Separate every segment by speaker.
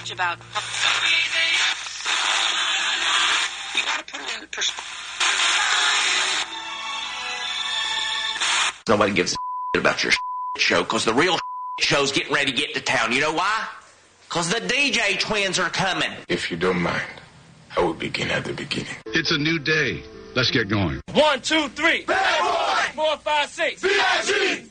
Speaker 1: much about.
Speaker 2: You gotta put it in perspective. Nobody gives a about your show, because the real show's getting ready to get to town. You know why? Because the DJ twins are coming.
Speaker 3: If you don't mind, I will begin at the beginning.
Speaker 4: It's a new day. Let's get going.
Speaker 5: 1, 2, 3. Bad boy. 4, 5, 6. B.I.G.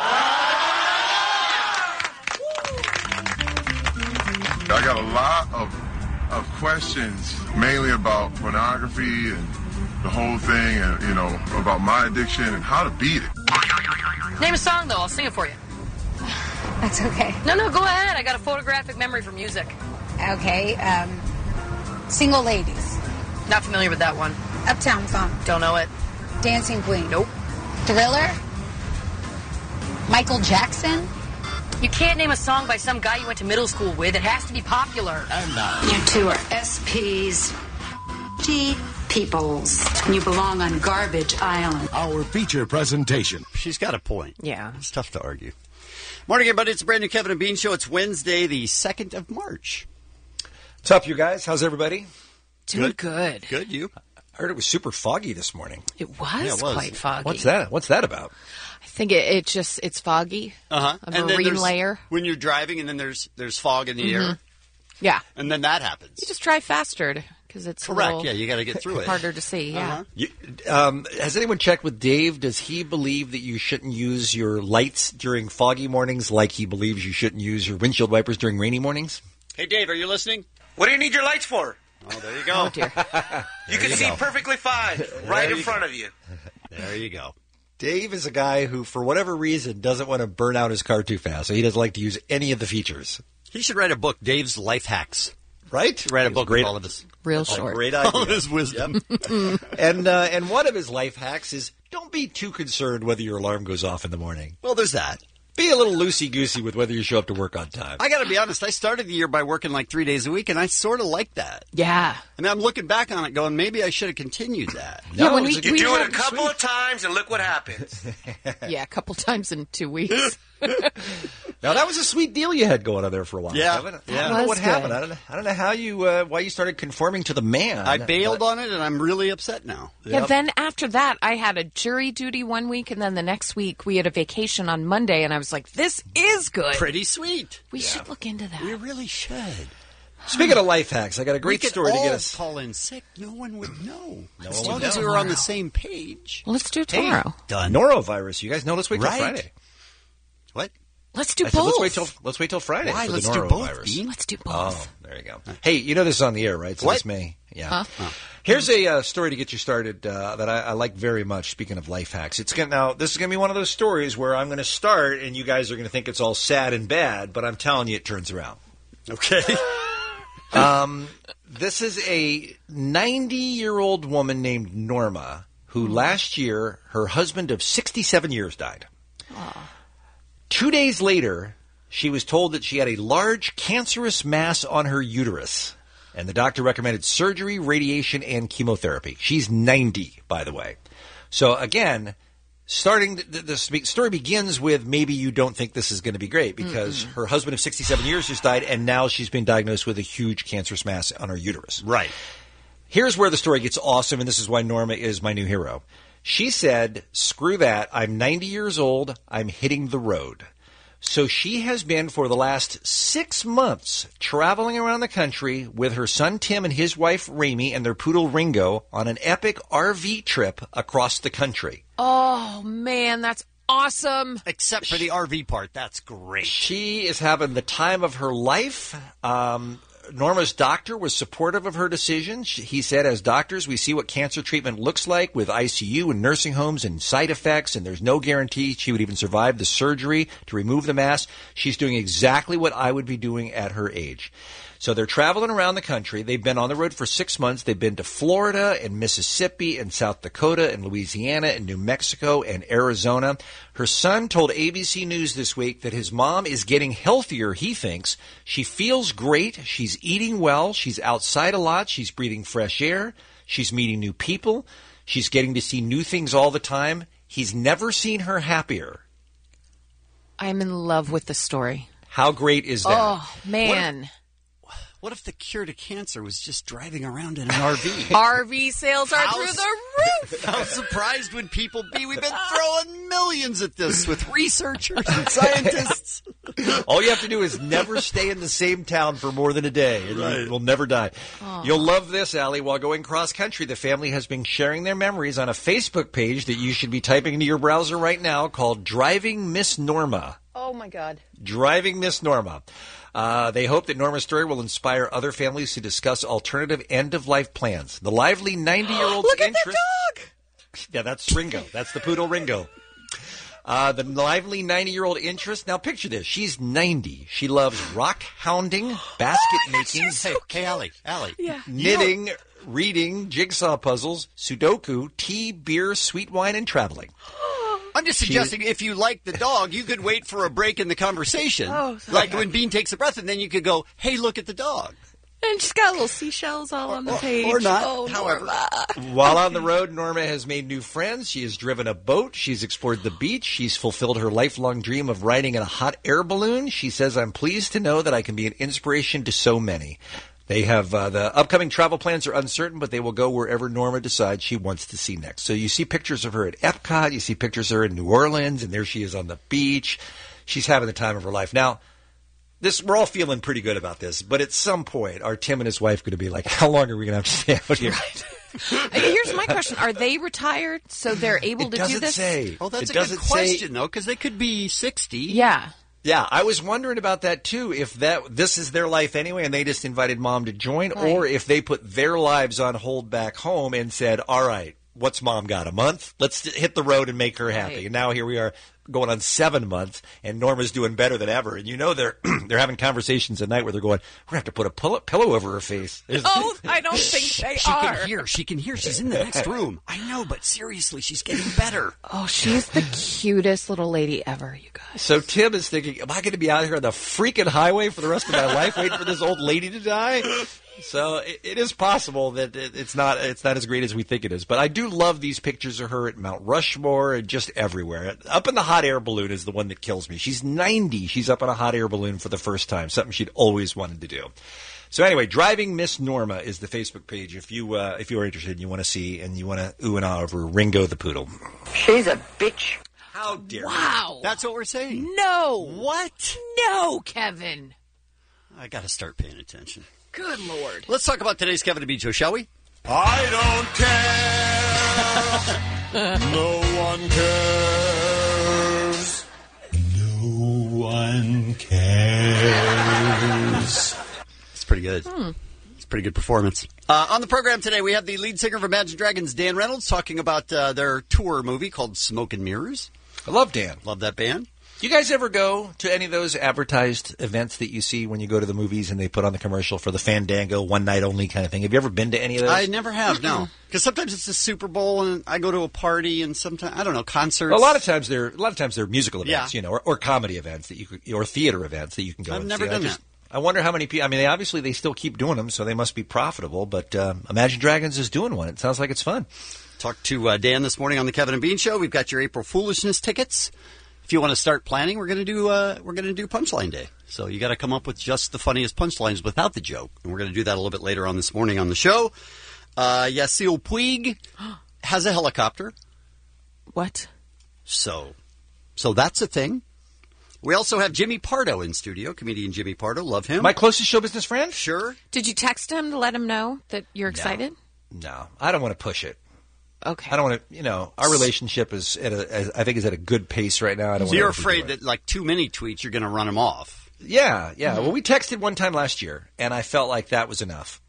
Speaker 6: I got a lot of questions, mainly about pornography and the whole thing, and about my addiction and how to beat it.
Speaker 1: Name a song, though. I'll sing it for you.
Speaker 7: That's okay.
Speaker 1: No, go ahead. I got a photographic memory for music.
Speaker 7: Okay. Single Ladies.
Speaker 1: Not familiar with that one.
Speaker 7: Uptown Funk.
Speaker 1: Don't know it.
Speaker 7: Dancing Queen.
Speaker 1: Nope.
Speaker 7: Thriller. Michael Jackson.
Speaker 1: You can't name a song by some guy you went to middle school with. It has to be popular.
Speaker 8: You two are SPs. G peoples. And you belong on Garbage Island.
Speaker 4: Our feature presentation.
Speaker 9: She's got a point.
Speaker 1: Yeah.
Speaker 9: It's tough to argue. Morning, everybody. It's the brand new Kevin and Bean Show. It's Wednesday, the 2nd of March.
Speaker 10: What's up, you guys? How's everybody?
Speaker 1: Doing good.
Speaker 9: Good, you?
Speaker 10: I heard it was super foggy this morning.
Speaker 1: It was quite foggy.
Speaker 10: What's that? What's that about?
Speaker 1: I think it's foggy.
Speaker 9: Uh-huh.
Speaker 1: A marine layer.
Speaker 9: When you're driving and then there's fog in the air.
Speaker 1: Yeah.
Speaker 9: And then that happens.
Speaker 1: You just drive faster because it's
Speaker 9: correct. Yeah, you got to get through it.
Speaker 1: Harder to see. Yeah.
Speaker 10: Has anyone checked with Dave? Does he believe that you shouldn't use your lights during foggy mornings like he believes you shouldn't use your windshield wipers during rainy mornings?
Speaker 9: Hey, Dave, are you listening?
Speaker 5: What do you need your lights for?
Speaker 9: Oh, there you go.
Speaker 1: Oh, dear.
Speaker 5: You can see perfectly fine right in front of you.
Speaker 9: There you go.
Speaker 10: Dave is a guy who, for whatever reason, doesn't want to burn out his car too fast, so he doesn't like to use any of the features.
Speaker 9: He should write a book, Dave's Life Hacks.
Speaker 10: Right?
Speaker 9: Write a book with all of his...
Speaker 1: Real short.
Speaker 10: Great idea.
Speaker 9: All of his wisdom.
Speaker 10: Yep. And one of his life hacks is don't be too concerned whether your alarm goes off in the morning.
Speaker 9: Well, there's that.
Speaker 10: Be a little loosey-goosey with whether you show up to work on time.
Speaker 9: I got to be honest. I started the year by working like 3 days a week, and I sort of like that.
Speaker 1: Yeah.
Speaker 9: And I'm looking back on it going, maybe I should have continued that.
Speaker 1: Yeah, when
Speaker 5: you do it a couple of times, and look what happens.
Speaker 1: Yeah, a couple times in 2 weeks.
Speaker 10: Now, that was a sweet deal you had going on there for a while.
Speaker 9: Yeah.
Speaker 10: Kevin. I don't know what happened. I don't know how why you started conforming to the man.
Speaker 9: I bailed on it, and I'm really upset now.
Speaker 1: Yeah, then after that, I had a jury duty one week, and then the next week we had a vacation on Monday, and I was like, this is good.
Speaker 9: Pretty sweet.
Speaker 1: We should look into that.
Speaker 9: We really should.
Speaker 10: Speaking of life hacks, I got a great story to get us.
Speaker 9: Call in sick. No one would know.
Speaker 10: As
Speaker 9: long as we were on the same page.
Speaker 1: Well, let's do it tomorrow.
Speaker 9: Done.
Speaker 10: Norovirus. You guys know. Let's wait till Friday.
Speaker 9: What?
Speaker 1: Let's do
Speaker 10: I
Speaker 1: both.
Speaker 10: Said, let's wait till Friday.
Speaker 9: Why?
Speaker 10: For
Speaker 9: Let's
Speaker 10: the
Speaker 9: do both.
Speaker 10: norovirus.
Speaker 9: Dean?
Speaker 1: Let's do both.
Speaker 10: Oh, there you go. Hey, you know this is on the air, right? So
Speaker 9: what?
Speaker 10: This May. Yeah.
Speaker 1: Huh?
Speaker 9: Oh.
Speaker 10: Here's a story to get you started that I like very much. Speaking of life hacks, this is going to be one of those stories where I'm going to start, and you guys are going to think it's all sad and bad, but I'm telling you, it turns around.
Speaker 9: Okay.
Speaker 10: This is a 90-year-old woman named Norma who last year her husband of 67 years died. Aww. 2 days later, she was told that she had a large cancerous mass on her uterus, and the doctor recommended surgery, radiation, and chemotherapy. She's 90, by the way. So again, the story begins with maybe you don't think this is going to be great because her husband of 67 years just died, and now she's been diagnosed with a huge cancerous mass on her uterus.
Speaker 9: Right.
Speaker 10: Here's where the story gets awesome, and this is why Norma is my new hero. She said, screw that. I'm 90 years old. I'm hitting the road. So she has been for the last 6 months traveling around the country with her son Tim and his wife Rami and their poodle Ringo on an epic RV trip across the country.
Speaker 1: Oh, man, that's awesome.
Speaker 9: Except for the RV part. That's great.
Speaker 10: She is having the time of her life. Norma's doctor was supportive of her decision. He said, as doctors, we see what cancer treatment looks like with ICU and nursing homes and side effects, and there's no guarantee she would even survive the surgery to remove the mass. She's doing exactly what I would be doing at her age. So they're traveling around the country. They've been on the road for 6 months. They've been to Florida and Mississippi and South Dakota and Louisiana and New Mexico and Arizona. Her son told ABC News this week that his mom is getting healthier, he thinks. She feels great. She's eating well. She's outside a lot. She's breathing fresh air. She's meeting new people. She's getting to see new things all the time. He's never seen her happier.
Speaker 1: I'm in love with the story.
Speaker 10: How great is that?
Speaker 1: Oh, man.
Speaker 9: What if the cure to cancer was just driving around in an RV?
Speaker 1: RV sales are through the roof.
Speaker 9: How surprised would people be? We've been throwing millions at this with researchers and scientists.
Speaker 10: All you have to do is never stay in the same town for more than a day, and you will never die.
Speaker 1: Aww.
Speaker 10: You'll love this, Allie. While going cross-country, the family has been sharing their memories on a Facebook page that you should be typing into your browser right now called Driving Miss Norma.
Speaker 1: Oh, my God.
Speaker 10: Driving Miss Norma. They hope that Norma's story will inspire other families to discuss alternative end-of-life plans. The lively 90-year-old's
Speaker 1: Look at
Speaker 10: interest...
Speaker 1: that dog!
Speaker 10: Yeah, that's Ringo. That's the poodle Ringo. The lively 90-year-old interest. Now, picture this. She's 90. She loves rock hounding, basket making,
Speaker 9: Hey, Allie.
Speaker 1: Yeah.
Speaker 10: knitting, reading, jigsaw puzzles, Sudoku, tea, beer, sweet wine, and traveling.
Speaker 9: I'm just suggesting if you like the dog, you could wait for a break in the conversation. Like when Bean takes a breath, and then you could go, hey, look at the dog.
Speaker 1: And she's got little seashells all on the page.
Speaker 9: Or not,
Speaker 1: oh,
Speaker 9: however.
Speaker 1: Norma.
Speaker 10: While on the road, Norma has made new friends. She has driven a boat. She's explored the beach. She's fulfilled her lifelong dream of riding in a hot air balloon. She says, I'm pleased to know that I can be an inspiration to so many. They have the upcoming travel plans are uncertain, but they will go wherever Norma decides she wants to see next. So you see pictures of her at Epcot. You see pictures of her in New Orleans, and there she is on the beach. She's having the time of her life. Now, we're all feeling pretty good about this, but at some point, are Tim and his wife going to be like, how long are we going to have to stay out here?
Speaker 1: Here's my question. Are they retired so they're able to do this?
Speaker 10: It doesn't say.
Speaker 9: Oh, that's a good question, though, because they could be 60.
Speaker 1: Yeah.
Speaker 10: Yeah, I was wondering about that, too, if this is their life anyway and they just invited Mom to join,
Speaker 1: right.
Speaker 10: or if they put their lives on hold back home and said, all right, what's Mom got, a month? Let's hit the road and make her happy.
Speaker 1: Right.
Speaker 10: And now here we are going on 7 months, and Norma's doing better than ever. And you know they're having conversations at night where they're going, we're going to have to put a pillow over her face.
Speaker 1: Oh, I don't think they are.
Speaker 9: She can hear. She's in the next room. I know, but seriously, she's getting better.
Speaker 1: Oh, she's the cutest little lady ever, you guys.
Speaker 10: So Tim is thinking, am I going to be out here on the freaking highway for the rest of my life waiting for this old lady to die? So it is possible that it's not as great as we think it is. But I do love these pictures of her at Mount Rushmore and just everywhere. Up in the hot air balloon is the one that kills me. She's 90. She's up in a hot air balloon for the first time, something she'd always wanted to do. So anyway, Driving Miss Norma is the Facebook page if you are interested and you want to see and you want to ooh and ah over Ringo the Poodle.
Speaker 2: She's a bitch.
Speaker 10: How dare you?
Speaker 1: Wow.
Speaker 9: That's what we're saying.
Speaker 1: No.
Speaker 9: What?
Speaker 1: No, Kevin.
Speaker 9: I got to start paying attention.
Speaker 1: Good Lord.
Speaker 9: Let's talk about today's Kevin and Bean Show, shall we?
Speaker 6: I don't care. No one cares. No one cares.
Speaker 9: It's pretty good. It's a pretty good performance. On the program today, we have the lead singer of Imagine Dragons, Dan Reynolds, talking about their tour movie called Smoke and Mirrors.
Speaker 10: I love Dan.
Speaker 9: Love that band.
Speaker 10: You guys ever go to any of those advertised events that you see when you go to the movies and they put on the commercial for the Fandango one night only kind of thing? Have you ever been to any of those?
Speaker 9: I never have, no. Because sometimes it's the Super Bowl and I go to a party and sometimes, I don't know, concerts.
Speaker 10: A lot of times they're musical events,
Speaker 9: Yeah.
Speaker 10: or comedy events that you could, or theater events that you can go.
Speaker 9: I've
Speaker 10: and
Speaker 9: never
Speaker 10: see.
Speaker 9: done that.
Speaker 10: I wonder how many people. I mean, they still keep doing them, so they must be profitable. But Imagine Dragons is doing one. It sounds like it's fun.
Speaker 9: Talked to Dan this morning on the Kevin and Bean Show. We've got your April Foolishness tickets. If you want to start planning, we're going to do Punchline Day. So you got to come up with just the funniest punchlines without the joke, and we're going to do that a little bit later on this morning on the show. Yasiel Puig has a helicopter.
Speaker 1: What?
Speaker 9: So that's a thing. We also have Jimmy Pardo in studio, comedian Jimmy Pardo. Love him.
Speaker 10: My closest show business friend.
Speaker 9: Sure.
Speaker 1: Did you text him to let him know that you're excited?
Speaker 10: No, I don't want to push it.
Speaker 1: Okay.
Speaker 10: I don't want to. Our relationship is at a good pace right now. I don't.
Speaker 9: So you're afraid that like too many tweets, you're going to run him off.
Speaker 10: Yeah. Mm-hmm. Well, we texted one time last year, and I felt like that was enough.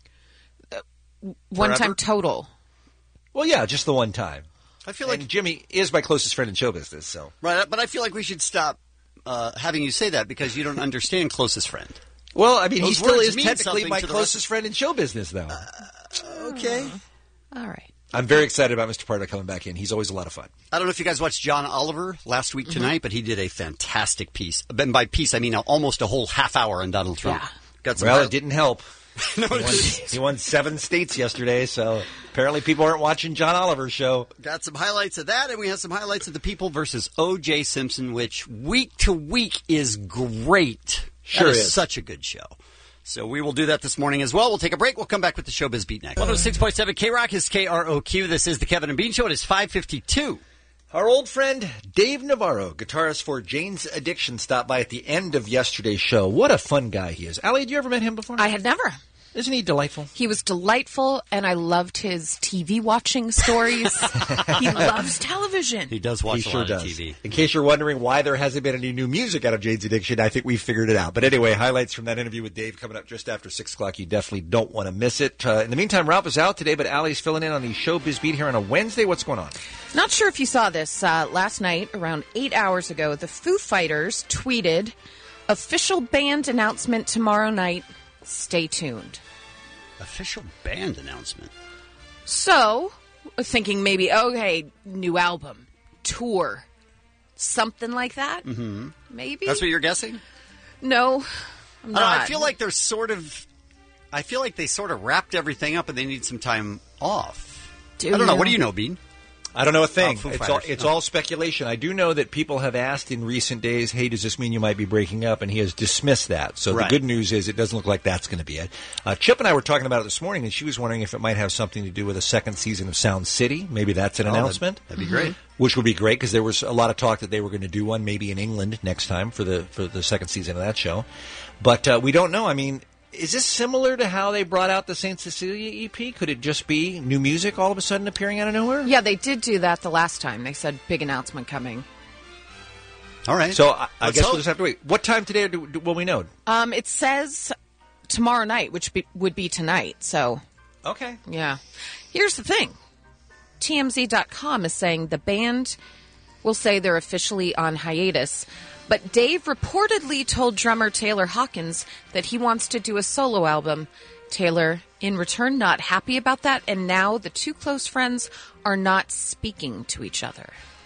Speaker 1: One time total.
Speaker 10: Well, yeah, just the one time.
Speaker 9: I feel like
Speaker 10: Jimmy is my closest friend in show business. So
Speaker 9: right, but I feel like we should stop having you say that because you don't understand closest friend.
Speaker 10: Well, I mean, he still is
Speaker 9: mean
Speaker 10: technically my
Speaker 9: to the
Speaker 10: closest friend in show business, though.
Speaker 9: Okay.
Speaker 1: All right.
Speaker 10: I'm very excited about Mr. Pardo coming back in. He's always a lot of fun.
Speaker 9: I don't know if you guys watched John Oliver last week tonight, but he did a fantastic piece. And by piece, I mean almost a whole half hour on Donald Trump.
Speaker 1: Yeah.
Speaker 10: It didn't help. He won 7 states yesterday, so apparently people aren't watching John Oliver's show.
Speaker 9: Got some highlights of that, and we have some highlights of The People versus O.J. Simpson, which week to week is great.
Speaker 10: Sure
Speaker 9: that
Speaker 10: is.
Speaker 9: Such a good show. So we will do that this morning as well. We'll take a break. We'll come back with the Showbiz Beat next. 106.7 K-Rock is KROQ. This is the Kevin and Bean Show. It is 5:52.
Speaker 10: Our old friend Dave Navarro, guitarist for Jane's Addiction, stopped by at the end of yesterday's show. What a fun guy he is. Allie, had you ever met him before?
Speaker 1: I had never.
Speaker 10: Isn't he delightful?
Speaker 1: He was delightful, and I loved his TV watching stories. He loves television.
Speaker 9: He does watch a lot of TV.
Speaker 10: In case you're wondering why there hasn't been any new music out of Jane's Addiction, I think we figured it out. But anyway, highlights from that interview with Dave coming up just after 6 o'clock. You definitely don't want to miss it. In the meantime, Ralph is out today, but Allie's filling in on the Showbiz Beat here on a Wednesday. What's going on?
Speaker 1: Not sure if you saw this. Last night, around 8 hours ago, the Foo Fighters tweeted, official band announcement tomorrow night. Stay tuned.
Speaker 9: Official band announcement.
Speaker 1: So, thinking maybe, okay, new album, tour, something like that.
Speaker 9: Mm-hmm.
Speaker 1: Maybe.
Speaker 9: That's what you're guessing?
Speaker 1: No, I'm not.
Speaker 9: I feel like they're I feel like they sort of wrapped everything up and they need some time off. I don't know. What do you know, Bean?
Speaker 10: I don't know a thing.
Speaker 9: Foo
Speaker 10: It's
Speaker 9: Fighters.
Speaker 10: all speculation. I do know that people have asked in recent days, hey, does this mean you might be breaking up? And he has dismissed that. So
Speaker 9: Right.
Speaker 10: the good news is it doesn't look like that's going to be it. Chip and I were talking about it this morning, and she was wondering if it might have something to do with a second season of Sound City. Maybe that's an announcement.
Speaker 9: That'd be great.
Speaker 10: Which would be great because there was a lot of talk that they were going to do one maybe in England next time for the second season of that show. But we don't know. I mean, is this similar to how they brought out the St. Cecilia EP? Could it just be new music all of a sudden appearing out of nowhere?
Speaker 1: Yeah, they did do that the last time. They said big announcement coming.
Speaker 9: All right.
Speaker 10: So I
Speaker 9: Let's
Speaker 10: guess
Speaker 9: hope.
Speaker 10: we'll just have to wait. What time today will we know?
Speaker 1: It says tomorrow night, which would be tonight. So,
Speaker 10: Okay.
Speaker 1: yeah. Here's the thing. TMZ.com is saying the band will say they're officially on hiatus. But Dave reportedly told drummer Taylor Hawkins that he wants to do a solo album. Taylor, in return, not happy about that. And now the two close friends are not speaking to each other.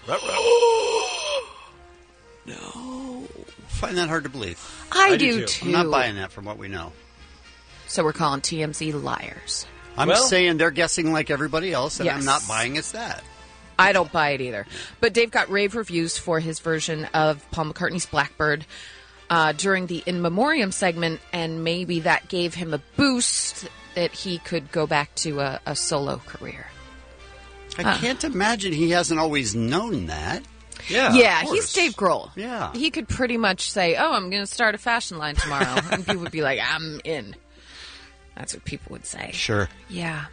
Speaker 9: No. Find that hard to believe.
Speaker 1: I do too.
Speaker 9: I'm not buying that from what we know.
Speaker 1: So we're calling TMZ liars.
Speaker 9: I'm saying they're guessing like everybody else, and
Speaker 1: Yes.
Speaker 9: I'm not buying it's that.
Speaker 1: I don't buy it either. But Dave got rave reviews for his version of Paul McCartney's Blackbird during the In Memoriam segment, and maybe that gave him a boost that he could go back to a solo career.
Speaker 9: I can't imagine he hasn't always known that.
Speaker 1: Yeah, he's Dave Grohl.
Speaker 9: Yeah.
Speaker 1: He could pretty much say, oh, I'm going to start a fashion line tomorrow. And people would be like, I'm in. That's what people would say.
Speaker 9: Sure.
Speaker 1: Yeah.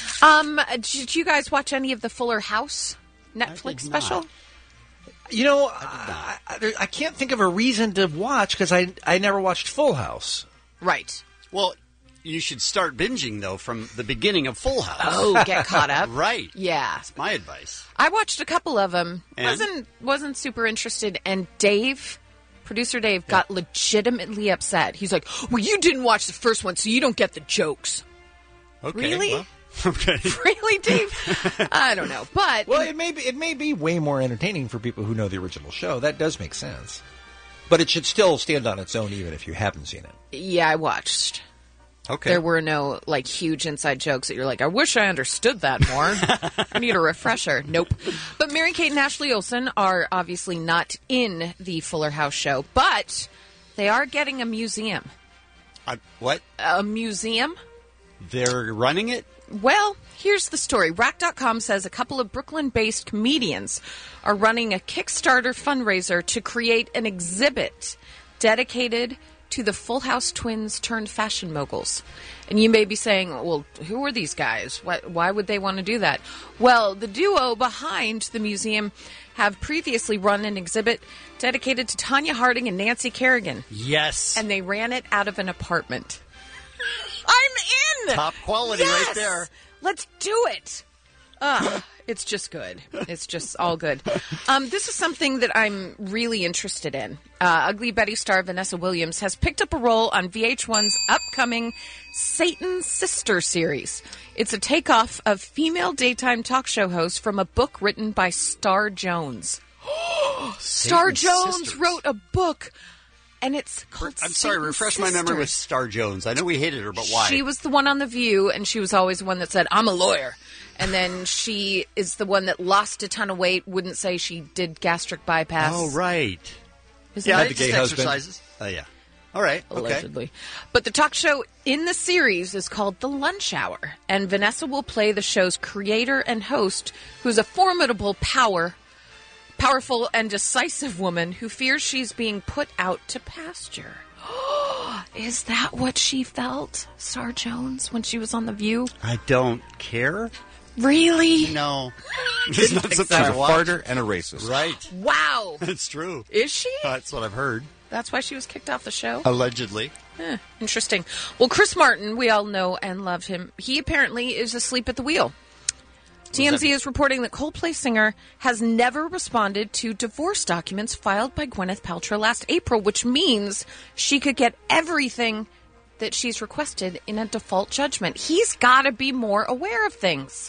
Speaker 1: Did you guys watch any of the Fuller House Netflix special?
Speaker 10: You know, I can't think of a reason to watch because I never watched Full House.
Speaker 1: Right.
Speaker 9: Well, you should start binging, though, from the beginning of Full House.
Speaker 1: Oh, get caught up.
Speaker 9: Right.
Speaker 1: Yeah.
Speaker 9: That's my advice.
Speaker 1: I watched a couple of them.
Speaker 9: And?
Speaker 1: Wasn't super interested. And producer Dave, got legitimately upset. He's like, well, you didn't watch the first one, so you don't get the jokes.
Speaker 9: Okay.
Speaker 1: Really?
Speaker 9: Well, okay.
Speaker 1: Really, Dave? I don't know. But
Speaker 10: Well, it may be way more entertaining for people who know the original show. That does make sense. But it should still stand on its own even if you haven't seen it.
Speaker 1: yeah, I watched.
Speaker 9: Okay.
Speaker 1: There were no huge inside jokes that you're like, I wish I understood that more. I need a refresher. Nope. But Mary-Kate and Ashley Olsen are obviously not in the Fuller House show, but they are getting a museum.
Speaker 9: What?
Speaker 1: A museum?
Speaker 9: They're running it?
Speaker 1: Well, here's the story. Rack.com says a couple of Brooklyn-based comedians are running a Kickstarter fundraiser to create an exhibit dedicated to the Full House twins turned fashion moguls. And you may be saying, well, who are these guys? Why would they want to do that? Well, the duo behind the museum have previously run an exhibit dedicated to Tanya Harding and Nancy Kerrigan.
Speaker 9: Yes.
Speaker 1: And they ran it out of an apartment. I'm in!
Speaker 9: Top quality right there.
Speaker 1: Let's do it. It's just good. It's just all good. This is something that I'm really interested in. Ugly Betty star Vanessa Williams has picked up a role on VH1's upcoming Satan's Sister series. It's a takeoff of female daytime talk show host from a book written by Star Jones. Star Jones
Speaker 9: Sisters.
Speaker 1: wrote a book, and it's called
Speaker 9: I'm sorry,
Speaker 1: Satan's
Speaker 9: refresh my memory with
Speaker 1: Sisters.
Speaker 9: Star Jones. I know we hated her, but why?
Speaker 1: She was the one on The View, and she was always the one that said, I'm a lawyer. And then she is the one that lost a ton of weight, wouldn't say she did gastric bypass.
Speaker 9: Oh, right.
Speaker 1: Is
Speaker 9: Yeah,
Speaker 1: that
Speaker 10: the
Speaker 9: just
Speaker 10: gay husband.
Speaker 9: exercises. Oh, yeah. All right. Okay.
Speaker 1: Allegedly. But the talk show in the series is called The Lunch Hour, and Vanessa will play the show's creator and host, who's a formidable, powerful and decisive woman who fears she's being put out to pasture. Is that what she felt, Star Jones, when she was on The View?
Speaker 9: I don't care.
Speaker 1: Really?
Speaker 9: No.
Speaker 10: She's a farter and a racist.
Speaker 9: Right.
Speaker 1: Wow.
Speaker 9: It's true.
Speaker 1: Is she?
Speaker 9: That's what I've heard.
Speaker 1: That's why she was kicked off the show?
Speaker 9: Allegedly.
Speaker 1: Interesting. Well, Chris Martin, we all know and love him. He apparently is asleep at the wheel. TMZ is reporting that Coldplay singer has never responded to divorce documents filed by Gwyneth Paltrow last April, which means she could get everything that she's requested in a default judgment. He's got to be more aware of things.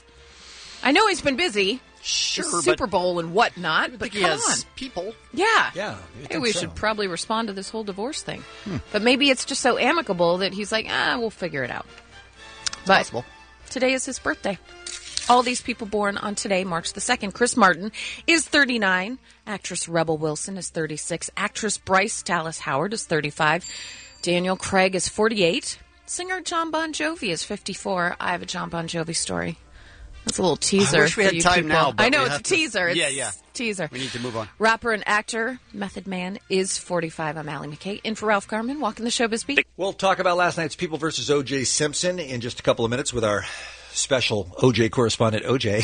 Speaker 1: I know he's been busy.
Speaker 9: Sure,
Speaker 1: the Super Bowl and whatnot, but
Speaker 9: he
Speaker 1: come
Speaker 9: has
Speaker 1: on.
Speaker 9: people.
Speaker 1: Yeah.
Speaker 10: Yeah.
Speaker 1: Hey, we should probably respond to this whole divorce thing. But maybe it's just so amicable that he's like, we'll figure it out. But
Speaker 9: possible.
Speaker 1: Today is his birthday. All these people born on today, March the 2nd. Chris Martin is 39. Actress Rebel Wilson is 36. Actress Bryce Dallas Howard is 35. Daniel Craig is 48. Singer John Bon Jovi is 54. I have a John Bon Jovi story. That's a little teaser.
Speaker 9: I wish we
Speaker 1: for
Speaker 9: had
Speaker 1: you
Speaker 9: time
Speaker 1: people.
Speaker 9: now. But
Speaker 1: I know,
Speaker 9: we
Speaker 1: it's a
Speaker 9: have to-
Speaker 1: teaser. It's
Speaker 9: Yeah.
Speaker 1: teaser.
Speaker 9: We need to move on.
Speaker 1: Rapper and actor Method Man is 45. I'm Allie McKay. In for Ralph Garman, walking the showbiz beat.
Speaker 10: We'll talk about last night's People versus O.J. Simpson in just a couple of minutes with our special O.J. correspondent, O.J.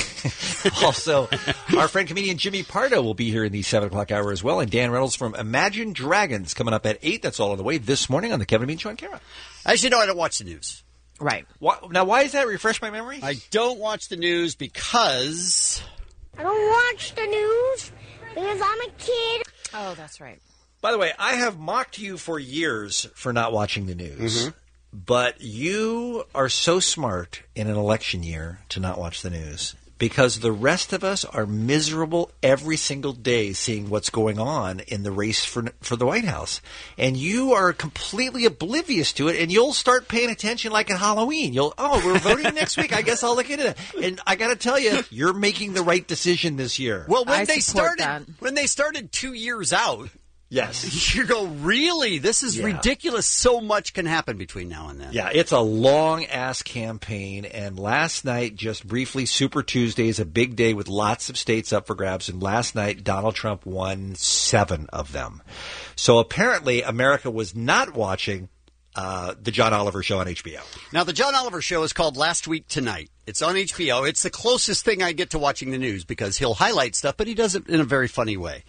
Speaker 10: Also, our friend comedian Jimmy Pardo will be here in the 7 o'clock hour as well. And Dan Reynolds from Imagine Dragons coming up at 8. That's all on the way this morning on the Kevin and Bean Show on Kara.
Speaker 9: As you know, I don't watch the news.
Speaker 1: Right.
Speaker 10: Why is that? Refresh my memory?
Speaker 9: I don't watch the news because...
Speaker 11: I don't watch the news because I'm a kid.
Speaker 1: Oh, that's right.
Speaker 10: By the way, I have mocked you for years for not watching the news. But you are so smart in an election year to not watch the news because the rest of us are miserable every single day seeing what's going on in the race for the White House. And you are completely oblivious to it, and you'll start paying attention like at Halloween. We're voting next week. I guess I'll look into it. And I got to tell you, you're making the right decision this year.
Speaker 9: Well, when
Speaker 1: I
Speaker 9: they
Speaker 1: support
Speaker 9: started 2 years out,
Speaker 10: yes,
Speaker 9: you go, really? This is ridiculous. So much can happen between now and then.
Speaker 10: Yeah, it's a long-ass campaign, and last night, just briefly, Super Tuesday is a big day with lots of states up for grabs, and last night, Donald Trump won 7 of them. So apparently, America was not watching the John Oliver Show on HBO.
Speaker 9: Now, the John Oliver Show is called Last Week Tonight. It's on HBO. It's the closest thing I get to watching the news because he'll highlight stuff, but he does it in a very funny way.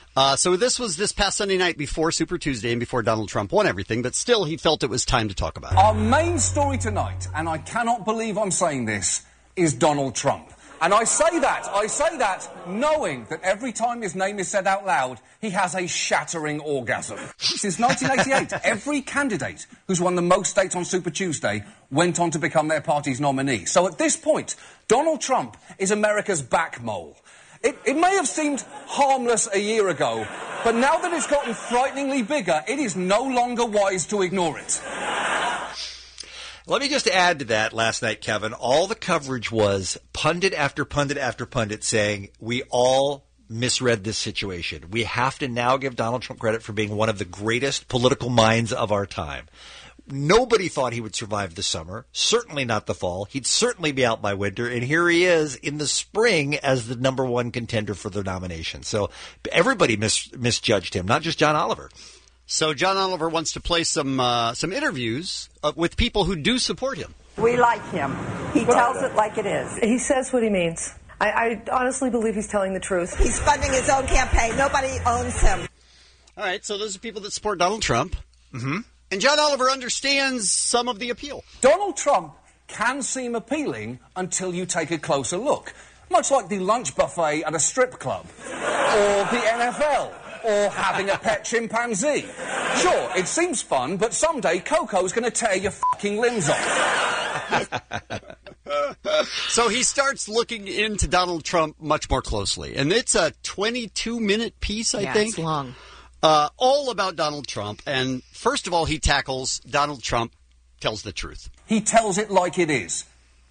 Speaker 9: So this was this past Sunday night before Super Tuesday and before Donald Trump won everything, but still he felt it was time to talk about it.
Speaker 12: Our main story tonight, and I cannot believe I'm saying this, is Donald Trump. And I say that knowing that every time his name is said out loud, he has a shattering orgasm. Since 1988, every candidate who's won the most states on Super Tuesday went on to become their party's nominee. So at this point, Donald Trump is America's back mole. It may have seemed harmless a year ago, but now that it's gotten frighteningly bigger, it is no longer wise to ignore it.
Speaker 10: Let me just add to that last night, Kevin. All the coverage was pundit after pundit after pundit saying, we all misread this situation. We have to now give Donald Trump credit for being one of the greatest political minds of our time. Nobody thought he would survive the summer, certainly not the fall. He'd certainly be out by winter, and here he is in the spring as the number one contender for the nomination. So everybody misjudged him, not just John Oliver.
Speaker 9: So John Oliver wants to play some interviews with people who do support him.
Speaker 13: We like him. He tells it like it is.
Speaker 14: He says what he means. I honestly believe he's telling the truth.
Speaker 13: He's funding his own campaign. Nobody owns him.
Speaker 9: All right, so those are people that support Donald Trump.
Speaker 10: Mm-hmm.
Speaker 9: And John Oliver understands some of the appeal.
Speaker 12: Donald Trump can seem appealing until you take a closer look. Much like the lunch buffet at a strip club. Or the NFL. Or having a pet chimpanzee. Sure, it seems fun, but someday Coco's going to tear your fucking limbs off.
Speaker 9: So he starts looking into Donald Trump much more closely. And it's a 22-minute piece, I think.
Speaker 1: It's long.
Speaker 9: All about Donald Trump. And first of all, he tackles Donald Trump tells the truth.
Speaker 12: He tells it like it is.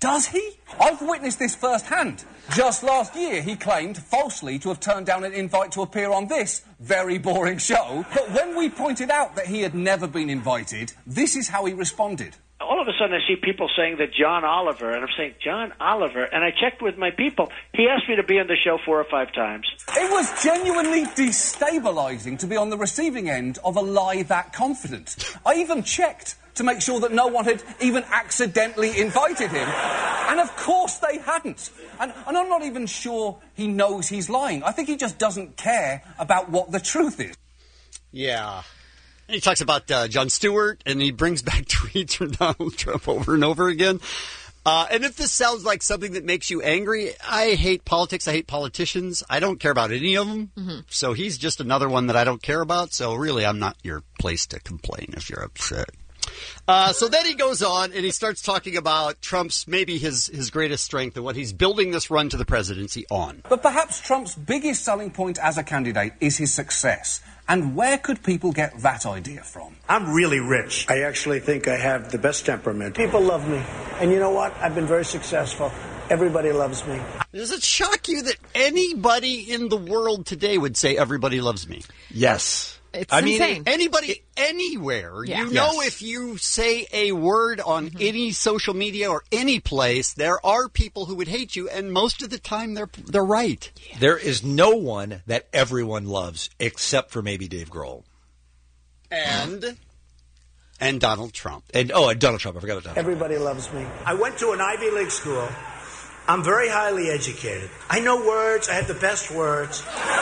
Speaker 12: Does he? I've witnessed this firsthand. Just last year, he claimed falsely to have turned down an invite to appear on this very boring show. But when we pointed out that he had never been invited, this is how he responded.
Speaker 15: All of a sudden, I see people saying that John Oliver, and I'm saying, John Oliver? And I checked with my people. He asked me to be on the show 4 or 5 times.
Speaker 12: It was genuinely destabilising to be on the receiving end of a lie that confident. I even checked to make sure that no one had even accidentally invited him. And of course they hadn't. And I'm not even sure he knows he's lying. I think he just doesn't care about what the truth is.
Speaker 9: Yeah. He talks about Jon Stewart, and he brings back tweets from Donald Trump over and over again. And if this sounds like something that makes you angry, I hate politics. I hate politicians. I don't care about any of them. Mm-hmm. So he's just another one that I don't care about. So really, I'm not your place to complain if you're upset. So then he goes on and he starts talking about Trump's, maybe his greatest strength and what he's building this run to the presidency on.
Speaker 12: But perhaps Trump's biggest selling point as a candidate is his success. And where could people get that idea from?
Speaker 16: I'm really rich. I actually think I have the best temperament. People love me. And you know what? I've been very successful. Everybody loves me.
Speaker 9: Does it shock you that anybody in the world today would say everybody loves me?
Speaker 10: Yes.
Speaker 1: It's insane.
Speaker 9: Anybody, anywhere, you know, if you say a word on any social media or any place, there are people who would hate you, and most of the time they're right.
Speaker 10: Yeah. There is no one that everyone loves except for maybe Dave Grohl.
Speaker 9: And Donald Trump.
Speaker 10: And Donald Trump. I forgot about Donald.
Speaker 16: Everybody loves me. I went to an Ivy League school. I'm very highly educated. I know words. I have the best words.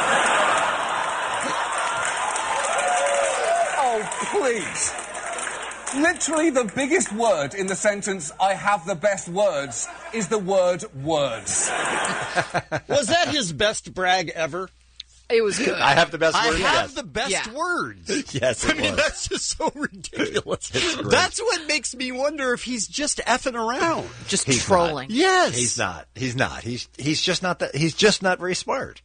Speaker 12: Please. Literally the biggest word in the sentence, I have the best words, is the word words.
Speaker 9: Was that his best brag ever?
Speaker 1: It was good.
Speaker 10: I have the best words.
Speaker 9: I have the best words.
Speaker 10: Yes,
Speaker 9: I mean, that's just so ridiculous. That's what makes me wonder if he's just effing around.
Speaker 1: Just trolling.
Speaker 10: Not.
Speaker 9: Yes.
Speaker 10: He's not. He's just not that. He's just not very smart.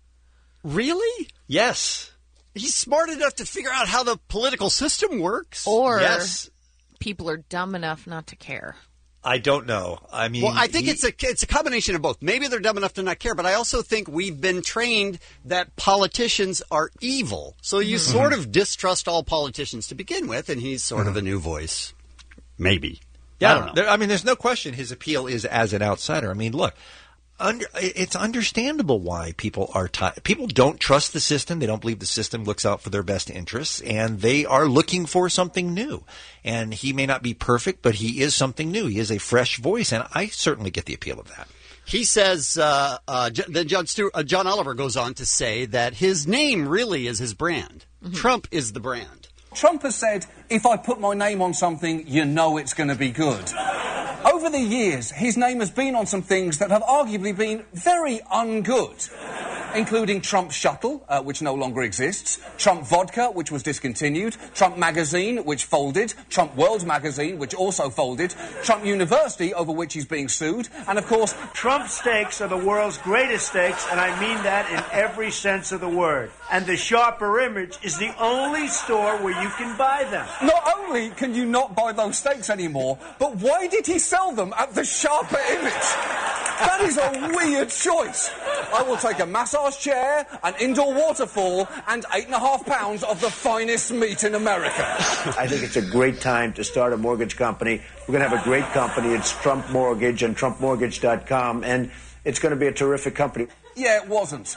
Speaker 9: Really?
Speaker 10: Yes.
Speaker 9: He's smart enough to figure out how the political system works.
Speaker 1: Or people are dumb enough not to care.
Speaker 10: I don't know. I mean,
Speaker 9: well, I think it's a combination of both. Maybe they're dumb enough to not care, but I also think we've been trained that politicians are evil. So you sort of distrust all politicians to begin with, and he's sort of a new voice. Maybe.
Speaker 10: Yeah.
Speaker 9: I don't know.
Speaker 10: There's no question his appeal is as an outsider. I mean, look. It's understandable why people are people don't trust the system. They don't believe the system looks out for their best interests, and they are looking for something new. And he may not be perfect, but he is something new. He is a fresh voice, and I certainly get the appeal of that.
Speaker 9: He says, then John Oliver goes on to say that his name really is his brand. Trump is the brand.
Speaker 12: Trump has said, if I put my name on something, you know it's going to be good. Over the years, his name has been on some things that have arguably been very ungood, including Trump Shuttle, which no longer exists, Trump Vodka, which was discontinued, Trump Magazine, which folded, Trump World Magazine, which also folded, Trump University, over which he's being sued, and of course,
Speaker 16: Trump steaks are the world's greatest steaks, and I mean that in every sense of the word. And the Sharper Image is the only store where you can buy them.
Speaker 12: Not only can you not buy those steaks anymore, but why did he sell them at the Sharper Image? That is a weird choice. I will take a massage chair, an indoor waterfall, and 8.5 pounds of the finest meat in America.
Speaker 16: I think it's a great time to start a mortgage company. We're going to have a great company. It's Trump Mortgage and TrumpMortgage.com, and it's going to be a terrific company.
Speaker 12: Yeah, it wasn't.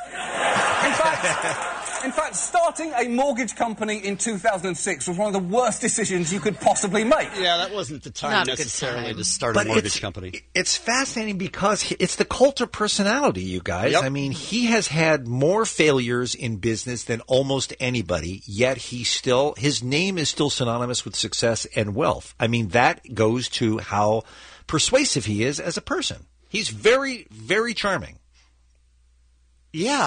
Speaker 12: In fact, starting a mortgage company in 2006 was one of the worst decisions you could possibly make.
Speaker 9: Yeah, that wasn't the time necessarily to start a mortgage company.
Speaker 10: It's fascinating because it's the cult of personality, you guys. Yep. I mean, he has had more failures in business than almost anybody, yet his name is still synonymous with success and wealth. I mean, that goes to how persuasive he is as a person. He's very, very charming.
Speaker 9: Yeah.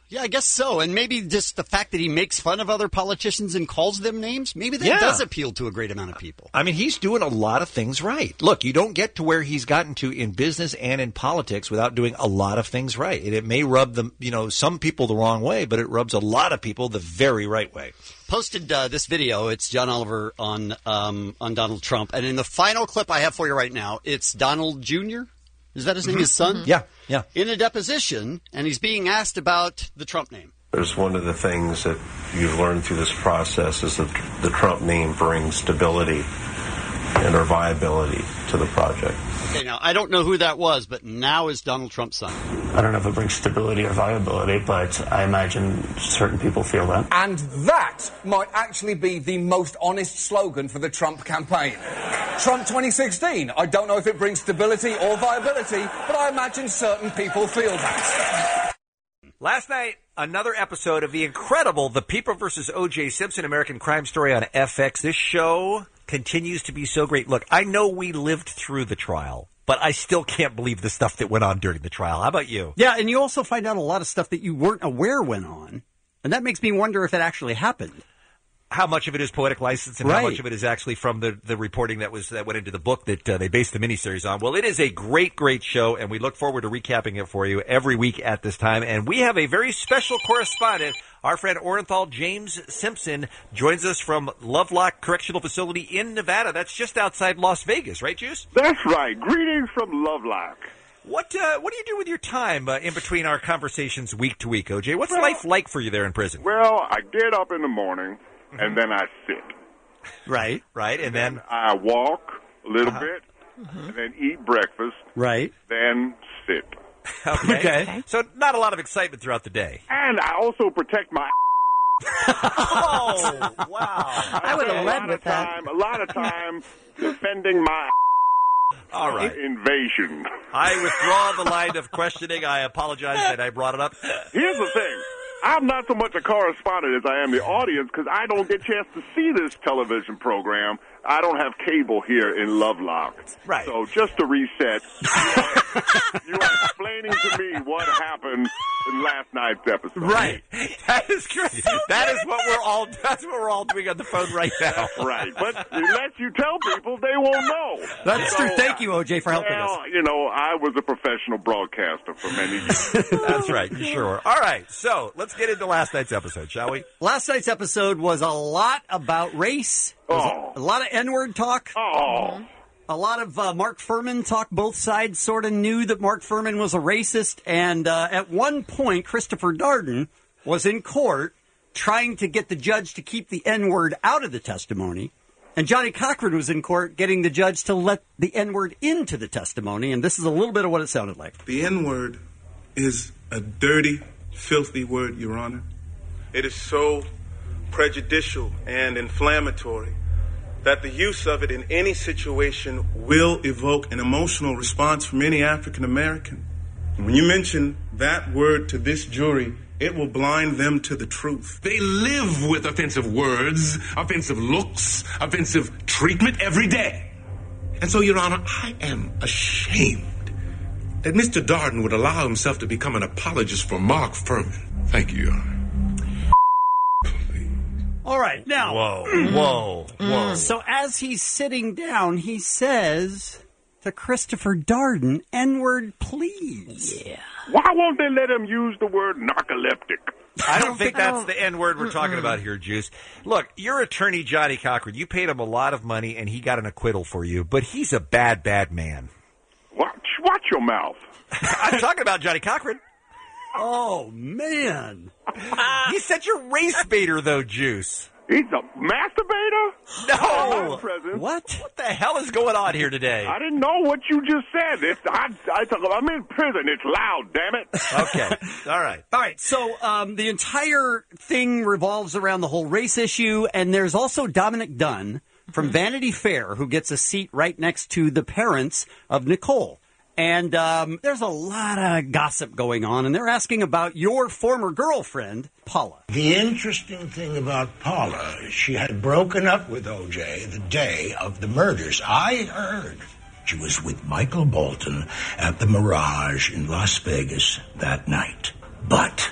Speaker 9: Yeah, I guess so. And maybe just the fact that he makes fun of other politicians and calls them names, maybe that does appeal to a great amount of people.
Speaker 10: I mean, he's doing a lot of things right. Look, you don't get to where he's gotten to in business and in politics without doing a lot of things right. And it may rub some people the wrong way, but it rubs a lot of people the very right way.
Speaker 9: Posted this video. It's John Oliver on Donald Trump. And in the final clip I have for you right now, it's Donald Jr., is that his name, his son?
Speaker 10: Yeah.
Speaker 9: In a deposition, and he's being asked about the Trump name.
Speaker 17: There's one of the things that you've learned through this process is that the Trump name brings stability and or viability to the project.
Speaker 9: Okay, now, I don't know who that was, but now is Donald Trump's son.
Speaker 18: I don't know if it brings stability or viability, but I imagine certain people feel that.
Speaker 12: And that might actually be the most honest slogan for the Trump campaign. Trump 2016. I don't know if it brings stability or viability, but I imagine certain people feel that.
Speaker 10: Last night, another episode of the incredible The People vs. O.J. Simpson American Crime Story on FX. This show continues to be so great. Look, I know we lived through the trial, but I still can't believe the stuff that went on during the trial. How about you?
Speaker 9: Yeah, and you also find out a lot of stuff that you weren't aware went on, and that makes me wonder if it actually happened.
Speaker 10: How much of it is poetic license and how much of it is actually from the reporting that went into the book that they based the miniseries on. Well, it is a great, great show, and we look forward to recapping it for you every week at this time. And we have a very special correspondent. Our friend Orenthal James Simpson joins us from Lovelock Correctional Facility in Nevada. That's just outside Las Vegas, right, Juice?
Speaker 19: That's right. Greetings from Lovelock.
Speaker 10: What do you do with your time in between our conversations week to week, OJ? What's life like for you there in prison?
Speaker 19: Well, I get up in the morning, and then I sit.
Speaker 10: Right, and then
Speaker 19: I walk a little bit, and then eat breakfast.
Speaker 9: Right.
Speaker 19: Then sit.
Speaker 10: Okay. So not a lot of excitement throughout the day.
Speaker 19: And I also protect my
Speaker 10: Oh, wow.
Speaker 1: I would have led with that.
Speaker 19: A lot of time defending my
Speaker 10: all right.
Speaker 19: invasion.
Speaker 10: I withdraw the line of questioning. I apologize that I brought it up.
Speaker 19: Here's the thing. I'm not so much a correspondent as I am the audience because I don't get a chance to see this television program. I don't have cable here in Lovelock.
Speaker 10: Right.
Speaker 19: So just to reset, you are explaining to me what happened in last night's episode.
Speaker 10: Right. That is correct. That's what we're all doing on the phone right now.
Speaker 19: Right. But unless you tell people, they won't know.
Speaker 9: That's true. Thank you, OJ, for helping us.
Speaker 19: You know, I was a professional broadcaster for many years.
Speaker 10: That's right. You sure were. All right. So let's get into last night's episode, shall we?
Speaker 9: Last night's episode was a lot about race. A lot of N-word talk. A lot of Mark Fuhrman talk. Both sides sort of knew that Mark Fuhrman was a racist. And at one point, Christopher Darden was in court trying to get the judge to keep the N-word out of the testimony. And Johnny Cochran was in court getting the judge to let the N-word into the testimony. And this is a little bit of what it sounded like.
Speaker 6: The N-word is a dirty, filthy word, Your Honor. It is so prejudicial and inflammatory that the use of it in any situation will evoke an emotional response from any African American. When you mention that word to this jury, it will blind them to the truth.
Speaker 4: They live with offensive words, offensive looks, offensive treatment every day. And so, Your Honor, I am ashamed that Mr. Darden would allow himself to become an apologist for Mark Fuhrman. Thank you, Your Honor.
Speaker 9: All right, now.
Speaker 10: Whoa.
Speaker 9: So as he's sitting down, he says to Christopher Darden, N-word, please.
Speaker 19: Yeah. Why won't they let him use the word narcoleptic?
Speaker 10: I don't think that's the N-word we're talking about here, Juice. Look, your attorney, Johnny Cochran, you paid him a lot of money, and he got an acquittal for you, but he's a bad, bad man.
Speaker 19: Watch your mouth.
Speaker 10: I'm talking about Johnny Cochran.
Speaker 9: Oh, man.
Speaker 10: He's such a race baiter, though, Juice.
Speaker 19: He's a masturbator?
Speaker 10: No.
Speaker 9: What?
Speaker 10: What the hell is going on here today?
Speaker 19: I didn't know what you just said. I'm in prison. It's loud, damn it.
Speaker 10: Okay. All right.
Speaker 9: So the entire thing revolves around the whole race issue, and there's also Dominic Dunn from Vanity Fair who gets a seat right next to the parents of Nicole. And there's a lot of gossip going on, and they're asking about your former girlfriend, Paula.
Speaker 20: The interesting thing about Paula is she had broken up with O.J. the day of the murders. I heard she was with Michael Bolton at the Mirage in Las Vegas that night. But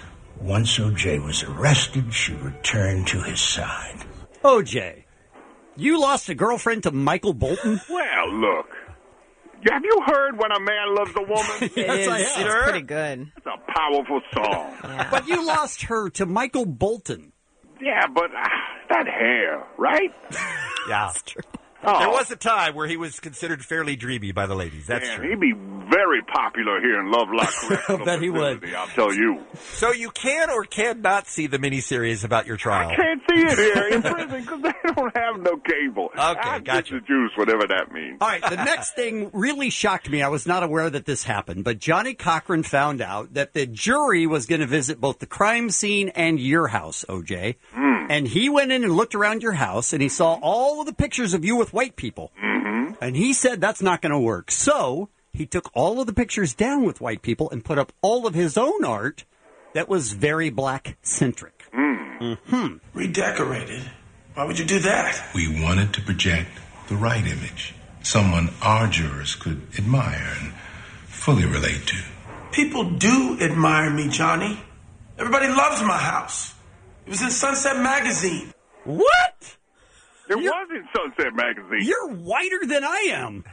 Speaker 20: once O.J. was arrested, she returned to his side.
Speaker 9: O.J., you lost a girlfriend to Michael Bolton?
Speaker 19: Well, look. Have you heard When a Man Loves a Woman?
Speaker 9: Yes, I have.
Speaker 1: It's pretty good.
Speaker 19: It's a powerful song.
Speaker 9: But you lost her to Michael Bolton.
Speaker 19: Yeah, but that hair, right?
Speaker 10: Yeah.
Speaker 1: That's true.
Speaker 19: Oh.
Speaker 10: There was a time where he was considered fairly dreamy by the ladies. That's
Speaker 19: Man,
Speaker 10: true.
Speaker 19: he'd be very popular here in Lovelock Correctional
Speaker 10: I bet he would.
Speaker 19: Facility, I'll tell you.
Speaker 10: So you can or cannot see the miniseries about your trial.
Speaker 19: I can't see it here in prison because they don't have no cable.
Speaker 10: Okay, gotcha.
Speaker 19: The juice, whatever that means.
Speaker 9: All right, the next thing really shocked me. I was not aware that this happened, but Johnny Cochran found out that the jury was going to visit both the crime scene and your house, OJ. And he went in and looked around your house, and he saw all of the pictures of you with white people. And he said that's not going to work. So he took all of the pictures down with white people and put up all of his own art that was very black-centric.
Speaker 3: Redecorated? Why would you do that? We wanted to project the right image. Someone our jurors could admire and fully relate to. People do admire me, Johnny. Everybody loves my house. It was in Sunset Magazine.
Speaker 9: What?
Speaker 19: It was in Sunset Magazine.
Speaker 9: You're whiter than I am.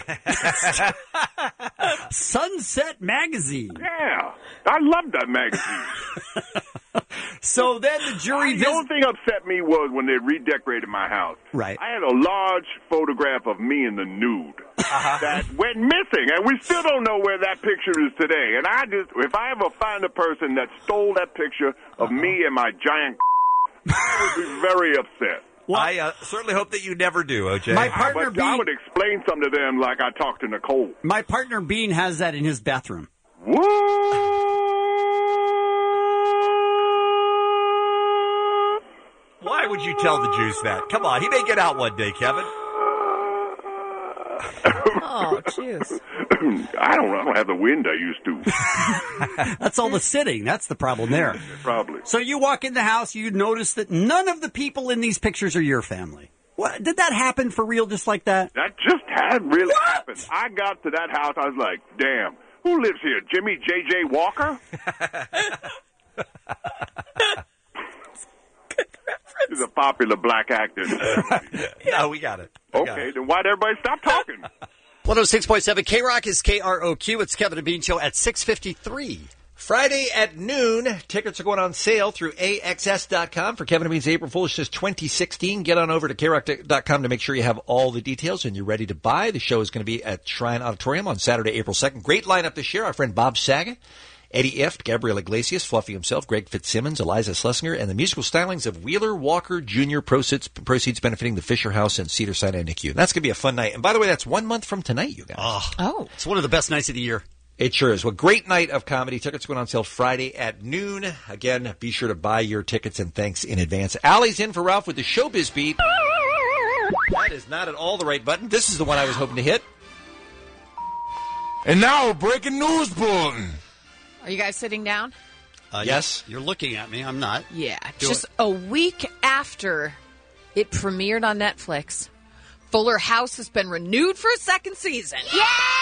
Speaker 19: What?
Speaker 9: Sunset Magazine.
Speaker 19: Yeah. I love that magazine.
Speaker 9: So then the jury...
Speaker 19: The only thing upset me was when they redecorated my house.
Speaker 9: Right.
Speaker 19: I had a large photograph of me in the nude that went missing, and we still don't know where that picture is today. And if I ever find a person that stole that picture of me and my giant I would be very upset.
Speaker 10: Well, I certainly hope that you never do, OJ.
Speaker 9: My partner
Speaker 19: But I would explain something to them like I talked to Nicole.
Speaker 9: My partner Bean has that in his bathroom.
Speaker 19: What?
Speaker 10: Why would you tell the juice that? Come on, he may get out one day, Kevin.
Speaker 1: Oh, jeez.
Speaker 19: I don't have the wind I used to.
Speaker 9: That's all the sitting. That's the problem there.
Speaker 19: Probably.
Speaker 9: So you walk in the house, you notice that none of the people in these pictures are your family. What, did that happen for real just like that?
Speaker 19: That just hadn't really happened. I got to that house, I was like, damn, who lives here? Jimmy J.J. Walker? He's a popular black actor.
Speaker 10: Yeah, we got it.
Speaker 19: Okay, then why'd everybody stop talking?
Speaker 9: 106.7 K-Rock is KROQ. It's Kevin and Bean Show at 6:53.
Speaker 10: Friday at noon, tickets are going on sale through AXS.com for Kevin and Bean's April Foolishness 2016. Get on over to KROC.com to make sure you have all the details and you're ready to buy. The show is going to be at Shrine Auditorium on Saturday, April 2nd. Great lineup this year. Our friend Bob Saget, Eddie Ift, Gabriel Iglesias, Fluffy himself, Greg Fitzsimmons, Eliza Schlesinger, and the musical stylings of Wheeler Walker Jr. Proceeds benefiting the Fisher House and Cedar-Sinai NICU. That's going to be a fun night. And by the way, that's 1 month from tonight, you guys.
Speaker 1: Oh.
Speaker 9: It's one of the best nights of the year.
Speaker 10: It sure is. Well, great night of comedy. Tickets going on sale Friday at noon. Again, be sure to buy your tickets and thanks in advance. Allie's in for Ralph with the Showbiz Beat. That is not at all the right button. This is the one I was hoping to hit.
Speaker 5: And now, breaking news bulletin.
Speaker 1: Are you guys sitting down?
Speaker 10: Yes.
Speaker 9: You're looking at me. I'm not.
Speaker 1: Yeah. Just a week after it premiered on Netflix, Fuller House has been renewed for a second season.
Speaker 11: Yay!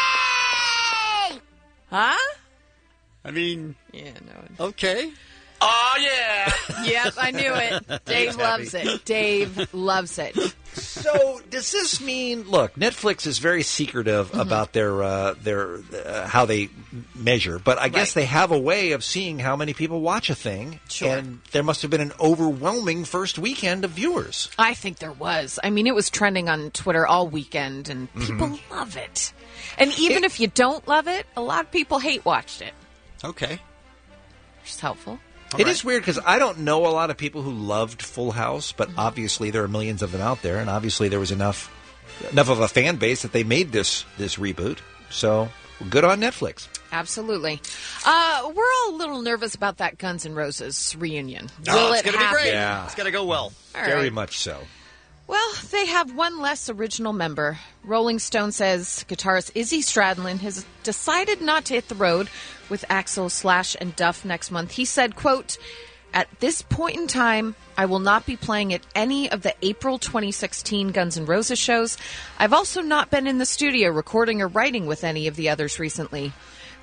Speaker 1: Huh?
Speaker 9: I mean...
Speaker 1: Yeah, no.
Speaker 9: Okay.
Speaker 5: Oh, yeah.
Speaker 1: Yes, I knew it. Dave loves it. Dave loves it.
Speaker 10: So, does this mean? Look, Netflix is very secretive about their how they measure, but I guess they have a way of seeing how many people watch a thing.
Speaker 1: Sure.
Speaker 10: And there must have been an overwhelming first weekend of viewers.
Speaker 1: I think there was. I mean, it was trending on Twitter all weekend, and people love it. And even if you don't love it, a lot of people hate watched it.
Speaker 9: Okay.
Speaker 1: Which is helpful.
Speaker 10: It is weird because I don't know a lot of people who loved Full House, but obviously there are millions of them out there, and obviously there was enough of a fan base that they made this reboot. So good on Netflix.
Speaker 1: Absolutely. We're all a little nervous about that Guns N' Roses reunion. Will
Speaker 9: it's
Speaker 1: it
Speaker 9: going to be
Speaker 1: happen?
Speaker 9: great.
Speaker 10: Yeah.
Speaker 9: It's going to go well.
Speaker 1: All
Speaker 10: Very
Speaker 1: right.
Speaker 10: much so.
Speaker 1: Well, they have one less original member. Rolling Stone says guitarist Izzy Stradlin has decided not to hit the road with Axl, Slash, and Duff next month. He said, quote, "At this point in time, I will not be playing at any of the April 2016 Guns N' Roses shows. I've also not been in the studio recording or writing with any of the others recently.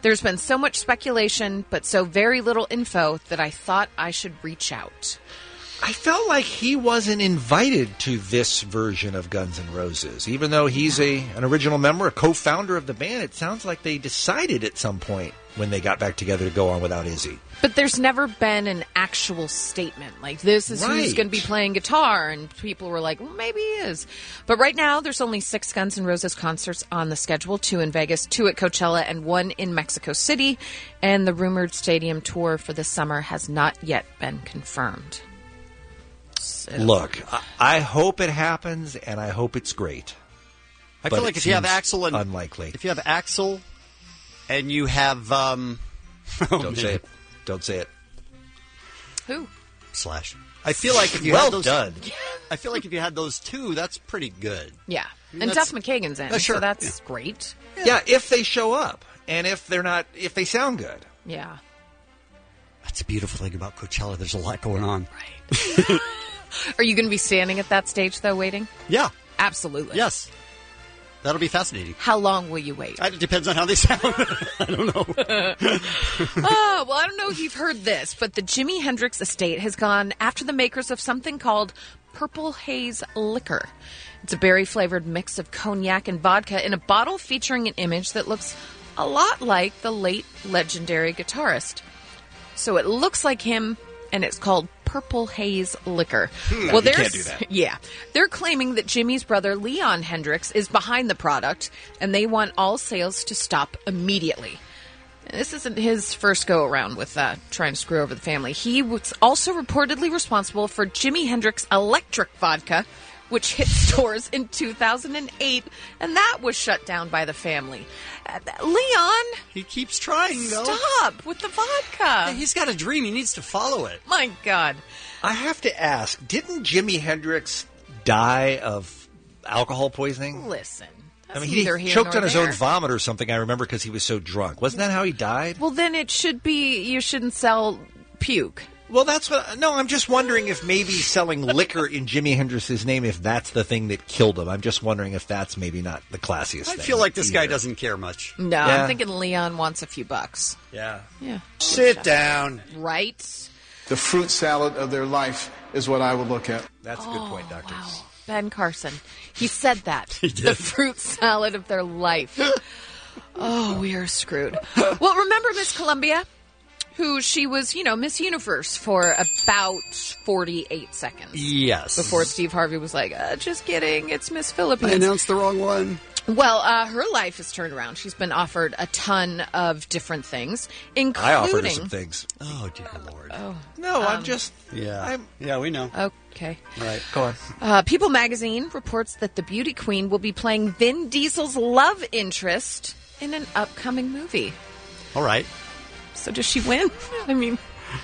Speaker 1: There's been so much speculation, but so very little info that I thought I should reach out.
Speaker 10: I felt like he wasn't invited to this version of Guns N' Roses. Even though he's an original member, a co-founder of the band, it sounds like they decided at some point when they got back together to go on without Izzy.
Speaker 1: But there's never been an actual statement. Like, this is who's going to be playing guitar, and people were like, well, maybe he is. But right now, there's only 6 Guns N' Roses concerts on the schedule, 2 in Vegas, 2 at Coachella, and 1 in Mexico City. And the rumored stadium tour for this summer has not yet been confirmed. So.
Speaker 10: Look, I hope it happens, and I hope it's great.
Speaker 9: I feel like if you have Axl and
Speaker 10: unlikely.
Speaker 9: If you have Axl and you have
Speaker 10: don't say it. Don't say it.
Speaker 1: Who?
Speaker 9: Slash. I feel like if you
Speaker 10: well
Speaker 9: had those,
Speaker 10: done.
Speaker 9: I feel like if you had those 2, that's pretty good.
Speaker 1: Yeah,
Speaker 9: I mean,
Speaker 1: and Duff McKagan's in,
Speaker 9: sure.
Speaker 1: so that's great.
Speaker 10: Yeah, if they show up, and if they sound good.
Speaker 1: Yeah.
Speaker 9: That's the beautiful thing about Coachella. There's a lot going on.
Speaker 1: Right. Are you going to be standing at that stage, though, waiting?
Speaker 9: Yeah.
Speaker 1: Absolutely.
Speaker 9: Yes. That'll be fascinating.
Speaker 1: How long will you wait?
Speaker 9: It depends on how they sound. I don't know.
Speaker 1: Well, I don't know if you've heard this, but the Jimi Hendrix estate has gone after the makers of something called Purple Haze Liquor. It's a berry-flavored mix of cognac and vodka in a bottle featuring an image that looks a lot like the late legendary guitarist. So it looks like him, and it's called Purple Haze Liquor.
Speaker 10: Well, you can't do that.
Speaker 1: Yeah. They're claiming that Jimmy's brother, Leon Hendrix, is behind the product, and they want all sales to stop immediately. And this isn't his first go-around with trying to screw over the family. He was also reportedly responsible for Jimi Hendrix Electric Vodka, which hit stores in 2008, and that was shut down by the family. Leon!
Speaker 9: He keeps trying, though.
Speaker 1: Stop with the vodka!
Speaker 9: Hey, he's got a dream. He needs to follow it.
Speaker 1: My God.
Speaker 10: I have to ask, didn't Jimi Hendrix die of alcohol poisoning?
Speaker 1: Listen.
Speaker 10: I mean, he choked on his own vomit or something, I remember, because he was so drunk. Wasn't that how he died?
Speaker 1: Well, then it should be you shouldn't sell puke.
Speaker 10: Well, that's what... No, I'm just wondering if maybe selling liquor in Jimi Hendrix's name, if that's the thing that killed him. I'm just wondering if that's maybe not the classiest thing.
Speaker 9: I feel like this guy doesn't care much.
Speaker 1: No,
Speaker 10: Yeah.
Speaker 1: I'm thinking Leon wants a few bucks.
Speaker 10: Yeah.
Speaker 1: Yeah.
Speaker 21: Sit down.
Speaker 1: Right?
Speaker 21: The fruit salad of their life is what I would look at.
Speaker 10: That's a good point, Doctor.
Speaker 1: Wow. Ben Carson. He said that.
Speaker 9: He did.
Speaker 1: The fruit salad of their life. Oh, we are screwed. Well, remember Miss Columbia? Who she was, Miss Universe for about 48 seconds.
Speaker 9: Yes.
Speaker 1: Before Steve Harvey was like, just kidding, it's Miss Philippines.
Speaker 9: I announced the wrong one.
Speaker 1: Well, her life has turned around. She's been offered a ton of different things, including...
Speaker 10: I offered her some things.
Speaker 9: Oh, dear Lord.
Speaker 1: Oh,
Speaker 10: No, I'm just...
Speaker 9: Yeah. Yeah, we know.
Speaker 1: Okay.
Speaker 9: All right.
Speaker 10: Go on.
Speaker 1: People magazine reports that the beauty queen will be playing Vin Diesel's love interest in an upcoming movie.
Speaker 9: All right.
Speaker 1: So does she win? I mean...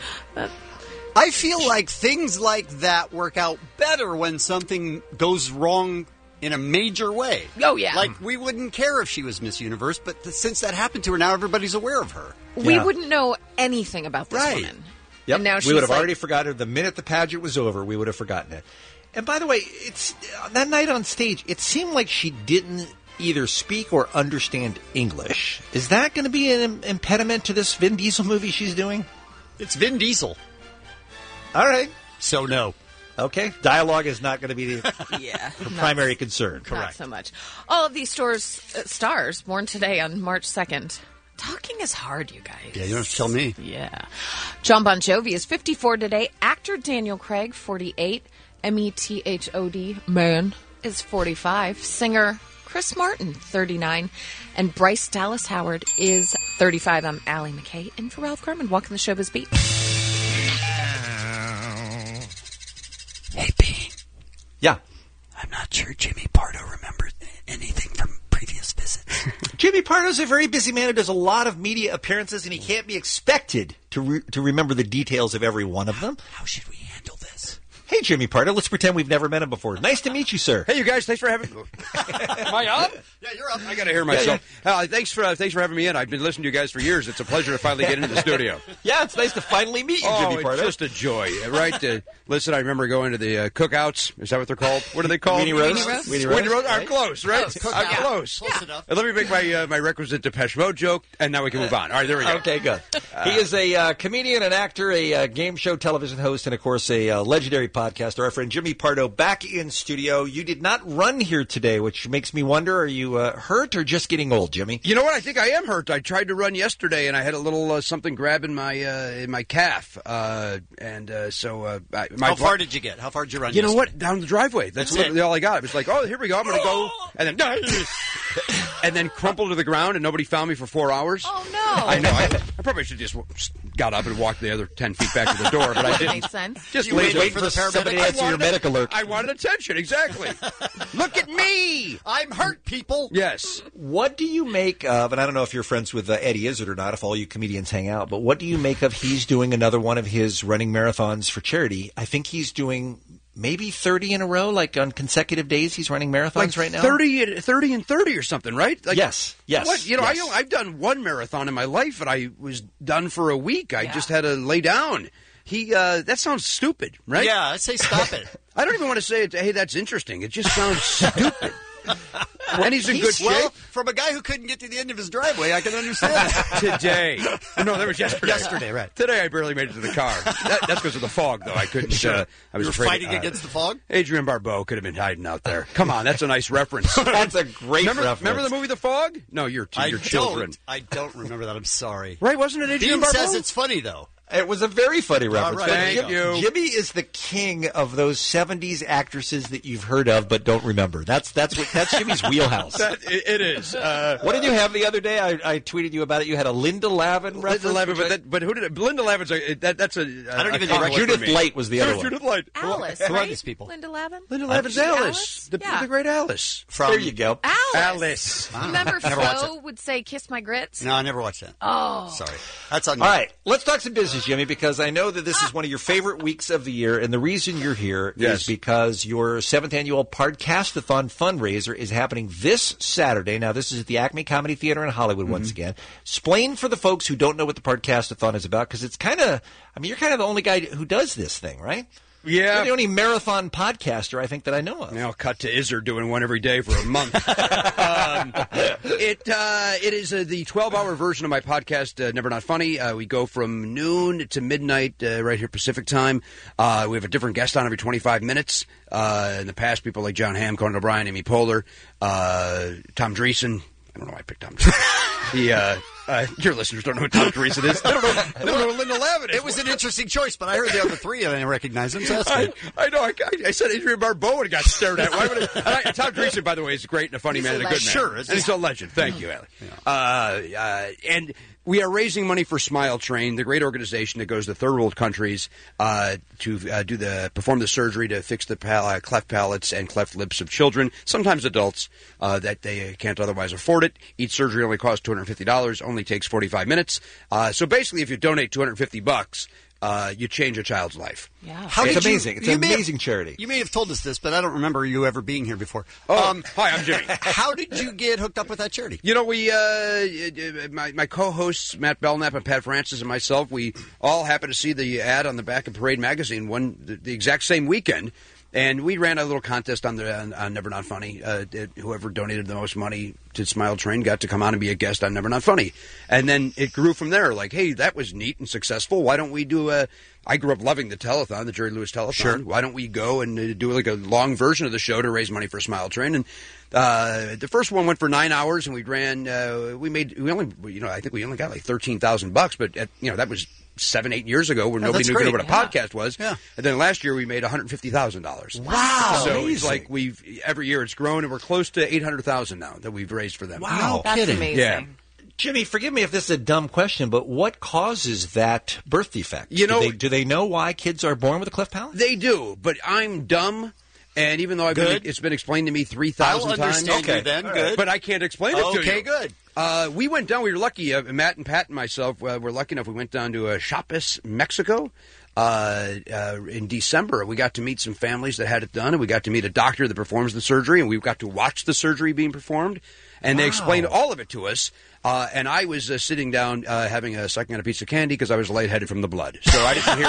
Speaker 9: I feel like things like that work out better when something goes wrong in a major way.
Speaker 1: Oh, yeah.
Speaker 9: Like, we wouldn't care if she was Miss Universe, but since that happened to her, now everybody's aware of her.
Speaker 1: We wouldn't know anything about this woman.
Speaker 10: Yep.
Speaker 1: And now
Speaker 10: we would have
Speaker 1: she's
Speaker 10: already forgotten her. The minute the pageant was over, we would have forgotten it. And by the way, it's that night on stage, it seemed like she didn't either speak or understand English. Is that going to be an impediment to this Vin Diesel movie she's doing?
Speaker 9: It's Vin Diesel.
Speaker 10: All right.
Speaker 9: So no.
Speaker 10: Okay. Dialogue is not going to be the her primary concern.
Speaker 1: Not so much. All of these stars born today on March 2nd. Talking is hard, you guys.
Speaker 9: Yeah, you don't have to tell me.
Speaker 1: Yeah. John Bon Jovi is 54 today. Actor Daniel Craig, 48. METHOD, man, is 45. Singer Chris Martin, 39. And Bryce Dallas Howard is 35. I'm Allie McKay in for Ralph Garman, walking the showbiz beat.
Speaker 9: Hey, Bean.
Speaker 10: Yeah.
Speaker 9: I'm not sure Jimmy Pardo remembered anything from previous visits.
Speaker 10: Jimmy Pardo's a very busy man who does a lot of media appearances, and he can't be expected to remember the details of every one of them.
Speaker 9: How should we handle this?
Speaker 10: Hey, Jimmy Pardo. Let's pretend we've never met him before. Nice to meet you, sir.
Speaker 7: Hey, you guys. Thanks for having me. Am I up?
Speaker 9: Yeah, you're up.
Speaker 7: I got to hear myself. Thanks for having me in. I've been listening to you guys for years. It's a pleasure to finally get into the studio.
Speaker 10: Yeah, it's nice to finally meet you, Jimmy Pardo.
Speaker 7: It's just a joy, right? Listen, I remember going to the cookouts. Is that what they're called? What are they called?
Speaker 10: Weenie Roast.
Speaker 7: Weenie Roast. I'm close, right? I'm close.
Speaker 9: Close enough.
Speaker 7: Let me make my requisite Depeche Mode joke, and now we can move on. All right, there we go.
Speaker 10: Okay, good. He is a comedian, an actor, a game show television host, and, of course, a legendary podcaster. Our friend Jimmy Pardo back in studio. You did not run here today, which makes me wonder, are you hurt or just getting old, Jimmy?
Speaker 7: You know what? I think I am hurt. I tried to run yesterday, and I had a little something grab in my calf. How
Speaker 9: far did you get? How far did you run?
Speaker 7: You know what? Down the driveway. That's literally all I got. It was like, oh, here we go. I'm going to go. And then, and then crumpled to the ground, and nobody found me for 4 hours.
Speaker 1: Oh, no.
Speaker 7: I know. I probably should just got up and walked the other 10 feet back to the door, but I didn't.
Speaker 1: Makes sense.
Speaker 7: Just
Speaker 10: wait for the paramedic to answer your medical alert.
Speaker 7: I wanted attention, exactly. Look at me!
Speaker 9: I'm hurt, people.
Speaker 7: Yes.
Speaker 10: What do you make of, and I don't know if you're friends with Eddie Izzard or not, if all you comedians hang out, but what do you make of he's doing another one of his running marathons for charity? I think he's doing maybe 30 in a row, like on consecutive days he's running marathons right now?
Speaker 7: 30 and 30 or something, right? Like,
Speaker 10: yes.
Speaker 7: What? You know,
Speaker 10: yes.
Speaker 7: I've done one marathon in my life, and I was done for a week. I just had to lay down. That sounds stupid, right?
Speaker 9: Yeah, I say stop it.
Speaker 7: I don't even want to say it. Hey, that's interesting. It just sounds stupid. And he's in good shape.
Speaker 9: Well, from a guy who couldn't get to the end of his driveway, I can understand that.
Speaker 7: Today. No, that was yesterday.
Speaker 9: Yesterday, right.
Speaker 7: Today I barely made it to the car. That's because of the fog, though. I couldn't.
Speaker 9: Sure.
Speaker 7: I was
Speaker 9: you were
Speaker 7: afraid,
Speaker 9: fighting against the fog?
Speaker 7: Adrienne Barbeau could have been hiding out there. Come on, that's a nice reference.
Speaker 10: That's a great reference.
Speaker 7: Remember the movie The Fog? No, your children.
Speaker 9: I don't remember that. I'm sorry.
Speaker 7: Right, wasn't it Adrienne Barbeau?
Speaker 9: Dean says it's funny, though.
Speaker 10: It was a very funny reference.
Speaker 9: Right,
Speaker 7: thank you.
Speaker 10: Jimmy is the king of those 70s actresses that you've heard of but don't remember. That's Jimmy's wheelhouse.
Speaker 7: It is.
Speaker 10: What did you have the other day? I tweeted you about it. You had a Linda Lavin reference.
Speaker 7: Linda Lavin, but who did it? Linda Lavin's that's a.
Speaker 9: I don't even know.
Speaker 10: Judith Light was the other one.
Speaker 7: Judith Light.
Speaker 1: Alice,
Speaker 9: Who
Speaker 1: right?
Speaker 9: are these people?
Speaker 1: Linda Lavin?
Speaker 7: Linda Lavin's Alice. The great Alice.
Speaker 10: There you go.
Speaker 1: Alice. Remember Flo would say, "Kiss my grits"?
Speaker 9: No, I never watched that.
Speaker 1: Oh.
Speaker 9: Sorry. That's on
Speaker 10: All right, let's talk some business, Jimmy, because I know that this is one of your favorite weeks of the year, and the reason you're here is because your 7th annual Podcastathon fundraiser is happening this Saturday. Now, this is at the Acme Comedy Theater in Hollywood once again. Explain for the folks who don't know what the Podcastathon is about, because it's kind of, you're kind of the only guy who does this thing, right?
Speaker 7: Yeah.
Speaker 10: You're the only marathon podcaster, I think, that I know of.
Speaker 7: Now, cut to Izzard doing one every day for a month. It is the 12-hour version of my podcast, Never Not Funny. We go from noon to midnight right here Pacific time. We have a different guest on every 25 minutes. In the past, people like John Hamm, Conan O'Brien, Amy Poehler, Tom Dreesen. I don't know why I picked Tom Dreesen. Your listeners don't know who Tom Dreesen is. They don't know who Linda Lavin is.
Speaker 9: It was an interesting choice, but I heard the other three and I didn't recognize them. So that's good.
Speaker 7: I know. I said Adrienne Barbeau and got stared at. Why would Tom Dreesen, by the way, is great and a funny man and a good man.
Speaker 9: Sure.
Speaker 7: And he's a legend. Thank you, Allie. And we are raising money for Smile Train, the great organization that goes to third world countries to perform the surgery to fix the cleft palates and cleft lips of children, sometimes adults, that they can't otherwise afford it. Each surgery only costs $250, only takes 45 minutes. So basically, if you donate $250, you change a child's life.
Speaker 1: Yeah.
Speaker 10: It's amazing. It's an amazing charity.
Speaker 9: You may have told us this, but I don't remember you ever being here before.
Speaker 7: Hi, I'm Jimmy.
Speaker 9: How did you get hooked up with that charity?
Speaker 7: You know, we, my co-hosts, Matt Belknap and Pat Francis and myself, we all happened to see the ad on the back of Parade Magazine the exact same weekend. And we ran a little contest on Never Not Funny. Whoever donated the most money to Smile Train got to come on and be a guest on Never Not Funny. And then it grew from there. Like, hey, that was neat and successful. Why don't we do I grew up loving the telethon, the Jerry Lewis telethon. Sure. Why don't we go and do like a long version of the show to raise money for Smile Train? And the first one went for 9 hours, and we ran. I think we only got like $13,000, but that was 7-8 years ago when nobody knew what a podcast was. Yeah. And then last year we made $150,000.
Speaker 10: Wow.
Speaker 7: So
Speaker 10: amazing.
Speaker 7: It's like every year it's grown, and we're close to $800,000 now that we've raised for them.
Speaker 10: Wow.
Speaker 1: That's
Speaker 10: kidding.
Speaker 1: amazing.
Speaker 7: Yeah.
Speaker 10: Jimmy, forgive me if this is a dumb question, but what causes that birth defect? Do they know why kids are born with a cleft palate?
Speaker 7: They do, but I'm dumb. And even though it's been explained to me 3,000 times.
Speaker 9: I'll understand you then. Good.
Speaker 7: But I can't explain it to you.
Speaker 9: Okay, good.
Speaker 7: We went down. We were lucky. Matt and Pat and myself were lucky enough. We went down to Chiapas, Mexico. in December. We got to meet some families that had it done, and we got to meet a doctor that performs the surgery, and we got to watch the surgery being performed. And they explained all of it to us. And I was sitting down sucking on a piece of candy because I was lightheaded from the blood. So I didn't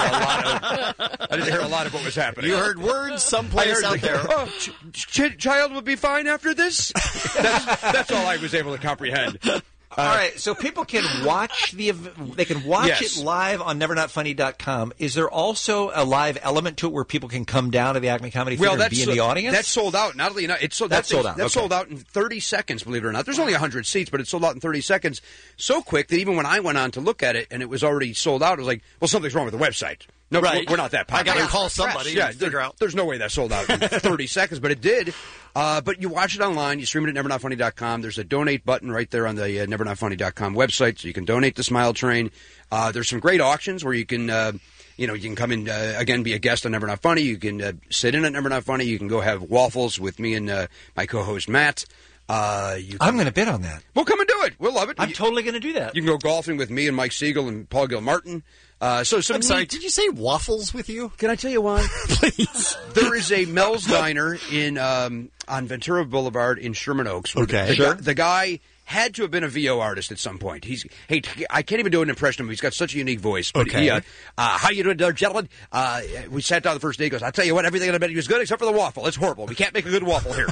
Speaker 7: hear a lot of what was happening.
Speaker 9: You heard words someplace out there.
Speaker 7: Oh, child will be fine after this? That's all I was able to comprehend.
Speaker 10: All right, so people can watch it live on NeverNotFunny.com. Is there also a live element to it where people can come down to the Acme Comedy Theater and be in the audience?
Speaker 7: That's sold out. Not only that's sold out. That's sold out in 30 seconds. Believe it or not, there's only 100 seats, but it's sold out in 30 seconds. So quick that even when I went on to look at it and it was already sold out, I was like, "Well, something's wrong with the website." No,
Speaker 9: right.
Speaker 7: We're not that popular.
Speaker 9: I got to call somebody and figure out.
Speaker 7: There's no way that sold out in 30 seconds, but it did. But you watch it online. You stream it at NeverNotFunny.com. There's a donate button right there on the NeverNotFunny.com website, so you can donate to Smile Train. There's some great auctions where you can, you can come in, again, be a guest on Never Not Funny. You can sit in at Never Not Funny. You can go have waffles with me and my co-host, Matt.
Speaker 10: I'm going to bid on that.
Speaker 7: Well, come and do it. We'll love it.
Speaker 10: I'm totally going to do that.
Speaker 7: You can go golfing with me and Mike Siegel and Paul Gilmartin.
Speaker 9: I'm sorry, did you say waffles with you?
Speaker 7: Can I tell you why?
Speaker 9: Please.
Speaker 7: There is a Mel's Diner on Ventura Boulevard in Sherman Oaks.
Speaker 9: Okay.
Speaker 7: The guy had to have been a VO artist at some point. I can't even do an impression of him. He's got such a unique voice. But
Speaker 9: okay.
Speaker 7: How you doing there, gentlemen? We sat down the first day. He goes, I'll tell you what, everything on the menu was good except for the waffle. It's horrible. We can't make a good waffle here.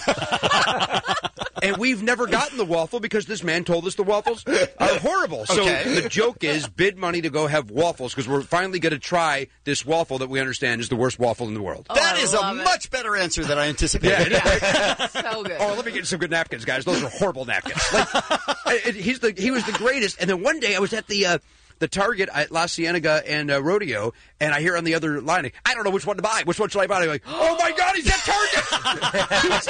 Speaker 7: And we've never gotten the waffle because this man told us the waffles are horrible. So the joke is bid money to go have waffles because we're finally going to try this waffle that we understand is the worst waffle in the world.
Speaker 9: That is a much better answer than I anticipated.
Speaker 1: Yeah. So good.
Speaker 7: Oh, let me get some good napkins, guys. Those are horrible napkins. He was the greatest. And then one day I was at the Target at La Cienega and Rodeo, and I hear on the other line, I don't know which one to buy. Which one should I buy? I'm like, oh my God, he's at Target! He's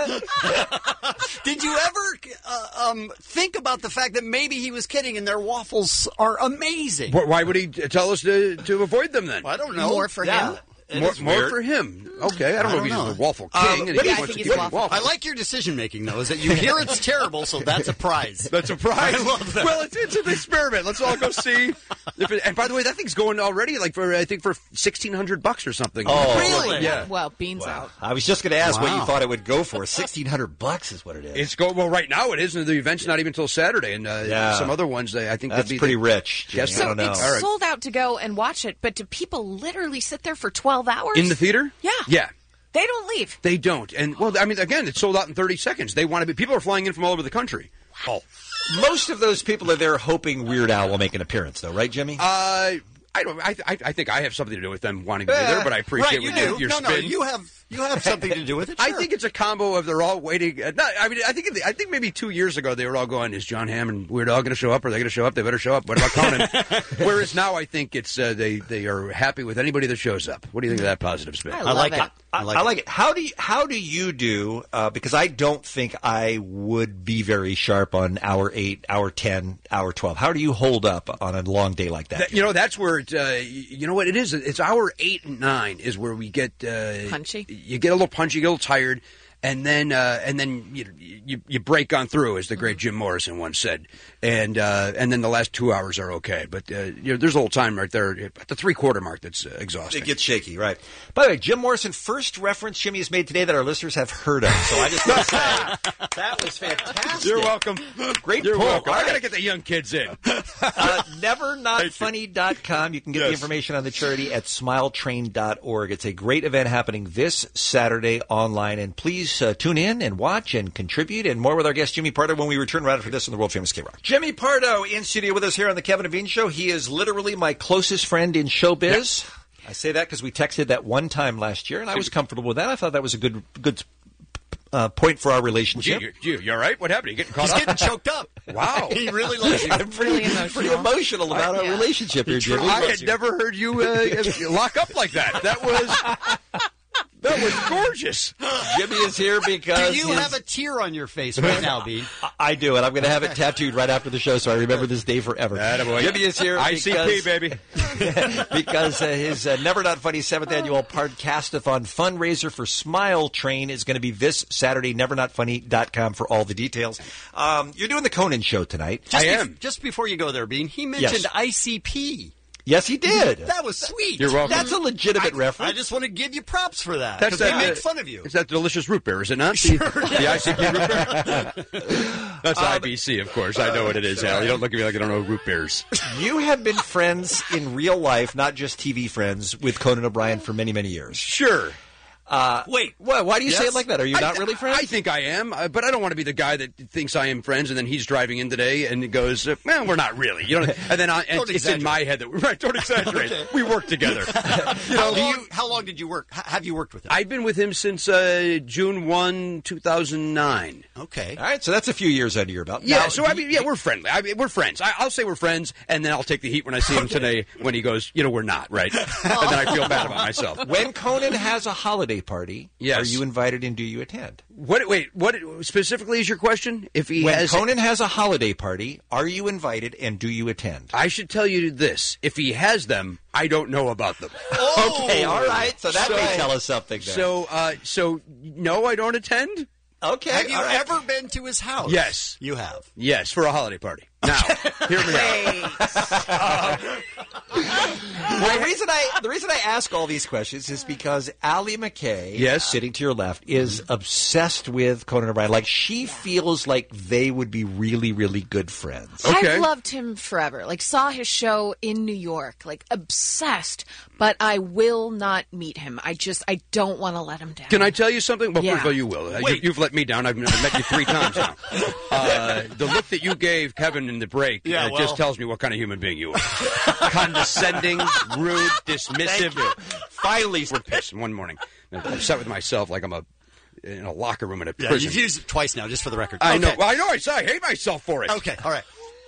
Speaker 7: here!
Speaker 9: Did you ever think about the fact that maybe he was kidding and their waffles are amazing?
Speaker 7: Why would he tell us to avoid them then?
Speaker 9: Well, I don't know.
Speaker 1: More for him.
Speaker 7: More for him. Okay, I don't know if he's a waffle king. And
Speaker 1: I
Speaker 7: he
Speaker 1: think
Speaker 7: wants to
Speaker 1: he's
Speaker 7: give
Speaker 1: waffle.
Speaker 7: waffles.
Speaker 9: I like your decision making though. Is that you hear it's terrible, so that's a prize.
Speaker 7: That's a prize.
Speaker 9: I love that.
Speaker 7: Well, it's an experiment. Let's all go see. And by the way, that thing's going already for $1,600 or something.
Speaker 9: Oh, really?
Speaker 7: Yeah.
Speaker 1: Well, beans out.
Speaker 10: I was just going to ask what you thought it would go for. $1,600 is what it is.
Speaker 7: Well, right now it is, and the event's not even until Saturday, and some other ones I think
Speaker 10: that's pretty rich. Jimmy.
Speaker 1: So
Speaker 10: I don't know.
Speaker 1: it's sold out to go and watch it, but do people literally sit there for 12 hours
Speaker 7: in the theater?
Speaker 1: Yeah.
Speaker 7: Yeah.
Speaker 1: They don't leave.
Speaker 7: They don't. And, well, I mean, again, it's sold out in 30 seconds. They want to be. People are flying in from all over the country.
Speaker 10: Oh. Most of those people are there hoping Weird Al will make an appearance, though, right, Jimmy?
Speaker 7: I think I have something to do with them wanting to be there, but I appreciate your spin.
Speaker 9: No, you have something to do with it. Sure.
Speaker 7: I think it's a combo of they're all waiting. I think maybe 2 years ago they were all going, "Is John Hamm and Weird Al going to show up? Are they going to show up? They better show up. What about Conan?" Whereas now I think it's they are happy with anybody that shows up. What do you think of that positive spin?
Speaker 1: I like it.
Speaker 10: I like it. How do you do? Because I don't think I would be very sharp on hour 8, hour 10, hour 12. How do you hold up on a long day like that?
Speaker 7: That's where it. You know what it is? It's hour 8 and 9 is where we get
Speaker 1: punchy.
Speaker 7: You get a little punchy, you get a little tired, and then you break on through, as the great Jim Morrison once said, and then the last 2 hours are okay. But there's a little time right there at the 3/4 mark that's exhausting.
Speaker 10: It gets shaky, right? By the way, Jim Morrison, first reference Jimmy has made today that our listeners have heard of. So I just want to say that was fantastic.
Speaker 7: You're welcome.
Speaker 10: Great
Speaker 7: You're
Speaker 10: pull.
Speaker 7: welcome.
Speaker 10: All
Speaker 7: I
Speaker 10: right.
Speaker 7: got to get the young kids in.
Speaker 10: NeverNotFunny.com. You can get the information on the charity at SmileTrain.org. It's a great event happening this Saturday online, and please tune in and watch and contribute, and more with our guest Jimmy Pardo when we return right after this on the world famous K-Rock. Jimmy Pardo in studio with us here on the Kevin and Bean Show. He is literally my closest friend in showbiz. Yeah. I say that because we texted that one time last year, and I was comfortable with that. I thought that was a good point for our relationship.
Speaker 7: You all right? What happened? You getting caught
Speaker 9: He's
Speaker 7: up?
Speaker 9: getting choked up.
Speaker 7: Wow.
Speaker 9: He really loves you.
Speaker 10: I'm pretty emotional about our relationship here, Jimmy.
Speaker 7: I had never heard you lock up like that. That was gorgeous.
Speaker 10: Jimmy is here because...
Speaker 9: Do you have a tear on your face right now, Bean?
Speaker 10: I do, and I'm going to have it tattooed right after the show, so I remember this day forever. Jimmy is here
Speaker 7: ICP, baby.
Speaker 10: because his Never Not Funny 7th Annual Podcastathon fundraiser for Smile Train is going to be this Saturday, NeverNotFunny.com for all the details. You're doing the Conan show tonight.
Speaker 7: I am.
Speaker 9: Just before you go there, Bean, he mentioned ICP.
Speaker 10: Yes, he did.
Speaker 9: That was sweet.
Speaker 7: You're welcome.
Speaker 10: That's a legitimate reference.
Speaker 9: I just want to give you props for that.
Speaker 7: That's
Speaker 9: Because they make fun of you.
Speaker 7: It's that delicious root beer, is it not?
Speaker 9: Sure.
Speaker 7: The ICP root beer? That's IBC, of course. I know what it is, Al. You don't look at me like I don't know root beers.
Speaker 10: You have been friends in real life, not just TV friends, with Conan O'Brien for many, many years.
Speaker 7: Sure.
Speaker 9: Wait.
Speaker 10: Why do you say it like that? Are you not really friends?
Speaker 7: I think I am, but I don't want to be the guy that thinks I am friends, and then he's driving in today and he goes, well, we're not really. You know, and then it's in my head that right. Don't exaggerate.
Speaker 9: Okay.
Speaker 7: We work together.
Speaker 9: How long did you work? Have you worked with him?
Speaker 7: I've been with him since June 1, 2009.
Speaker 9: Okay.
Speaker 10: All right, so that's a few years under your belt.
Speaker 7: Yeah,
Speaker 10: Now,
Speaker 7: so we're friendly. We're friends. I'll say we're friends, and then I'll take the heat when I see him today when he goes, we're not, right? And then I feel bad about myself.
Speaker 10: When Conan has a holiday party,
Speaker 7: yes.
Speaker 10: Are you invited and do you attend?
Speaker 7: What specifically is your question?
Speaker 10: When Conan has a holiday party, are you invited and do you attend?
Speaker 7: I should tell you this. If he has them, I don't know about them.
Speaker 10: Oh, okay, all right. So that may tell us something then.
Speaker 7: So no, I don't attend.
Speaker 10: Okay.
Speaker 9: Have you ever been to his house?
Speaker 7: Yes.
Speaker 9: You have?
Speaker 7: Yes, for a holiday party. Now, hear me out.
Speaker 10: The reason I ask all these questions is because Allie McKay, sitting to your left, is obsessed with Conan O'Brien. Like, she feels like they would be really, really good friends.
Speaker 1: Okay. I've loved him forever. Like, saw his show in New York. Like, obsessed. But I will not meet him. I don't want to let him down.
Speaker 7: Can I tell you something? Well,
Speaker 1: Yeah.
Speaker 7: first of all, you will. You've let me down. I've met you 3 times now. The look that you gave Kevin in the break just tells me what kind of human being you are. Condescending, rude, dismissive. Finally, we're pissed one morning. I'm upset with myself like I'm in a locker room in a prison.
Speaker 9: You've used it twice now, just for the record.
Speaker 7: I know. Well, I know. I hate myself for it.
Speaker 9: Okay, all right.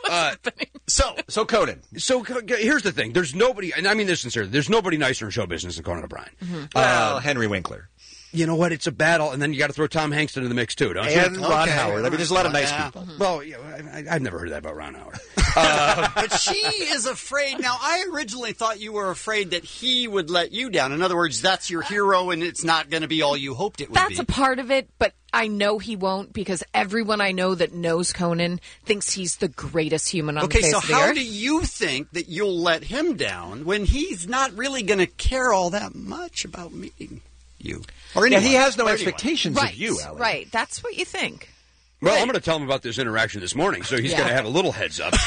Speaker 10: So Conan.
Speaker 7: So here's the thing. There's nobody, and I mean this sincerely, there's nobody nicer in show business than Conan O'Brien.
Speaker 10: Mm-hmm. Well, Henry Winkler.
Speaker 7: You know what? It's a battle, and then you got to throw Tom Hanks into the mix too, don't you?
Speaker 10: And Ron Howard. I mean, there's a lot of nice people.
Speaker 7: Mm-hmm. Well, I've never heard that about Ron Howard.
Speaker 9: But she is afraid. Now, I originally thought you were afraid that he would let you down. In other words, that's your hero, and it's not going to be all you hoped it would be.
Speaker 1: That's a part of it, but I know he won't because everyone I know that knows Conan thinks he's the greatest human on the face of the earth.
Speaker 9: How do you think that you'll let him down when he's not really going to care all that much about meeting you? Or anyone,
Speaker 10: he has no expectations
Speaker 1: of
Speaker 10: you, Allie.
Speaker 1: Right, that's what you think.
Speaker 7: Well, I'm going to tell him about this interaction this morning, so he's going to have a little heads up.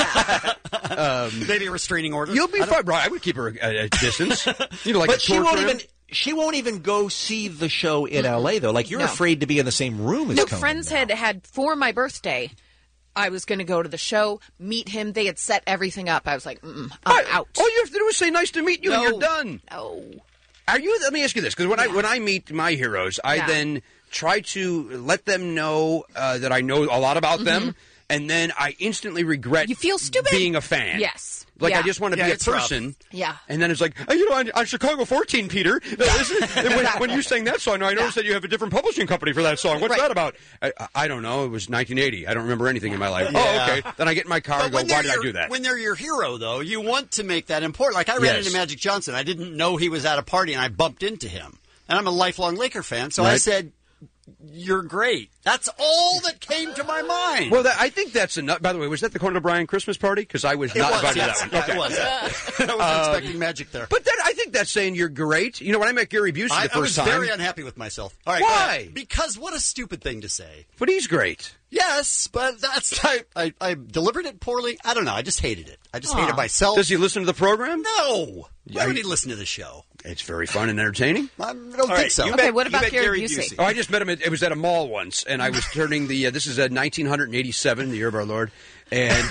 Speaker 9: Maybe a restraining order.
Speaker 7: You'll be fine, bro. I would keep her at a distance.
Speaker 10: But she won't even go see the show in L.A., though. Like, you're afraid to be in the same room as Conan.
Speaker 1: Friends had for my birthday, I was going to go to the show, meet him. They had set everything up. I was like, I'm out.
Speaker 7: All you have to do is say, nice to meet you, and you're done.
Speaker 1: No.
Speaker 7: Are you? Let me ask you this, because when I meet my heroes, I then try to let them know that I know a lot about them, and then I instantly regret
Speaker 1: you feel stupid
Speaker 7: being a fan.
Speaker 1: Yes.
Speaker 7: Like, I just want to be a person.
Speaker 1: Rough. Yeah.
Speaker 7: And then it's like, on Chicago 14, Peter, when you sang that song, I noticed that you have a different publishing company for that song. What's that about? I don't know. It was 1980. I don't remember anything in my life. Yeah. Oh, okay. Then I get in my car and go, why did I do that?
Speaker 9: When they're your hero, though, you want to make that important. Like, I ran into Magic Johnson. I didn't know he was at a party, and I bumped into him. And I'm a lifelong Laker fan, so I said, you're great. That's all that came to my mind.
Speaker 7: Well, I think that's enough. By the way, was that the Conan O'Brien Christmas party? Because I was not invited to that one.
Speaker 9: Yeah, it was. I wasn't expecting Magic there.
Speaker 7: But then I think that's saying you're great. You know, when I met Gary Busey the first time,
Speaker 9: I was very unhappy with myself. All right,
Speaker 7: why?
Speaker 9: Because what a stupid thing to say.
Speaker 7: But he's great.
Speaker 9: Yes, but I delivered it poorly. I don't know. I just hated it. I just hated myself.
Speaker 7: Does he listen to the program?
Speaker 9: No. Why would he listen to the show?
Speaker 7: It's very fun and entertaining.
Speaker 9: I don't think so.
Speaker 1: What about Gary Busey?
Speaker 7: Oh, I just met him. It was at a mall once, and I was turning this is 1987, the year of our Lord, and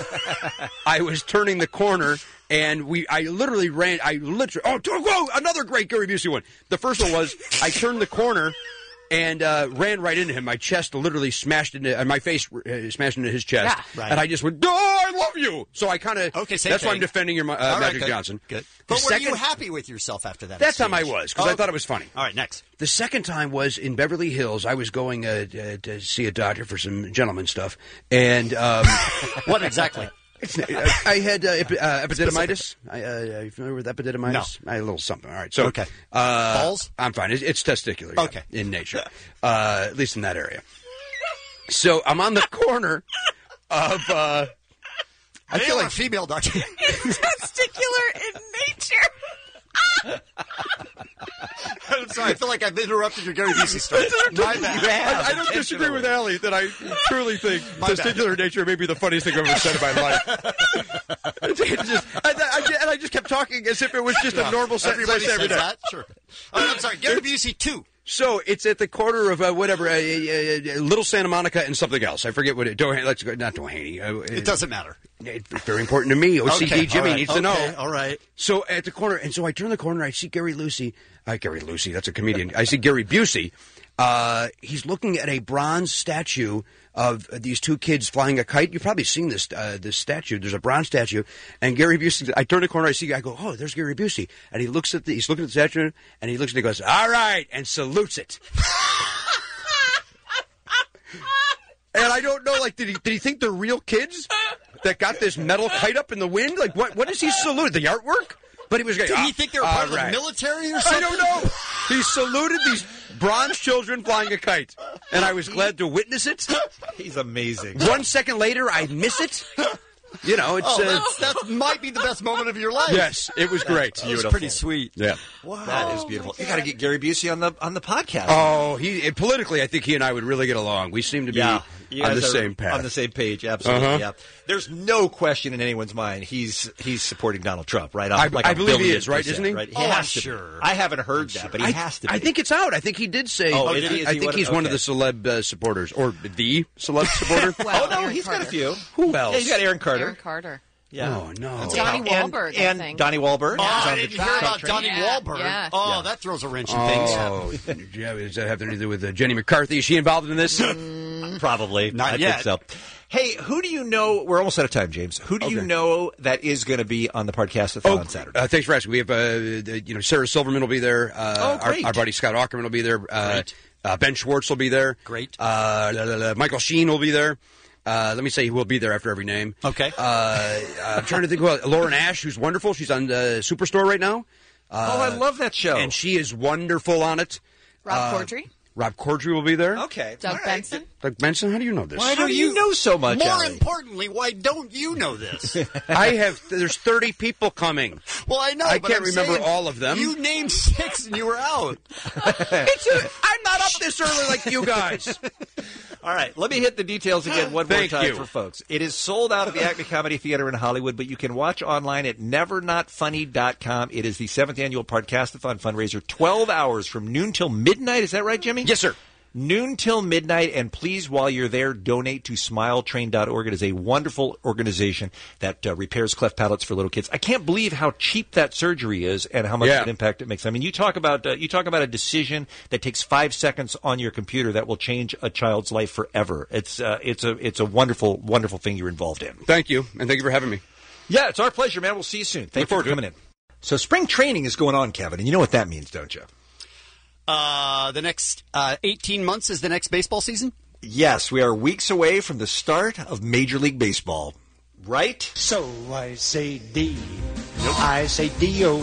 Speaker 7: I was turning the corner, and I literally ran. Whoa, another great Gary Busey one. The first one was I turned the corner and ran right into him. My chest literally smashed into my face, smashed into his chest, and I just went, "Oh, I love you!" So I kind of that's why I'm defending your Magic Johnson.
Speaker 9: Good. But were you happy with yourself after that?
Speaker 7: That time I was, because I thought it was funny.
Speaker 9: All right, next.
Speaker 7: The second time was in Beverly Hills. I was going to see a doctor for some gentleman stuff, and
Speaker 9: what exactly?
Speaker 7: I had epididymitis. Are you familiar with epididymitis? No. I had a little something. All right. So,
Speaker 9: balls?
Speaker 7: I'm fine. It's testicular. In nature, at least in that area. So I'm on the corner of.
Speaker 9: I feel like a female doctor.
Speaker 1: That's testicular in nature.
Speaker 9: I'm sorry. I feel like I've interrupted your Gary Busey story. My bad.
Speaker 7: I don't disagree with Allie that I truly think testicular nature may be the funniest thing I've ever said in my life. I just kept talking as if it was just a normal sentence I say every day.
Speaker 9: That? Sure. I'm sorry. Gary Busey 2.
Speaker 7: So it's at the corner of Little Santa Monica and something else. I forget what it. Let's go. Not Doheny.
Speaker 9: It doesn't matter.
Speaker 7: It's very important to me. OCD
Speaker 9: Okay,
Speaker 7: Jimmy
Speaker 9: right,
Speaker 7: needs to know.
Speaker 9: All right.
Speaker 7: So at the corner, and so I turn the corner. I see Gary Busey. That's a comedian. I see Gary Busey. He's looking at a bronze statue of these two kids flying a kite. You've probably seen this statue. There's a bronze statue, and Gary Busey. I turn the corner. I go, oh, there's Gary Busey, and he looks at he's looking at the statue, and he looks and he goes, all right, and salutes it. And I don't know, like, did he think they're real kids that got this metal kite up in the wind? Like, what does he salute? The artwork? But he was going,
Speaker 9: did he think they were part of the military or something?
Speaker 7: I don't know. He saluted these bronze children flying a kite, and I was glad to witness it.
Speaker 10: He's amazing.
Speaker 7: 1 second later, I miss it. You know, it's
Speaker 9: that might be the best moment of your life.
Speaker 7: Yes, it was great.
Speaker 9: It was pretty sweet.
Speaker 7: Yeah,
Speaker 10: wow, that is beautiful. You got to get Gary Busey on the podcast.
Speaker 7: Oh, politically, I think he and I would really get along. We seem to be on the same path,
Speaker 10: on the same page. Absolutely. Yeah. There's no question in anyone's mind he's supporting Donald Trump, right?
Speaker 7: I believe he is, right? Isn't he?
Speaker 10: Right? He has to be. I haven't heard that, but he has to be.
Speaker 7: I think it's out. I think he did say.
Speaker 10: Oh,
Speaker 7: I think he's one of the celeb supporters, or the celeb supporter.
Speaker 1: Well,
Speaker 10: no, he's got a few.
Speaker 7: Who else?
Speaker 10: Yeah, he's got Aaron Carter.
Speaker 1: Aaron Carter.
Speaker 10: Yeah.
Speaker 7: Oh, no.
Speaker 1: Donnie Wahlberg,
Speaker 10: and
Speaker 1: I think.
Speaker 10: Donnie Wahlberg.
Speaker 9: Oh, I didn't hear about Donnie Wahlberg.
Speaker 1: Yeah.
Speaker 9: Oh, that throws a wrench in things.
Speaker 7: Oh, yeah, does that have anything to do with Jenny McCarthy? Is she involved in this?
Speaker 10: Probably.
Speaker 9: Not yet.
Speaker 10: I think so. Hey, who do you know? We're almost out of time, James. Who do you know that is going to be on the podcast on Saturday?
Speaker 7: Thanks for asking. We have, Sarah Silverman will be there.
Speaker 10: Great.
Speaker 7: Our buddy Scott Aukerman will be there. Ben Schwartz will be there.
Speaker 9: Great.
Speaker 7: Michael Sheen will be there. Let me say who will be there after every name.
Speaker 9: Okay.
Speaker 7: I'm trying to think about Lauren Ash, who's wonderful. She's on Superstore right now.
Speaker 10: I love that show.
Speaker 7: And she is wonderful on it.
Speaker 1: Rob Corddry.
Speaker 7: Rob Corddry will be there.
Speaker 10: Okay.
Speaker 1: Doug Benson.
Speaker 7: Doug Benson, how do you know this?
Speaker 10: Why do you know so much,
Speaker 9: More
Speaker 10: Allie?
Speaker 9: importantly, why don't you know this?
Speaker 7: There's 30 people coming.
Speaker 9: Well, I know,
Speaker 7: I
Speaker 9: but
Speaker 7: can't
Speaker 9: I'm
Speaker 7: remember
Speaker 9: saying,
Speaker 7: all of them.
Speaker 9: You named 6 and you were out.
Speaker 7: I'm not up this early like you guys.
Speaker 10: All right, let me hit the details again one more
Speaker 7: Thank
Speaker 10: time
Speaker 7: you.
Speaker 10: for folks. It is sold out at the Acme Comedy Theater in Hollywood, but you can watch online at nevernotfunny.com. It is the 7th annual Podcastathon fundraiser, 12 hours from noon till midnight. Is that right, Jimmy?
Speaker 7: Yes, sir.
Speaker 10: Noon till midnight, and please, while you're there, donate to SmileTrain.org. It is a wonderful organization that repairs cleft palates for little kids. I can't believe how cheap that surgery is and how much of an impact it makes. I mean, you talk about a decision that takes 5 seconds on your computer that will change a child's life forever. It's a wonderful, wonderful thing you're involved in.
Speaker 7: Thank you, and thank you for having me.
Speaker 10: Yeah, it's our pleasure, man. We'll see you soon. Thank you for coming in. So spring training is going on, Kevin, and you know what that means, don't you?
Speaker 9: The next 18 months is the next baseball season?
Speaker 10: Yes, we are weeks away from the start of Major League Baseball. Right?
Speaker 16: So I say D. I say D-O.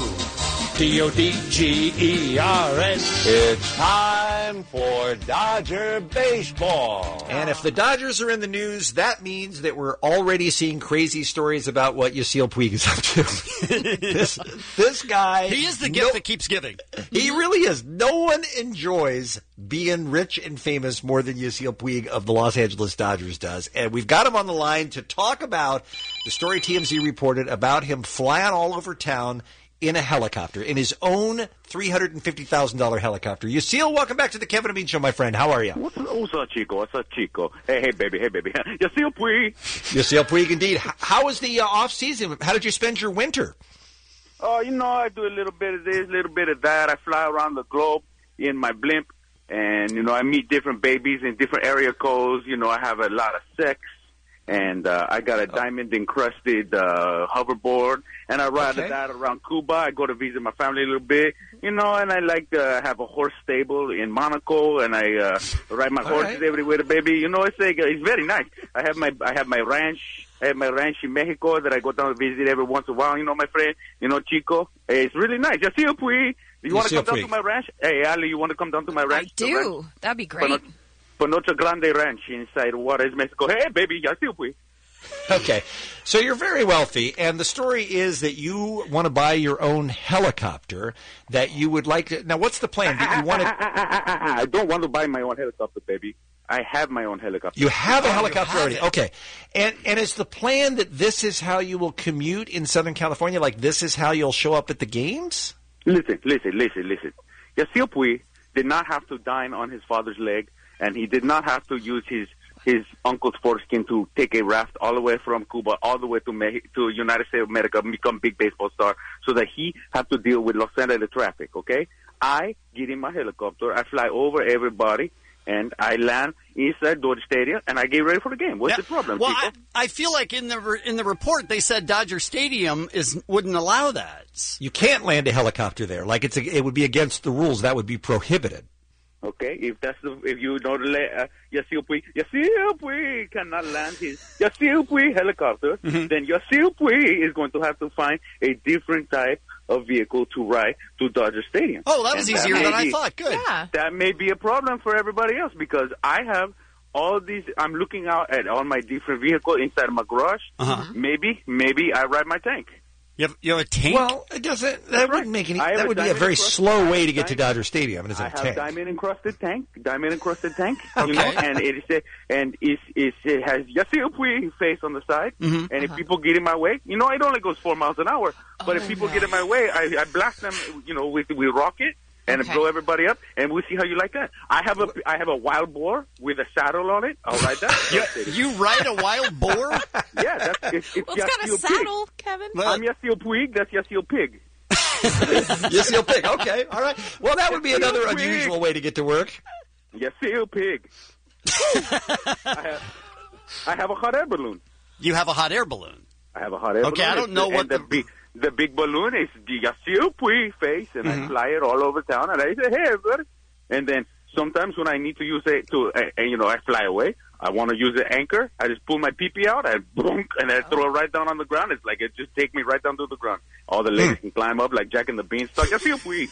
Speaker 16: D-O-D-G-E-R-S.
Speaker 5: It's time for Dodger baseball.
Speaker 10: And if the Dodgers are in the news, that means that we're already seeing crazy stories about what Yasiel Puig is up to. this guy...
Speaker 9: He is the gift that keeps giving.
Speaker 10: He really is. No one enjoys being rich and famous more than Yasiel Puig of the Los Angeles Dodgers does. And we've got him on the line to talk about the story TMZ reported about him flying all over town in a helicopter, in his own $350,000 helicopter. Yasiel, welcome back to the Kevin and Bean Show, my friend. How are you?
Speaker 19: What's up, Chico? What's up, Chico? Hey, baby. Yasiel Puig.
Speaker 10: Yasiel Puig, indeed. How was the off-season? How did you spend your winter?
Speaker 19: Oh, I do a little bit of this, a little bit of that. I fly around the globe in my blimp, and, I meet different babies in different area codes. I have a lot of sex. And I got a diamond-encrusted hoverboard, and I ride that around Cuba. I go to visit my family a little bit, and I like to have a horse stable in Monaco, and I ride my horses everywhere, baby. It's very nice. I have my ranch. I have my ranch in Mexico that I go down to visit every once in a while. My friend, Chico. It's really nice. Yasiel Puig. You want to come down to my ranch? Hey, Ali, you want to come down to my ranch?
Speaker 1: I do. That'd be great.
Speaker 19: Noche Grande Ranch inside Juarez, Mexico. Hey, baby, Yasiel Puig.
Speaker 10: Okay. So you're very wealthy, and the story is that you want to buy your own helicopter that you would like to... Now, what's the plan? Do you want to...
Speaker 8: I don't want to buy my own helicopter, baby. I have my own helicopter.
Speaker 10: You have a helicopter already. Okay. And is the plan that this is how you will commute in Southern California? Like this is how you'll show up at the games?
Speaker 8: Listen. Yasiel Puig did not have to dine on his father's leg, and he did not have to use his uncle's foreskin to take a raft all the way from Cuba all the way to United States of America and become big baseball star so that he had to deal with Los Angeles traffic, okay? I get in my helicopter, I fly over everybody, and I land inside Dodger Stadium, and I get ready for the game. What's the problem,
Speaker 9: Well,
Speaker 8: people?
Speaker 9: I feel like in the report they said Dodger Stadium wouldn't allow that.
Speaker 10: You can't land a helicopter there. Like it would be against the rules. That would be prohibited.
Speaker 8: Okay, if you don't let Yasiel Puig cannot land his Yasiel Puig helicopter, then Yasiel Puig is going to have to find a different type of vehicle to ride to Dodger Stadium.
Speaker 9: Oh, that was easier than I thought. Good.
Speaker 1: Yeah.
Speaker 8: That may be a problem for everybody else because I have all these. I'm looking out at all my different vehicles inside my garage. Maybe I ride my tank.
Speaker 9: You have a tank?
Speaker 10: Well, it doesn't. That wouldn't make any. That would be a very slow way to get to Dodger Stadium. It
Speaker 8: I have a diamond encrusted tank.
Speaker 10: Okay.
Speaker 8: You know, and it has Yasiel Puig face on the side. And if people get in my way, you know, it only goes 4 miles an hour. But if people get in my way, I blast them. You know, with rocket. And blow everybody up, and we'll see how you like that. I have a wild boar with a saddle on it. I'll ride that.
Speaker 9: You ride a wild boar?
Speaker 8: Yeah, it's
Speaker 1: Well, it's got a saddle, Kevin.
Speaker 8: I'm Yasiel Puig. That's Yasiel Pig.
Speaker 10: Yasiel Pig. Okay, all right. Well, that would be another unusual way to get to work.
Speaker 8: Yasiel Pig. I have a hot air balloon.
Speaker 9: You have a hot air balloon?
Speaker 8: I have a hot air balloon.
Speaker 9: Okay, I don't know what
Speaker 8: the big balloon is the Yasiel Puig face, and I fly it all over town, and I say, hey, everybody. And then sometimes when I need to use it I fly away. I want to use the anchor. I just pull my pee-pee out, and I throw it right down on the ground. It's like it just take me right down to the ground. All the ladies can climb up like Jack and the Beanstalk. Yasiel Puig.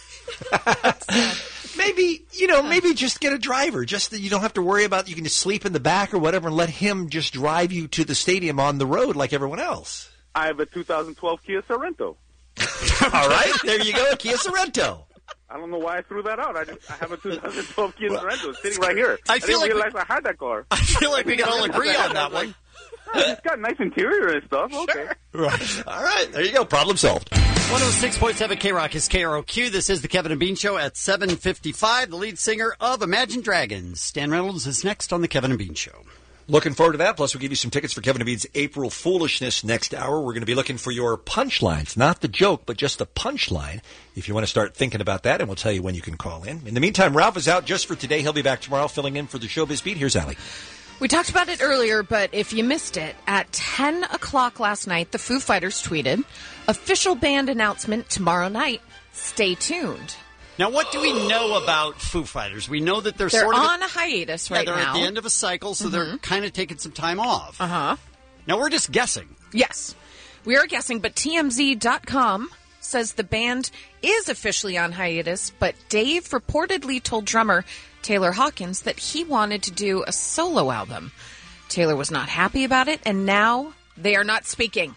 Speaker 10: Maybe just get a driver. Just that you don't have to worry about. You can just sleep in the back or whatever, and let him just drive you to the stadium on the road like everyone else.
Speaker 8: I have a 2012 Kia Sorento.
Speaker 10: All right, there you go, a Kia Sorento.
Speaker 8: I don't know why I threw that out. I have a 2012 Kia Sorento sitting right here.
Speaker 9: I
Speaker 8: didn't realize I had that car.
Speaker 9: I feel like we can all agree on that one.
Speaker 8: It's got nice interior and stuff. Okay.
Speaker 10: Sure. Right. All right, there you go. Problem solved.
Speaker 9: 106.7 K-Rock is KROQ. This is the Kevin and Bean Show at 7:55. The lead singer of Imagine Dragons, Stan Reynolds, is next on the Kevin and Bean Show.
Speaker 10: Looking forward to that. Plus, we'll give you some tickets for Kevin and Bean's April Foolishness next hour. We're going to be looking for your punchlines. Not the joke, but just the punchline. If you want to start thinking about that, and we'll tell you when you can call in. In the meantime, Ralph is out just for today. He'll be back tomorrow filling in for the Showbiz Beat. Here's Allie.
Speaker 1: We talked about it earlier, but if you missed it, at 10 o'clock last night, the Foo Fighters tweeted, official band announcement tomorrow night. Stay tuned.
Speaker 9: Now, what do we know about Foo Fighters? We know that they're sort of
Speaker 1: on a hiatus right
Speaker 9: now.
Speaker 1: now.
Speaker 9: They're at the end of a cycle, so they're kind of taking some time off.
Speaker 1: Uh-huh.
Speaker 9: Now, we're just guessing.
Speaker 1: Yes, we are guessing, but TMZ.com says the band is officially on hiatus, but Dave reportedly told drummer Taylor Hawkins that he wanted to do a solo album. Taylor was not happy about it, and now they are not speaking.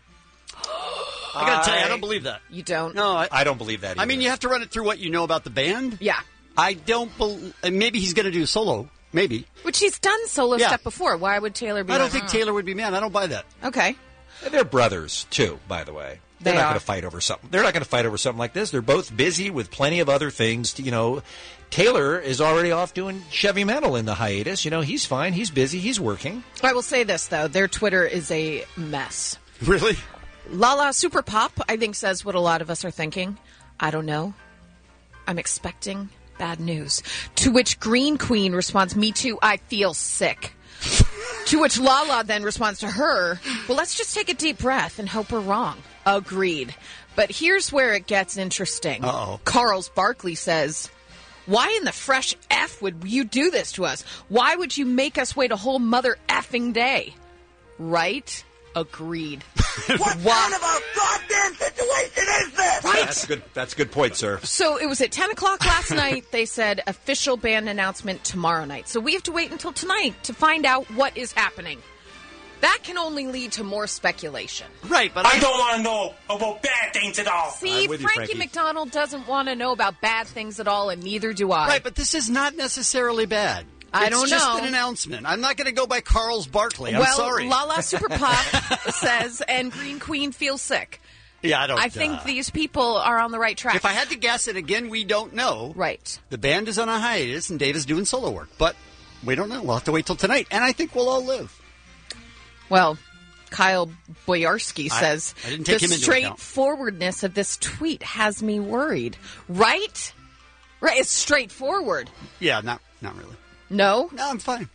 Speaker 9: I got to tell you, I don't believe that.
Speaker 1: You don't?
Speaker 9: No,
Speaker 10: I don't believe that either.
Speaker 9: I mean, you have to run it through what you know about the band.
Speaker 1: Yeah.
Speaker 9: I don't believe... Maybe he's going to do a solo. Maybe.
Speaker 1: Which he's done solo stuff before. Why would Taylor be
Speaker 9: I don't think Taylor would be mad. I don't buy that.
Speaker 1: Okay.
Speaker 10: They're brothers, too, by the way. They're not going to fight over something. They're not going to fight over something like this. They're both busy with plenty of other things. Taylor is already off doing Chevy Metal in the hiatus. He's fine. He's busy. He's working.
Speaker 1: I will say this, though. Their Twitter is a mess.
Speaker 9: Really?
Speaker 1: Lala Super Pop, I think, says what a lot of us are thinking. I don't know. I'm expecting bad news. To which Green Queen responds, me too, I feel sick. To which Lala then responds to her, well, let's just take a deep breath and hope we're wrong. Agreed. But here's where it gets interesting.
Speaker 9: Uh-oh.
Speaker 1: Carls Barkley says, why in the fresh F would you do this to us? Why would you make us wait a whole mother effing day? Right? Agreed.
Speaker 5: What kind of a goddamn situation is this?
Speaker 1: Right?
Speaker 10: That's a good point, sir.
Speaker 1: So it was at 10 o'clock last night. They said official band announcement tomorrow night. So we have to wait until tonight to find out what is happening. That can only lead to more speculation.
Speaker 9: Right, but
Speaker 5: I don't want to know about bad things at all.
Speaker 1: See, Frankie McDonald doesn't want to know about bad things at all, and neither do I.
Speaker 9: Right, but this is not necessarily bad.
Speaker 1: I don't know.
Speaker 9: It's just an announcement. I'm not going to go by Carl's Barkley. I'm sorry.
Speaker 1: Lala Super Pop says, and Green Queen feels sick.
Speaker 9: Yeah,
Speaker 1: I think these people are on the right track.
Speaker 9: If I had to guess, and again, we don't know.
Speaker 1: Right.
Speaker 9: The band is on a hiatus, and Dave is doing solo work. But we don't know. We'll have to wait till tonight, and I think we'll all live.
Speaker 1: Well, Kyle Boyarsky says,
Speaker 9: I didn't take him
Speaker 1: the
Speaker 9: into account.
Speaker 1: straightforwardness of this tweet has me worried. Right? Right, it's straightforward.
Speaker 9: Yeah, not really.
Speaker 1: No?
Speaker 9: No, I'm fine.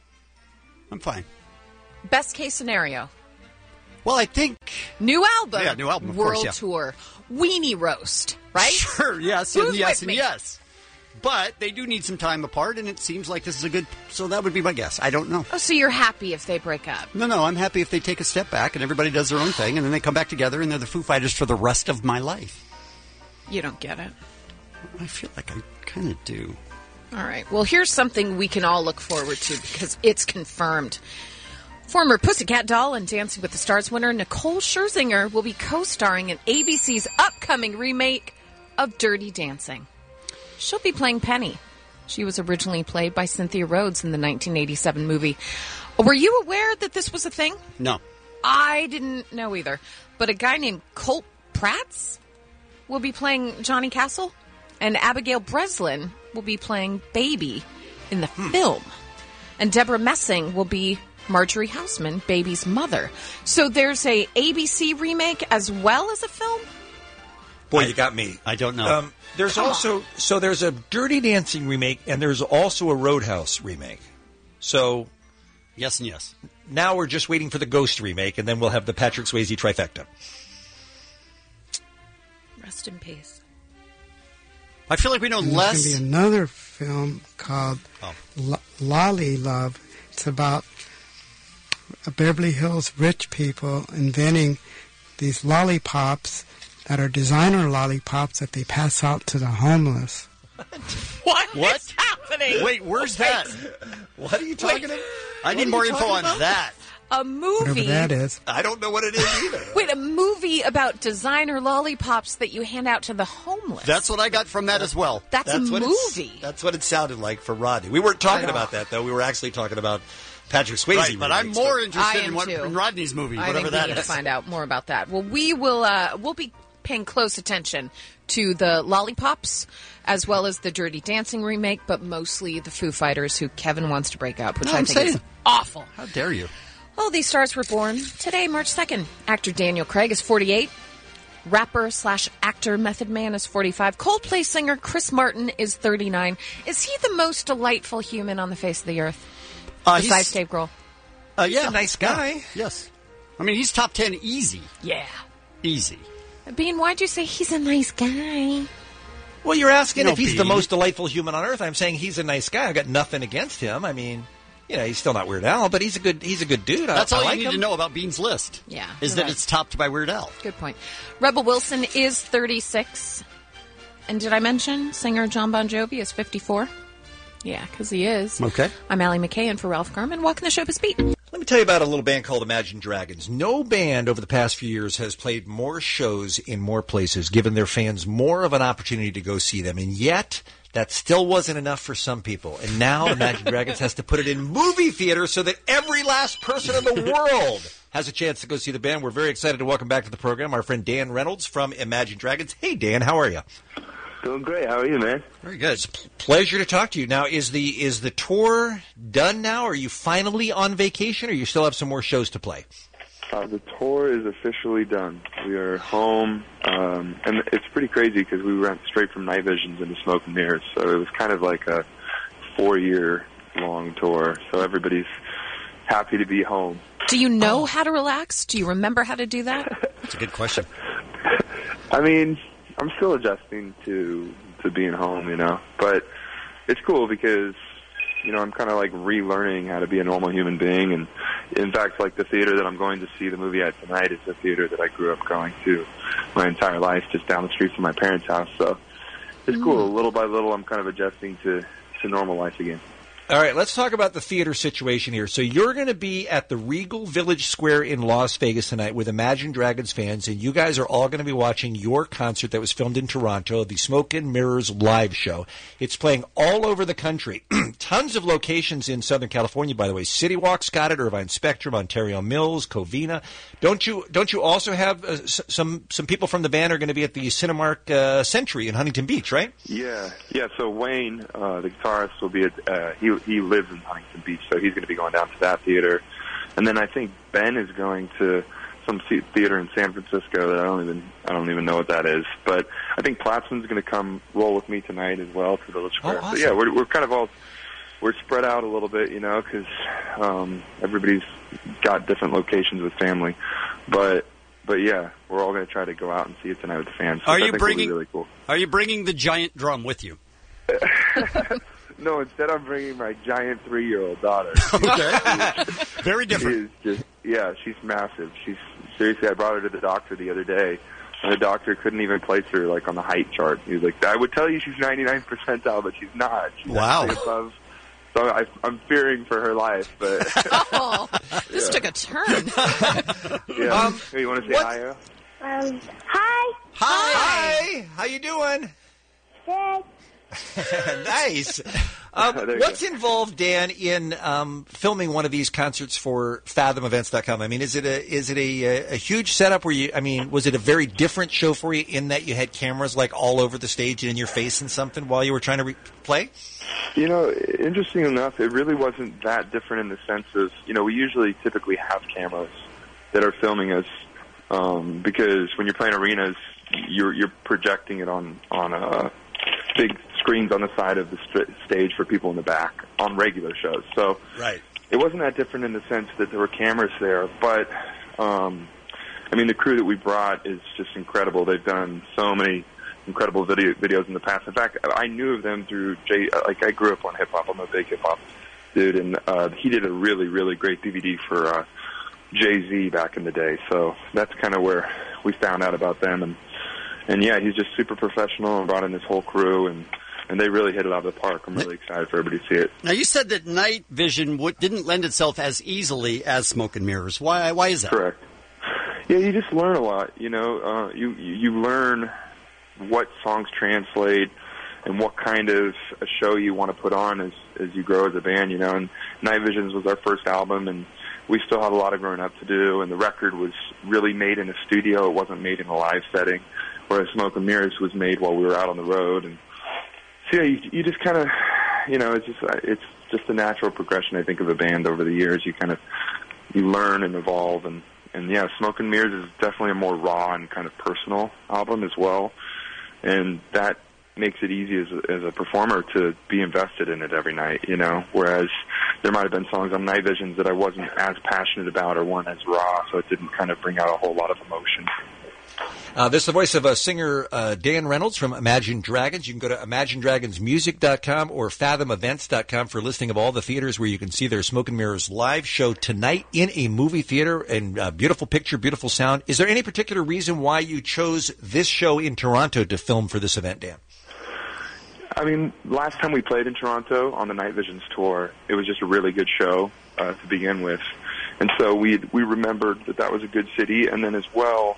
Speaker 1: Best case scenario.
Speaker 9: Well, I think...
Speaker 1: New album.
Speaker 9: Yeah, new album, of
Speaker 1: World
Speaker 9: course, yeah.
Speaker 1: tour. Weenie roast, right?
Speaker 9: Sure, yes,
Speaker 1: Who's
Speaker 9: and yes,
Speaker 1: with
Speaker 9: and
Speaker 1: me?
Speaker 9: yes. But they do need some time apart, and it seems like this is a good... So that would be my guess. I don't know.
Speaker 1: Oh, so you're happy if they break up?
Speaker 9: No, I'm happy if they take a step back and everybody does their own thing, and then they come back together, and they're the Foo Fighters for the rest of my life.
Speaker 1: You don't get it.
Speaker 9: I feel like I kind of do.
Speaker 1: All right. Well, here's something we can all look forward to because it's confirmed. Former Pussycat Doll and Dancing with the Stars winner Nicole Scherzinger will be co-starring in ABC's upcoming remake of Dirty Dancing. She'll be playing Penny. She was originally played by Cynthia Rhodes in the 1987 movie. Were you aware that this was a thing?
Speaker 9: No.
Speaker 1: I didn't know either. But a guy named Colt Prats will be playing Johnny Castle, and Abigail Breslin will be playing Baby in the film. And Deborah Messing will be Marjorie Houseman, Baby's mother. So there's a ABC remake as well as a film?
Speaker 10: Boy, you got me.
Speaker 9: I don't know.
Speaker 10: There's there's a Dirty Dancing remake, and there's also a Roadhouse remake. So,
Speaker 9: yes and yes.
Speaker 10: Now we're just waiting for the Ghost remake, and then we'll have the Patrick Swayze trifecta.
Speaker 1: Rest in peace.
Speaker 9: I feel like we know
Speaker 2: and
Speaker 9: less.
Speaker 2: There's going to be another film called Lolly Love. It's about Beverly Hills rich people inventing these lollipops that are designer lollipops that they pass out to the homeless.
Speaker 1: What is happening?
Speaker 9: Wait, where's that?
Speaker 10: What are you talking about?
Speaker 9: I need more info on that.
Speaker 1: A movie.
Speaker 2: Whatever that is.
Speaker 10: I don't know what it is either.
Speaker 1: Wait, a movie about designer lollipops that you hand out to the homeless.
Speaker 9: That's what I got from that as well.
Speaker 1: That's a movie.
Speaker 10: That's what it sounded like for Rodney. We weren't talking about that, though. We were actually talking about Patrick Swayze.
Speaker 9: Right, but I'm more interested in Rodney's movie,
Speaker 1: I
Speaker 9: whatever
Speaker 1: think
Speaker 9: that
Speaker 1: we need
Speaker 9: is.
Speaker 1: to find out more about that. Well, we'll be paying close attention to the lollipops as well as the Dirty Dancing remake, but mostly the Foo Fighters, who Kevin wants to break up, which I think is awful.
Speaker 9: How dare you?
Speaker 1: Well, these stars were born today, March 2nd. Actor Daniel Craig is 48. Rapper/actor Method Man is 45. Coldplay singer Chris Martin is 39. Is he the most delightful human on the face of the earth? Besides Dave Grohl?
Speaker 10: He's a nice guy.
Speaker 9: Yeah. Yes. I mean, he's top 10 easy.
Speaker 1: Yeah.
Speaker 9: Easy.
Speaker 1: Bean, why'd you say he's a nice guy?
Speaker 10: Well, you're asking
Speaker 9: No,
Speaker 10: if he's
Speaker 9: Bean.
Speaker 10: the most delightful human on earth. I'm saying he's a nice guy. I've got nothing against him. I mean, he's still not Weird Al, but he's a good dude.
Speaker 9: That's all
Speaker 10: I like
Speaker 9: you need
Speaker 10: him.
Speaker 9: to know about Bean's list.
Speaker 1: Yeah.
Speaker 9: Is
Speaker 1: you're
Speaker 9: that
Speaker 1: right.
Speaker 9: it's topped by Weird Al.
Speaker 1: Good point. Rebel Wilson is 36. And did I mention singer John Bon Jovi is 54? Yeah, because he is.
Speaker 9: Okay.
Speaker 1: I'm Allie McKay, and for Ralph Garman, walking the showbiz beat.
Speaker 10: Let me tell you about a little band called Imagine Dragons. No band over the past few years has played more shows in more places, given their fans more of an opportunity to go see them. And yet, that still wasn't enough for some people. And now Imagine Dragons has to put it in movie theaters so that every last person in the world has a chance to go see the band. We're very excited to welcome back to the program our friend Dan Reynolds from Imagine Dragons. Hey, Dan, how are you?
Speaker 22: Doing great. How are you, man?
Speaker 10: Very good. It's a pleasure to talk to you. Now, is the tour done now? Are you finally on vacation, or you still have some more shows to play?
Speaker 22: The tour is officially done. We are home, and it's pretty crazy because we went straight from Night Visions into Smoke and Mirrors, so it was kind of like a 4-year-long tour. So everybody's happy to be home.
Speaker 1: Do you know how to relax? Do you remember how to do that?
Speaker 9: That's a good question.
Speaker 22: I mean, I'm still adjusting to being home, but it's cool because, I'm kind of like relearning how to be a normal human being. And in fact, like the theater that I'm going to see the movie at tonight is a theater that I grew up going to my entire life, just down the street from my parents' house. So it's cool. Little by little, I'm kind of adjusting to normal life again.
Speaker 10: All right, let's talk about the theater situation here. So you're going to be at the Regal Village Square in Las Vegas tonight with Imagine Dragons fans, and you guys are all going to be watching your concert that was filmed in Toronto, the Smoke and Mirrors live show. It's playing all over the country. Tons of locations in Southern California, by the way. City Walk's got it, Irvine Spectrum, Ontario Mills, Covina. Don't you also have some people from the band are going to be at the Cinemark Century in Huntington Beach, right?
Speaker 22: Yeah. So Wayne, the guitarist, will be at. He lives in Huntington Beach, so he's going to be going down to that theater. And then I think Ben is going to some theater in San Francisco that I don't even know what that is. But I think Platzman's going to come roll with me tonight as well to Village Square.
Speaker 10: Awesome.
Speaker 22: So yeah, we're kind of we're spread out a little bit, because everybody's got different locations with family. But yeah, we're all going to try to go out and see it tonight with the fans. So
Speaker 9: Are
Speaker 22: I
Speaker 9: you
Speaker 22: think
Speaker 9: bringing?
Speaker 22: will be really cool.
Speaker 9: Are you bringing the giant drum with you?
Speaker 22: No, instead I'm bringing my giant 3-year-old daughter.
Speaker 9: Okay. Very different.
Speaker 22: She's massive. Seriously, I brought her to the doctor the other day, and the doctor couldn't even place her, like, on the height chart. He was like, I would tell you she's 99 percentile, but she's not. She's actually above. So I'm fearing for her life, but...
Speaker 1: This took a turn.
Speaker 22: Yeah. Hey, you want to say hi?
Speaker 11: Hi.
Speaker 10: Hi. How you doing?
Speaker 11: Good.
Speaker 10: Nice. What's involved, Dan, in filming one of these concerts for FathomEvents.com? I mean, is it a huge setup where was it a very different show for you in that you had cameras like all over the stage and in your face and something while you were trying to play?
Speaker 22: Interesting enough, it really wasn't that different in the sense of, we usually typically have cameras that are filming us because when you're playing arenas, you're projecting it on big screens on the side of the stage for people in the back on regular shows. So
Speaker 9: right.
Speaker 22: It wasn't that different in the sense that there were cameras there, but the crew that we brought is just incredible. They've done so many incredible videos in the past. In fact, I knew of them through Jay. I grew up on hip hop. I'm a big hip hop dude, and he did a really, really great DVD for Jay-Z back in the day. So that's kind of where we found out about them. And yeah, he's just super professional and brought in this whole crew, and they really hit it out of the park. I'm really excited for everybody to see it.
Speaker 9: Now, you said that night vision didn't lend itself as easily as Smoke and Mirrors. Why is that?
Speaker 22: Correct. Yeah, you just learn a lot. You learn what songs translate and what kind of a show you want to put on as you grow as a band. And Night Visions was our first album, and we still have a lot of growing up to do. And the record was really made in a studio; it wasn't made in a live setting. Whereas Smoke and Mirrors was made while we were out on the road, and so yeah, you just kind of, it's just a natural progression, I think, of a band over the years. You learn and evolve, and yeah, Smoke and Mirrors is definitely a more raw and kind of personal album as well, and that makes it easy as a performer to be invested in it every night, whereas there might have been songs on Night Visions that I wasn't as passionate about or weren't as raw, so it didn't kind of bring out a whole lot of emotion.
Speaker 10: This is the voice of singer Dan Reynolds from Imagine Dragons. You can go to ImagineDragonsMusic.com or FathomEvents.com for a listing of all the theaters where you can see their Smoke and Mirrors live show tonight in a movie theater. And beautiful picture, beautiful sound. Is there any particular reason why you chose this show in Toronto to film for this event, Dan?
Speaker 22: Last time we played in Toronto on the Night Visions tour, it was just a really good show to begin with. And so we remembered that was a good city. And then as well,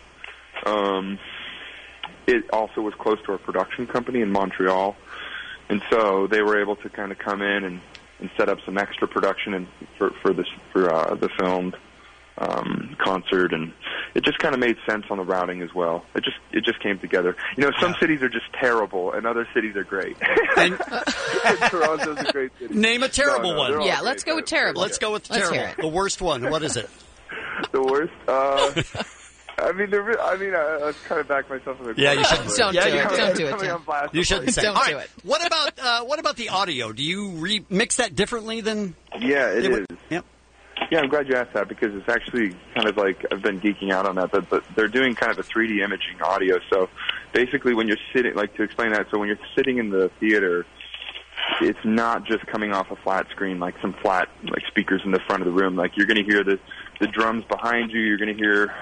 Speaker 22: it also was close to our production company in Montreal, and so they were able to kind of come in and set up some extra production for the filmed concert, and it just kind of made sense on the routing as well. It just came together. Some cities are just terrible, and other cities are great. And Toronto's a great city.
Speaker 9: Name a terrible one.
Speaker 1: Yeah, let's go with terrible.
Speaker 9: Let's go with terrible. The worst one. What is it?
Speaker 22: The worst. I kind of back myself in the corner.
Speaker 9: Yeah, you should.
Speaker 1: Don't do it. Tim.
Speaker 9: You shouldn't say.
Speaker 1: Don't
Speaker 9: All
Speaker 1: do
Speaker 9: right.
Speaker 1: it.
Speaker 9: What about the audio? Do you mix that differently than?
Speaker 22: Yeah, it is.
Speaker 9: Yep.
Speaker 22: Yeah, I'm glad you asked that because it's actually kind of like I've been geeking out on that, but they're doing kind of a 3D imaging audio. So basically, when you're sitting, to explain that, so when you're sitting in the theater, it's not just coming off a flat screen like some flat speakers in the front of the room. Like you're going to hear the drums behind you. You're going to hear,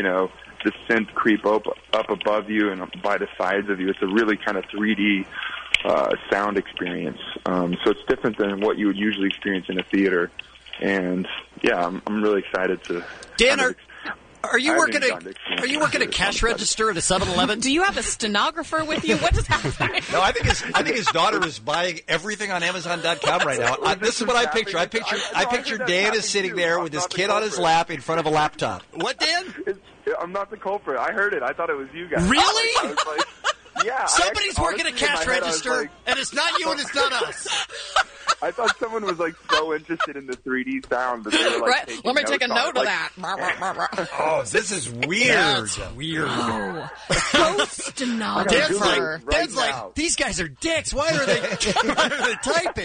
Speaker 22: the synth creep up above you and by the sides of you. It's a really kind of 3D sound experience. So it's different than what you would usually experience in a theater. And yeah, I'm really excited to.
Speaker 9: Dan, are you working a cash register at a 7-Eleven?
Speaker 1: Do you have a stenographer with you? What is happening?
Speaker 10: No, I think his daughter is buying everything on Amazon.com right now. This is what I picture. I picture Dan is sitting there with his kid on his lap in front of a laptop.
Speaker 9: What, Dan?
Speaker 22: I'm not the culprit. I heard it. I thought it was you guys.
Speaker 9: Really?
Speaker 22: I was like, yeah.
Speaker 9: Somebody's working a cash register, and it's not you and it's not us.
Speaker 22: I thought someone was like so interested in the 3D sound that they were like,
Speaker 1: right. Let me take a note of that.
Speaker 10: Oh, this is weird.
Speaker 9: That's weird.
Speaker 1: Oh. Stenographer.
Speaker 9: Dan's like, these guys are dicks. Why are they typing?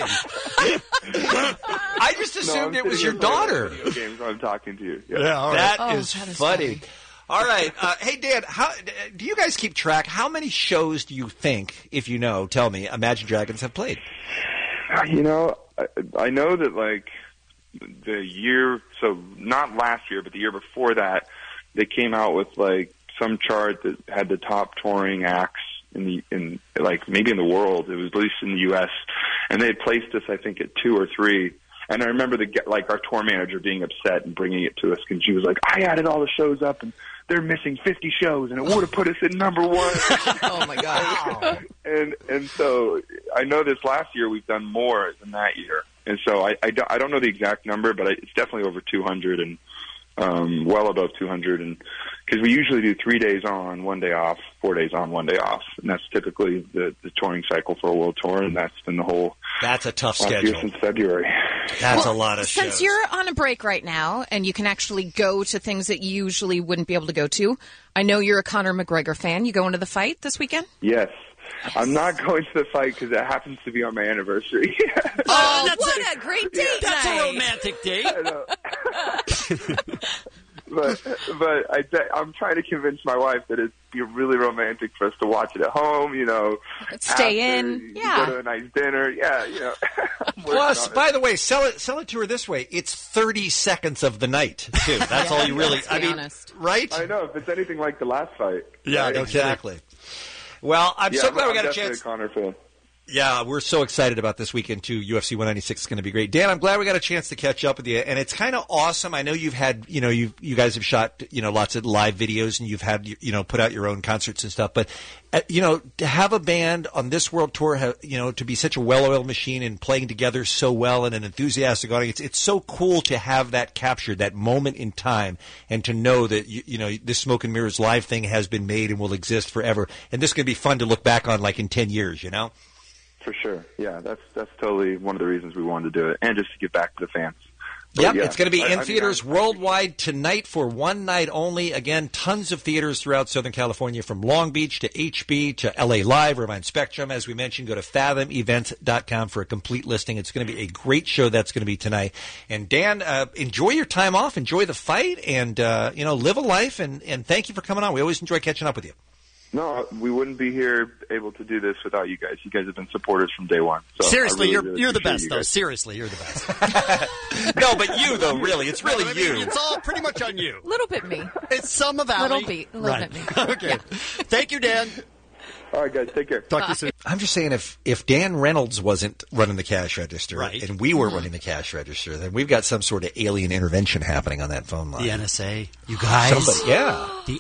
Speaker 10: I just assumed it was your daughter.
Speaker 22: Video games when I'm talking to you.
Speaker 10: Yeah, all right. That is funny. All right. Hey, Dan, do you guys keep track? How many shows do you think, if you know, tell me, Imagine Dragons have played?
Speaker 22: You know, I know that like the year, so not last year, but the year before that, they came out with like some chart that had the top touring acts in like maybe in the world. It was at least in the U.S. and they had placed us, I think, at 2 or 3. And I remember like our tour manager being upset and bringing it to us because she was like, I added all the shows up and they're missing 50 shows and it would have put us in number 1.
Speaker 1: Oh my God.
Speaker 22: And so I know this last year we've done more than that year. And so I don't know the exact number, but it's definitely over 200 and well above 200. And because we usually do 3 days on, 1 day off, 4 days on, 1 day off. And that's typically the touring cycle for a world tour. And that's been the whole.
Speaker 10: That's a tough schedule.
Speaker 22: Since February.
Speaker 10: That's a lot of shows.
Speaker 1: Since you're on a break right now and you can actually go to things that you usually wouldn't be able to go to, I know you're a Conor McGregor fan. You going to the fight this weekend?
Speaker 22: Yes. I'm not going to the fight because it happens to be on my anniversary.
Speaker 1: Oh, what a great date!
Speaker 9: That's a romantic date.
Speaker 22: I know. But I'm trying to convince my wife that it'd be really romantic for us to watch it at home, you know.
Speaker 1: Stay in, yeah.
Speaker 22: Go to a nice dinner, yeah, you know.
Speaker 10: Plus, by the way, sell it to her this way. It's 30 seconds of the night, too. That's all you really, I mean, honest. Right?
Speaker 22: I know, if it's anything like the last fight.
Speaker 10: Yeah,
Speaker 22: right?
Speaker 10: Exactly. Well, I'm so glad we got a chance.
Speaker 22: I'm definitely a Conor fan.
Speaker 10: Yeah, we're so excited about this weekend, too. UFC 196 is going to be great. Dan, I'm glad we got a chance to catch up with you. And it's kind of awesome. I know you've had, you guys have shot, lots of live videos and you've had, put out your own concerts and stuff. But, to have a band on this world tour, to be such a well-oiled machine and playing together so well and an enthusiastic audience, it's so cool to have that captured, that moment in time, and to know that, this Smoke and Mirrors live thing has been made and will exist forever. And this is going to be fun to look back on like in 10 years,
Speaker 22: For sure. Yeah, that's totally one of the reasons we wanted to do it, and just to give back to the fans.
Speaker 10: Yep, yeah, it's going to be in theaters worldwide tonight for one night only. Again, tons of theaters throughout Southern California, from Long Beach to HB to LA Live, Irvine Spectrum. As we mentioned, go to fathomevents.com for a complete listing. It's going to be a great show that's going to be tonight. And Dan, enjoy your time off, enjoy the fight, and live a life. And thank you for coming on. We always enjoy catching up with you.
Speaker 22: No, we wouldn't be here able to do this without you guys. You guys have been supporters from day one. So
Speaker 9: seriously,
Speaker 22: really
Speaker 9: you're the best, though. Seriously, you're the best.
Speaker 10: No, but you, though, really. It's really you.
Speaker 9: It's all pretty much on you.
Speaker 1: A little bit me.
Speaker 9: It's some of Allie.
Speaker 1: Little bit me.
Speaker 9: Okay. Yeah. Thank you, Dan.
Speaker 22: All right, guys. Take care.
Speaker 9: Talk to you soon.
Speaker 10: I'm just saying, if Dan Reynolds wasn't running the cash register,
Speaker 9: right,
Speaker 10: and we were running the cash register, then we've got some sort of alien intervention happening on that phone line.
Speaker 9: The NSA. You guys.
Speaker 10: Somebody, yeah.
Speaker 9: The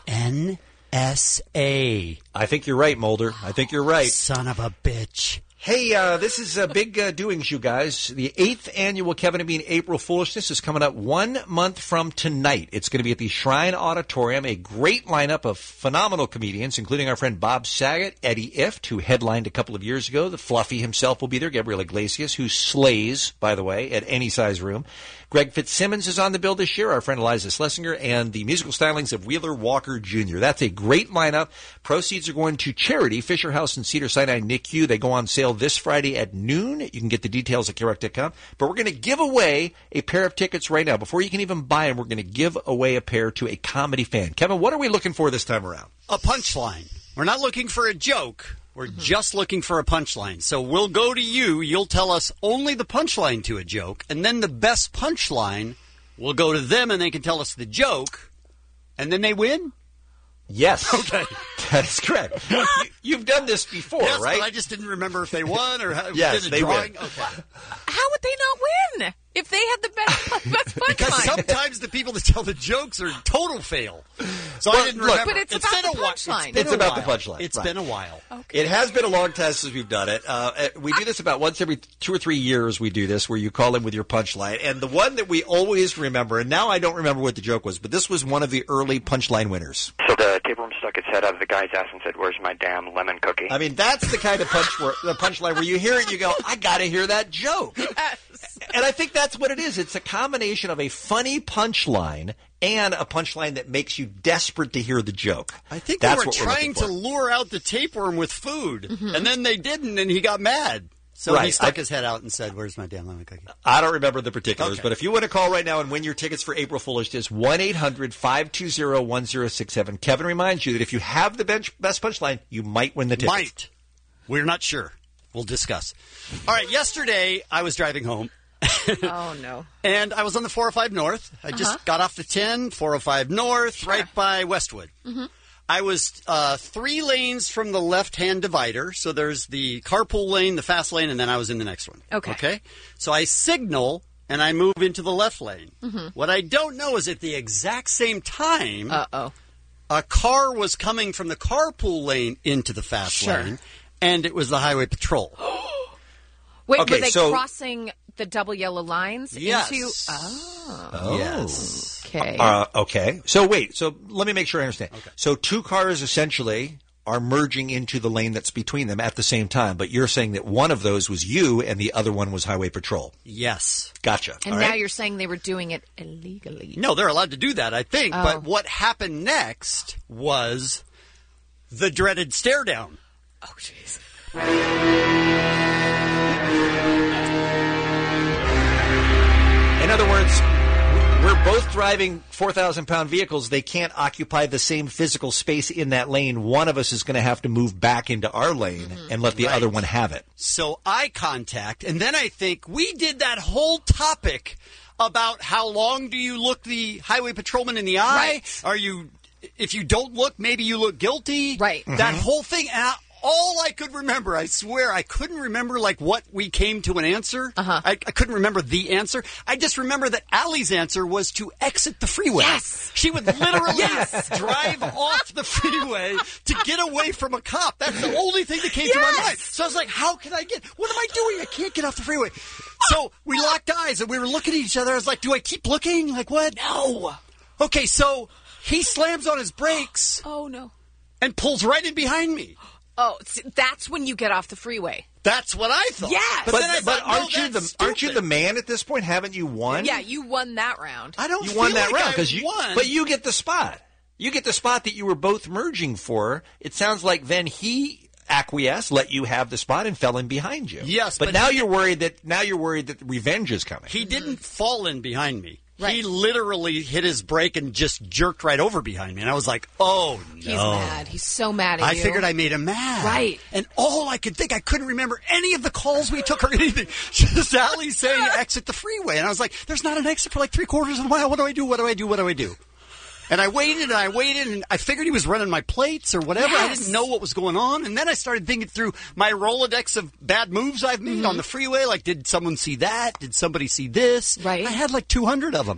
Speaker 9: NSA.
Speaker 10: I think you're right, Mulder. I think you're right.
Speaker 9: Son of a bitch.
Speaker 10: Hey, this is big doings, you guys. The 8th annual Kevin and Bean April Foolishness is coming up 1 month from tonight. It's going to be at the Shrine Auditorium. A great lineup of phenomenal comedians, including our friend Bob Saget, Eddie Ifft, who headlined a couple of years ago. The Fluffy himself will be there. Gabriel Iglesias, who slays, by the way, at any size room. Greg Fitzsimmons is on the bill this year, our friend Eliza Schlesinger, and the musical stylings of Wheeler Walker Jr. That's a great lineup. Proceeds are going to charity, Fisher House and Cedars-Sinai NICU. They go on sale this Friday at noon. You can get the details at KROC.com. But we're going to give away a pair of tickets right now. Before you can even buy them, we're going to give away a pair to a comedy fan. Kevin, what are we looking for this time around?
Speaker 9: A punchline. We're not looking for a joke. We're just looking for a punchline. So we'll go to you. You'll tell us only the punchline to a joke. And then the best punchline will go to them, and they can tell us the joke. And then they win?
Speaker 10: Yes.
Speaker 9: Okay.
Speaker 10: That is correct. You've done this before,
Speaker 9: yes,
Speaker 10: right?
Speaker 9: But I just didn't remember if they won or how
Speaker 10: yes,
Speaker 9: did a
Speaker 10: they
Speaker 9: drawing.
Speaker 10: win.
Speaker 9: Okay.
Speaker 1: How would they not win if they had the best punchline?
Speaker 9: Because sometimes the people that tell the jokes are total fail. So I didn't remember.
Speaker 1: But it's about the punchline.
Speaker 10: It's about the punchline.
Speaker 9: It's been a while.
Speaker 1: Okay.
Speaker 10: It has been a long time since we've done it. We do this about once every 2 or 3 years. We do this where you call in with your punchline. And the one that we always remember, and now I don't remember what the joke was, but this was one of the early punchline winners.
Speaker 13: So the tapeworm stuck its head out of the guy's ass and said, "Where's my damn lemon cookie?"
Speaker 10: I mean, that's the kind of punchline where you hear it and you go, I got to hear that joke.
Speaker 1: Yes.
Speaker 10: And I think that's what it is. It's a combination of a funny punchline and a punchline that makes you desperate to hear the joke.
Speaker 9: I think
Speaker 10: that's
Speaker 9: they were trying to lure out the tapeworm with food, and then they didn't, and he got mad. So he stuck his head out and said, "Where's my damn lemon cookie?"
Speaker 10: I don't remember the particulars, but if you want to call right now and win your tickets for April Foolish, it's 1-800-520-1067. Kevin reminds you that if you have the best punchline, you might win the tickets.
Speaker 9: Might. We're not sure. We'll discuss. All right, yesterday I was driving home.
Speaker 1: Oh, no.
Speaker 9: And I was on the 405 North. I just got off the 10, 405 North, right by Westwood.
Speaker 1: Mm-hmm.
Speaker 9: I was 3 lanes from the left-hand divider. So there's the carpool lane, the fast lane, and then I was in the next one. Okay? So I signal, and I move into the left lane.
Speaker 1: Mm-hmm.
Speaker 9: What I don't know is at the exact same time, a car was coming from the carpool lane into the fast lane, and it was the highway patrol.
Speaker 1: Wait, were they crossing the double yellow lines?
Speaker 9: Yes.
Speaker 1: Into...
Speaker 10: Oh.
Speaker 9: Yes.
Speaker 1: Okay.
Speaker 10: Okay. So wait. So let me make sure I understand. Okay. So 2 cars essentially are merging into the lane that's between them at the same time, but you're saying that one of those was you and the other one was highway patrol.
Speaker 9: Yes.
Speaker 10: Gotcha.
Speaker 1: And now you're saying they were doing it illegally.
Speaker 9: No, they're allowed to do that, I think. But what happened next was the dreaded stare down.
Speaker 1: Oh, jeez.
Speaker 10: In other words, we're both driving 4,000-pound vehicles. They can't occupy the same physical space in that lane. One of us is going to have to move back into our lane and let the other one have it.
Speaker 9: So eye contact, and then I think we did that whole topic about how long do you look the highway patrolman in the eye?
Speaker 1: Right.
Speaker 9: Are you, if you don't look, maybe you look guilty?
Speaker 1: Right.
Speaker 9: That whole thing. And all I could remember, I swear, I couldn't remember like what we came to an answer. I couldn't remember the answer. I just remember that Allie's answer was to exit the freeway.
Speaker 1: Yes.
Speaker 9: She would literally drive off the freeway to get away from a cop. That's the only thing that came to my mind. So I was like, how can I get, what am I doing? I can't get off the freeway. So we locked eyes and we were looking at each other. I was like, do I keep looking? Like what?
Speaker 1: No.
Speaker 9: Okay, so he slams on his brakes.
Speaker 1: Oh, no.
Speaker 9: And pulls right in behind me.
Speaker 1: Oh, that's when you get off the freeway.
Speaker 9: That's what I thought.
Speaker 1: Yes.
Speaker 10: But aren't you the man at this point? Haven't you won?
Speaker 1: Yeah, you won that round.
Speaker 9: I don't.
Speaker 10: You
Speaker 9: feel
Speaker 10: won that
Speaker 9: like
Speaker 10: round because
Speaker 9: you won.
Speaker 10: But you get the spot. You get the spot that you were both merging for. It sounds like then he acquiesced, let you have the spot, and fell in behind you.
Speaker 9: Yes,
Speaker 10: but now you're worried that revenge is coming.
Speaker 9: He didn't fall in behind me.
Speaker 1: Right.
Speaker 9: He literally hit his brake and just jerked right over behind me. And I was like, oh, no.
Speaker 1: He's mad. He's so mad at you.
Speaker 9: I figured I made him mad.
Speaker 1: Right.
Speaker 9: And all I could think, I couldn't remember any of the calls we took or anything. Just Allie saying exit the freeway. And I was like, there's not an exit for like 3/4 of a mile. What do I do? What do I do? What do I do? And I waited and I figured he was running my plates or whatever.
Speaker 1: Yes.
Speaker 9: I didn't know what was going on. And then I started thinking through my Rolodex of bad moves I've made on the freeway. Like, did someone see that? Did somebody see this?
Speaker 1: Right.
Speaker 9: I had like 200 of them.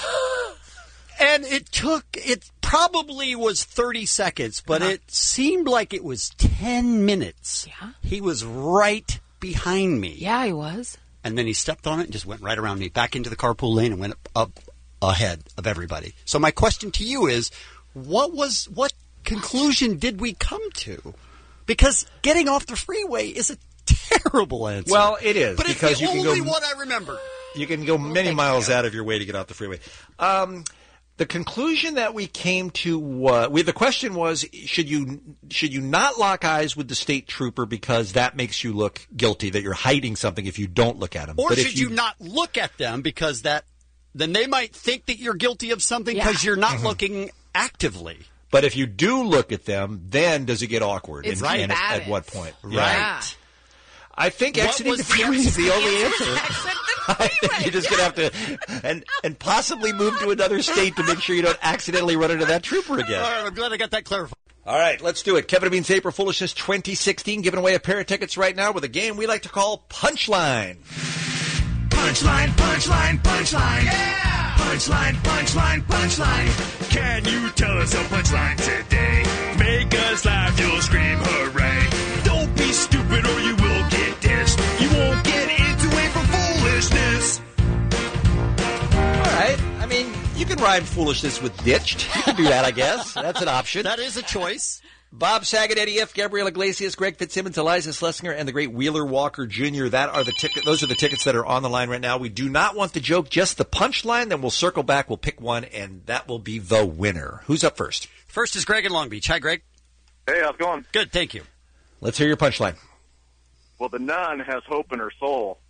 Speaker 9: And it probably was 30 seconds, but it seemed like it was 10 minutes.
Speaker 1: Yeah.
Speaker 9: He was right behind me.
Speaker 1: Yeah, he was.
Speaker 9: And then he stepped on it and just went right around me, back into the carpool lane and went up ahead of everybody. So my question to you is, what conclusion did we come to? Because getting off the freeway is a terrible answer.
Speaker 10: Well, it is.
Speaker 9: But
Speaker 10: because
Speaker 9: it's the only one I remember.
Speaker 10: You can go many miles out of your way to get off the freeway. The conclusion that we came to, the question was, should you not lock eyes with the state trooper because that makes you look guilty, that you're hiding something if you don't look at him?
Speaker 9: Or should you not look at them because then they might think that you're guilty of something because you're not looking actively.
Speaker 10: But if you do look at them, then does it get awkward?
Speaker 1: It's
Speaker 10: and at what point?
Speaker 9: Right.
Speaker 10: I think exiting the freeway is the only answer.
Speaker 1: Exit the
Speaker 10: You're just going to have to and possibly move to another state to make sure you don't accidentally run into that trooper again.
Speaker 7: All right, I'm glad I got that clarified.
Speaker 10: All right, let's do it. Kevin and Bean's April Foolishness 2016, giving away a pair of tickets right now with a game we like to call Punchline.
Speaker 5: Punchline, punchline, punchline. Yeah! Punchline, punchline, punchline. Can you tell us a punchline today? Make us laugh, you'll scream hooray. Don't be stupid or you will get ditched. You won't get into April Foolishness.
Speaker 10: All right, I mean, you can rhyme foolishness with ditched. You can do that, I guess. That's an option.
Speaker 7: That is a choice.
Speaker 10: Bob Saget, Eddie F., Gabriel Iglesias, Greg Fitzsimmons, Eliza Schlesinger, and the great Wheeler Walker Jr. That are the ticket. Those are the tickets that are on the line right now. We do not want the joke, just the punchline. Then we'll circle back. We'll pick one, and that will be the winner. Who's up first?
Speaker 7: First is Greg in Long Beach. Hi, Greg.
Speaker 14: Hey, how's it going?
Speaker 7: Good, thank you.
Speaker 10: Let's hear your punchline.
Speaker 14: Well, the nun has hope in her soul.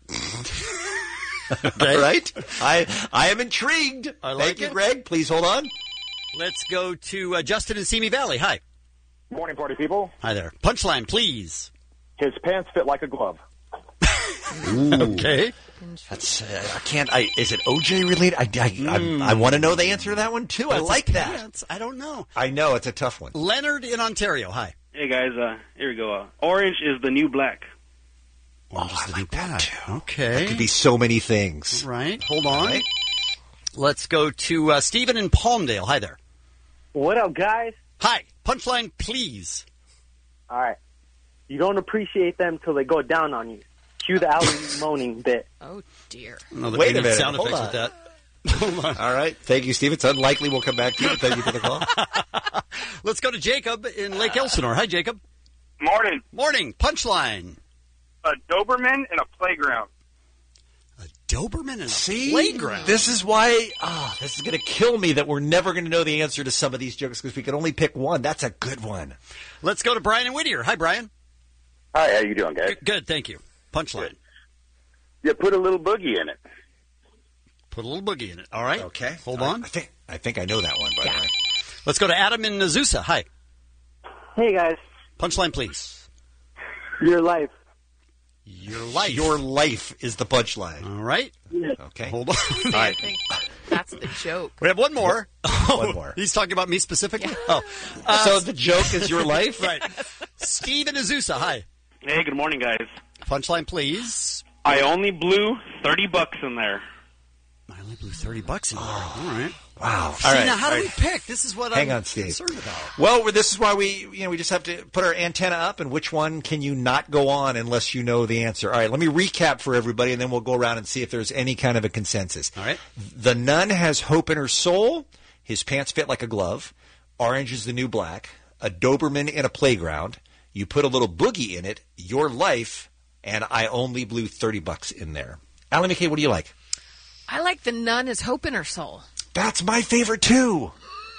Speaker 10: Okay. Right? I am intrigued. Thank you, Greg. Please hold on.
Speaker 7: Let's go to Justin in Simi Valley. Hi.
Speaker 14: Morning, party people.
Speaker 7: Hi there. Punchline, please.
Speaker 14: His pants fit like a glove.
Speaker 7: Okay.
Speaker 10: That's I can't. Is it OJ related? I want to know the answer to that one too. I like that.
Speaker 7: Pants? I don't know.
Speaker 10: I know it's a tough one.
Speaker 7: Leonard in Ontario. Hi.
Speaker 15: Hey guys. Here we go. Orange is the new black.
Speaker 7: Orange is the new black. Okay.
Speaker 10: That could be so many things.
Speaker 7: Right. Hold on. Right. Let's go to Stephen in Palmdale. Hi there.
Speaker 23: What up, guys?
Speaker 7: Hi. Punchline, please.
Speaker 23: All right. You don't appreciate them till they go down on you. Cue the Ali moaning bit.
Speaker 1: Oh, dear.
Speaker 10: Wait a minute.
Speaker 7: Sound
Speaker 10: Hold
Speaker 7: effects
Speaker 10: on.
Speaker 7: with that. Hold on.
Speaker 10: All right. Thank you, Steve. It's unlikely we'll come back to you, but thank you for the call.
Speaker 7: Let's go to Jacob in Lake Elsinore. Hi, Jacob.
Speaker 14: Morning.
Speaker 7: Morning. Punchline.
Speaker 14: A Doberman in a playground.
Speaker 7: Doberman in a
Speaker 10: See?
Speaker 7: playground.
Speaker 10: This is why, this is going to kill me that we're never going to know the answer to some of these jokes because we can only pick one. That's a good one.
Speaker 7: Let's go to Brian in Whittier. Hi, Brian.
Speaker 14: Hi, how you doing, guys?
Speaker 7: Good, thank you. Punchline.
Speaker 14: You put a little boogie in it.
Speaker 7: Put a little boogie in it. All right.
Speaker 10: Okay.
Speaker 7: Hold on.
Speaker 10: I think I know that one, by the way.
Speaker 7: Let's go to Adam in Azusa. Hi.
Speaker 23: Hey, guys.
Speaker 7: Punchline, please.
Speaker 23: Your life.
Speaker 7: Your life.
Speaker 10: Your life is the punchline.
Speaker 7: All right.
Speaker 10: Okay.
Speaker 7: Hold on.
Speaker 1: See, I think that's the joke.
Speaker 7: We have one more.
Speaker 10: One more.
Speaker 7: He's talking about me specifically?
Speaker 1: Yeah.
Speaker 7: Oh.
Speaker 10: So the joke is your life?
Speaker 7: Right. Steve in Azusa. Hi.
Speaker 15: Hey, good morning, guys.
Speaker 7: Punchline, please.
Speaker 15: I only blew $30 in there.
Speaker 7: I only blew $30 in there. All right.
Speaker 10: Wow.
Speaker 7: See, now how do we pick? This is what
Speaker 10: Hang
Speaker 7: I'm
Speaker 10: on, Steve.
Speaker 7: concerned about.
Speaker 10: Well, this is why we just have to put our antenna up, and which one can you not go on unless you know the answer. All right, let me recap for everybody, and then we'll go around and see if there's any kind of a consensus.
Speaker 7: All right.
Speaker 10: The nun has hope in her soul. His pants fit like a glove. Orange is the new black. A Doberman in a playground. You put a little boogie in it. Your life. And I only blew $30 in there. Allie McKay, what do you like?
Speaker 1: I like the nun has hope in her soul.
Speaker 10: That's my favorite, too.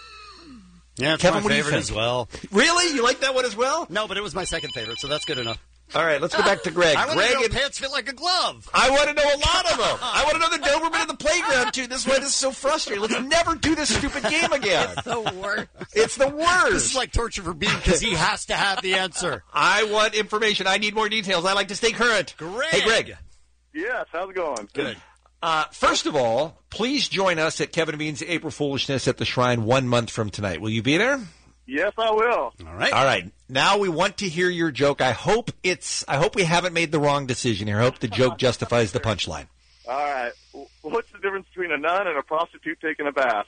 Speaker 7: Yeah, it's
Speaker 10: Kevin,
Speaker 7: my
Speaker 10: what do you
Speaker 7: favorite
Speaker 10: think?
Speaker 7: as well.
Speaker 10: Really? You like that one as well?
Speaker 7: No, but it was my second favorite, so that's good enough.
Speaker 10: All right, let's go back to Greg.
Speaker 7: I want
Speaker 10: Greg
Speaker 7: to know
Speaker 10: and
Speaker 7: pants fit like a glove.
Speaker 10: I want to know a lot of them. I want to know the Doberman in the playground, too. This is why this is so frustrating. Let's never do this stupid game again.
Speaker 1: It's the worst.
Speaker 10: It's the worst.
Speaker 7: This is like torture for Bean because he has to have the answer.
Speaker 10: I want information. I need more details. I like to stay current.
Speaker 7: Greg.
Speaker 10: Hey, Greg.
Speaker 14: Yes, how's it going?
Speaker 7: Good.
Speaker 10: First of all, please join us at Kevin and Bean's April Foolishness at the Shrine 1 month from tonight. Will you be there?
Speaker 14: Yes, I will.
Speaker 7: All right.
Speaker 10: All right. Now we want to hear your joke. I hope we haven't made the wrong decision here. I hope the joke justifies the punchline.
Speaker 14: All right. What's the difference between a nun and a prostitute taking a bath?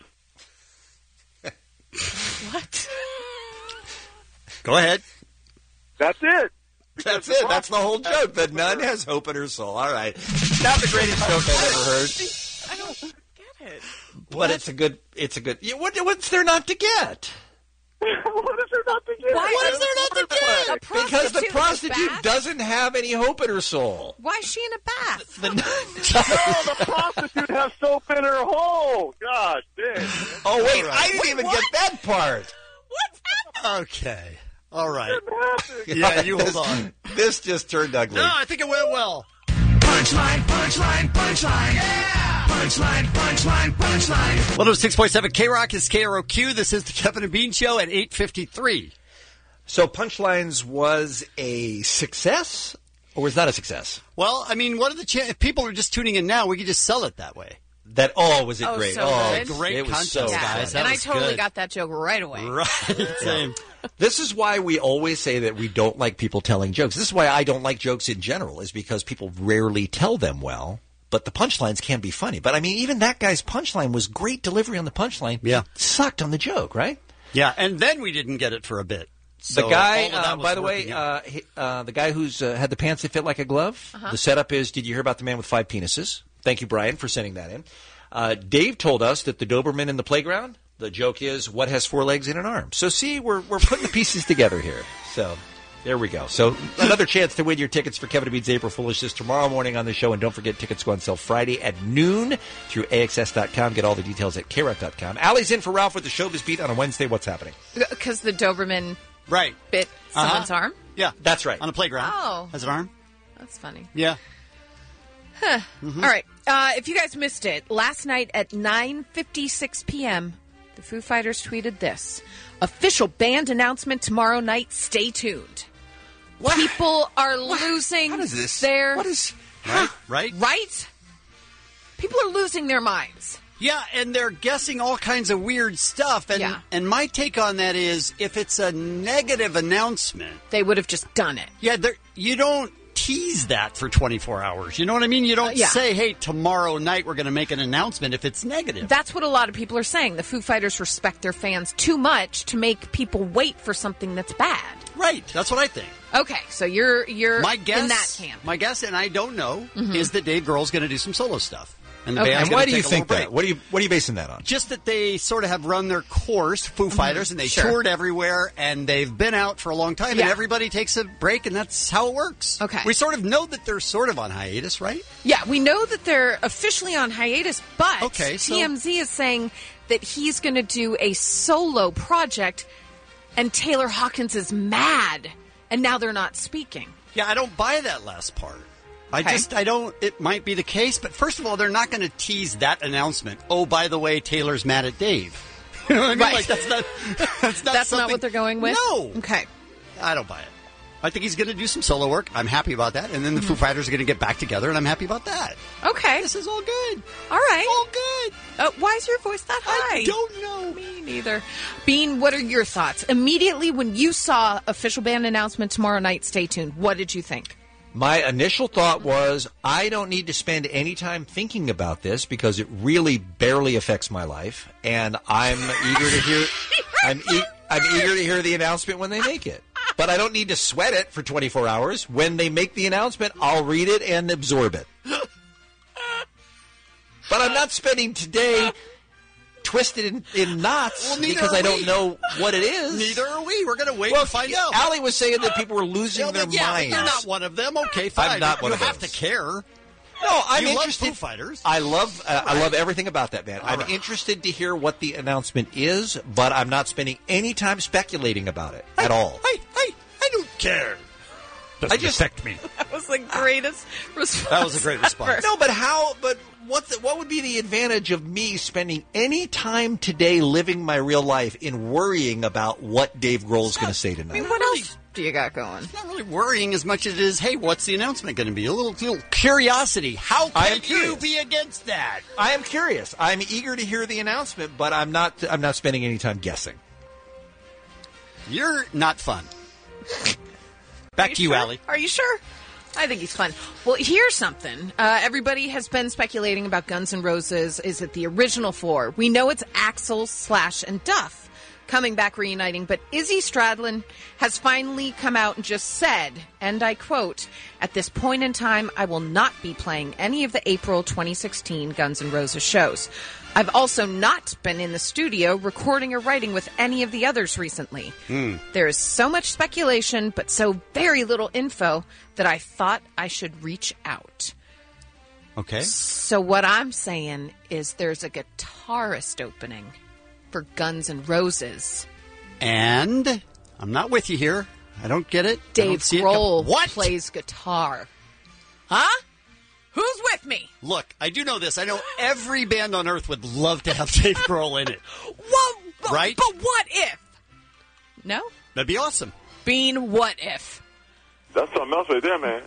Speaker 1: What?
Speaker 7: Go ahead.
Speaker 14: That's it.
Speaker 10: That's it. That's the whole joke. The nun has hope in her soul. All right. Not the greatest joke I've ever heard.
Speaker 1: I don't get it.
Speaker 10: But it's a good. Yeah, what's there not to get?
Speaker 14: What is there not to get?
Speaker 1: What is there not to get?
Speaker 10: Because the prostitute doesn't have any hope in her soul.
Speaker 1: Why is she in a bath?
Speaker 10: The nun
Speaker 14: No, the prostitute has soap in her hole. God dang.
Speaker 10: Oh, wait. I didn't even get that part.
Speaker 1: What's happening?
Speaker 7: Okay. All right. Yeah, you hold on.
Speaker 10: This just turned ugly.
Speaker 7: No, I think it went well.
Speaker 5: Punchline, punchline, punchline. Yeah! Punchline, punchline, punchline.
Speaker 7: 106.7 K-Rock is KROQ. This is the Kevin and Bean Show at 8:53.
Speaker 10: So Punchlines was a success, Or was that a success?
Speaker 9: Well, I mean, what are the if people are just tuning in now, we could just sell it that way.
Speaker 10: Was it great?
Speaker 1: So good.
Speaker 9: Great
Speaker 10: it was
Speaker 9: contest,
Speaker 10: so
Speaker 9: guys.
Speaker 10: fun.
Speaker 1: And I
Speaker 9: was
Speaker 1: totally
Speaker 9: good.
Speaker 1: got that joke right away.
Speaker 9: Right. Same.
Speaker 10: This is why we always say that we don't like people telling jokes. This is why I don't like jokes in general, is because people rarely tell them well. But the punchlines can be funny. But I mean, even that guy's punchline was great delivery on the punchline.
Speaker 9: Yeah.
Speaker 10: Sucked on the joke, right?
Speaker 9: Yeah, and then we didn't get it for a bit. So
Speaker 10: The guy,
Speaker 9: all of that was
Speaker 10: by the way,
Speaker 9: working out.
Speaker 10: the guy who's had the pants that fit like a glove, the setup is, did you hear about the man with 5 penises? Thank you, Brian, for sending that in. Dave told us that the Doberman in the playground, the joke is, what has 4 legs and an arm? So see, we're putting the pieces together here. So there we go. So another chance to win your tickets for Kevin and Bean's April Foolishness tomorrow morning on the show. And don't forget, tickets go on sale Friday at noon through AXS.com. Get all the details at KROC.com. Allie's in for Ralph with the Showbiz Beat on a Wednesday. What's happening?
Speaker 1: Because the Doberman
Speaker 9: Right.
Speaker 1: bit someone's arm?
Speaker 9: Yeah.
Speaker 10: That's right.
Speaker 9: On the playground.
Speaker 1: Oh.
Speaker 9: Has an arm?
Speaker 1: That's funny.
Speaker 9: Yeah.
Speaker 1: Huh.
Speaker 9: Mm-hmm.
Speaker 1: All right. If you guys missed it, last night at 9:56 p.m., the Foo Fighters tweeted this. Official band announcement tomorrow night. Stay tuned. What? People are losing their...
Speaker 10: What is...
Speaker 9: Right?
Speaker 1: Right? People are losing their minds.
Speaker 9: Yeah, and they're guessing all kinds of weird stuff. And and my take on that is, if it's a negative announcement,
Speaker 1: they would have just done it.
Speaker 9: Yeah, you don't tease that for 24 hours. You know what I mean? You don't say, hey, tomorrow night we're going to make an announcement if it's negative.
Speaker 1: That's what a lot of people are saying. The Foo Fighters respect their fans too much to make people wait for something that's bad.
Speaker 9: Right. That's what I think.
Speaker 1: Okay, so you're
Speaker 9: my guess,
Speaker 1: in that camp.
Speaker 9: My guess, and I don't know, is that Dave Grohl's going to do some solo stuff. And the
Speaker 10: Okay.
Speaker 9: band's
Speaker 10: And
Speaker 9: gonna
Speaker 10: why do you
Speaker 9: take a
Speaker 10: think
Speaker 9: little
Speaker 10: that? What are you basing that on?
Speaker 9: Just that they sort of have run their course, Foo Fighters, and they toured everywhere, and they've been out for a long time, and everybody takes a break, and that's how it works.
Speaker 1: Okay.
Speaker 9: We sort of know that they're sort of on hiatus, right?
Speaker 1: Yeah, we know that they're officially on hiatus, but TMZ is saying that he's going to do a solo project, and Taylor Hawkins is mad, and now they're not speaking.
Speaker 9: Yeah, I don't buy that last part. It might be the case, but first of all, they're not going to tease that announcement. Oh, by the way, Taylor's mad at Dave. You know what I mean?
Speaker 1: Right.
Speaker 9: Like, that's
Speaker 1: not what they're going with?
Speaker 9: No.
Speaker 1: Okay.
Speaker 9: I don't buy it. I think he's going to do some solo work. I'm happy about that. And then the Foo Fighters are going to get back together, and I'm happy about that.
Speaker 1: Okay.
Speaker 9: This is all good.
Speaker 1: All right.
Speaker 9: All good.
Speaker 1: Why is your voice that high?
Speaker 9: I don't know.
Speaker 1: Me neither. Bean, what are your thoughts? Immediately when you saw official band announcement tomorrow night, stay tuned. What did you think?
Speaker 10: My initial thought was, I don't need to spend any time thinking about this because it really barely affects my life, and I'm eager to hear. I'm eager to hear the announcement when they make it. But I don't need to sweat it for 24 hours. When they make the announcement, I'll read it and absorb it. But I'm not spending today twisted in knots because I don't know what it is.
Speaker 9: Neither are we. We're going to wait and find out.
Speaker 10: Allie was saying that people were losing their minds.
Speaker 9: You're not one of them. Okay, fine.
Speaker 10: I'm not one
Speaker 9: you
Speaker 10: of them.
Speaker 9: You have to care.
Speaker 10: No, I'm
Speaker 9: you
Speaker 10: interested.
Speaker 9: Love Foo Fighters.
Speaker 10: I love everything about that band. I'm interested to hear what the announcement is, but I'm not spending any time speculating about it at all.
Speaker 9: I don't care. Doesn't affect me.
Speaker 1: That was the greatest response.
Speaker 9: That was a great response.
Speaker 10: No, but how? But what would be the advantage of me spending any time today living my real life in worrying about what Dave Grohl's going to say tonight?
Speaker 1: I mean, what else do you got going?
Speaker 9: It's not really worrying as much as it is, hey, what's the announcement going to be? A little curiosity. How can you be against that?
Speaker 10: I am curious. I'm eager to hear the announcement, but I'm not spending any time guessing.
Speaker 9: You're not fun. Back to you,
Speaker 1: sure?
Speaker 9: Allie.
Speaker 1: Are you sure? I think he's fun. Well, here's something. Everybody has been speculating about Guns N' Roses. Is it the original 4? We know it's Axl, Slash, and Duff coming back reuniting, but Izzy Stradlin has finally come out and just said, and I quote, "At this point in time, I will not be playing any of the April 2016 Guns N' Roses shows. I've also not been in the studio recording or writing with any of the others recently. There is so much speculation, but so very little info that I thought I should reach out."
Speaker 9: Okay.
Speaker 1: So what I'm saying is there's a guitarist opening for Guns N' Roses.
Speaker 9: And I'm not with you here. I don't get it.
Speaker 1: Dave Grohl
Speaker 9: What?
Speaker 1: plays guitar. Huh? Who's with me?
Speaker 9: Look, I do know this. I know every band on earth would love to have Dave Grohl in it.
Speaker 1: Well,
Speaker 9: right?
Speaker 1: But what if? No?
Speaker 9: That'd be awesome.
Speaker 1: Bean, what if?
Speaker 6: That's something else right there, man.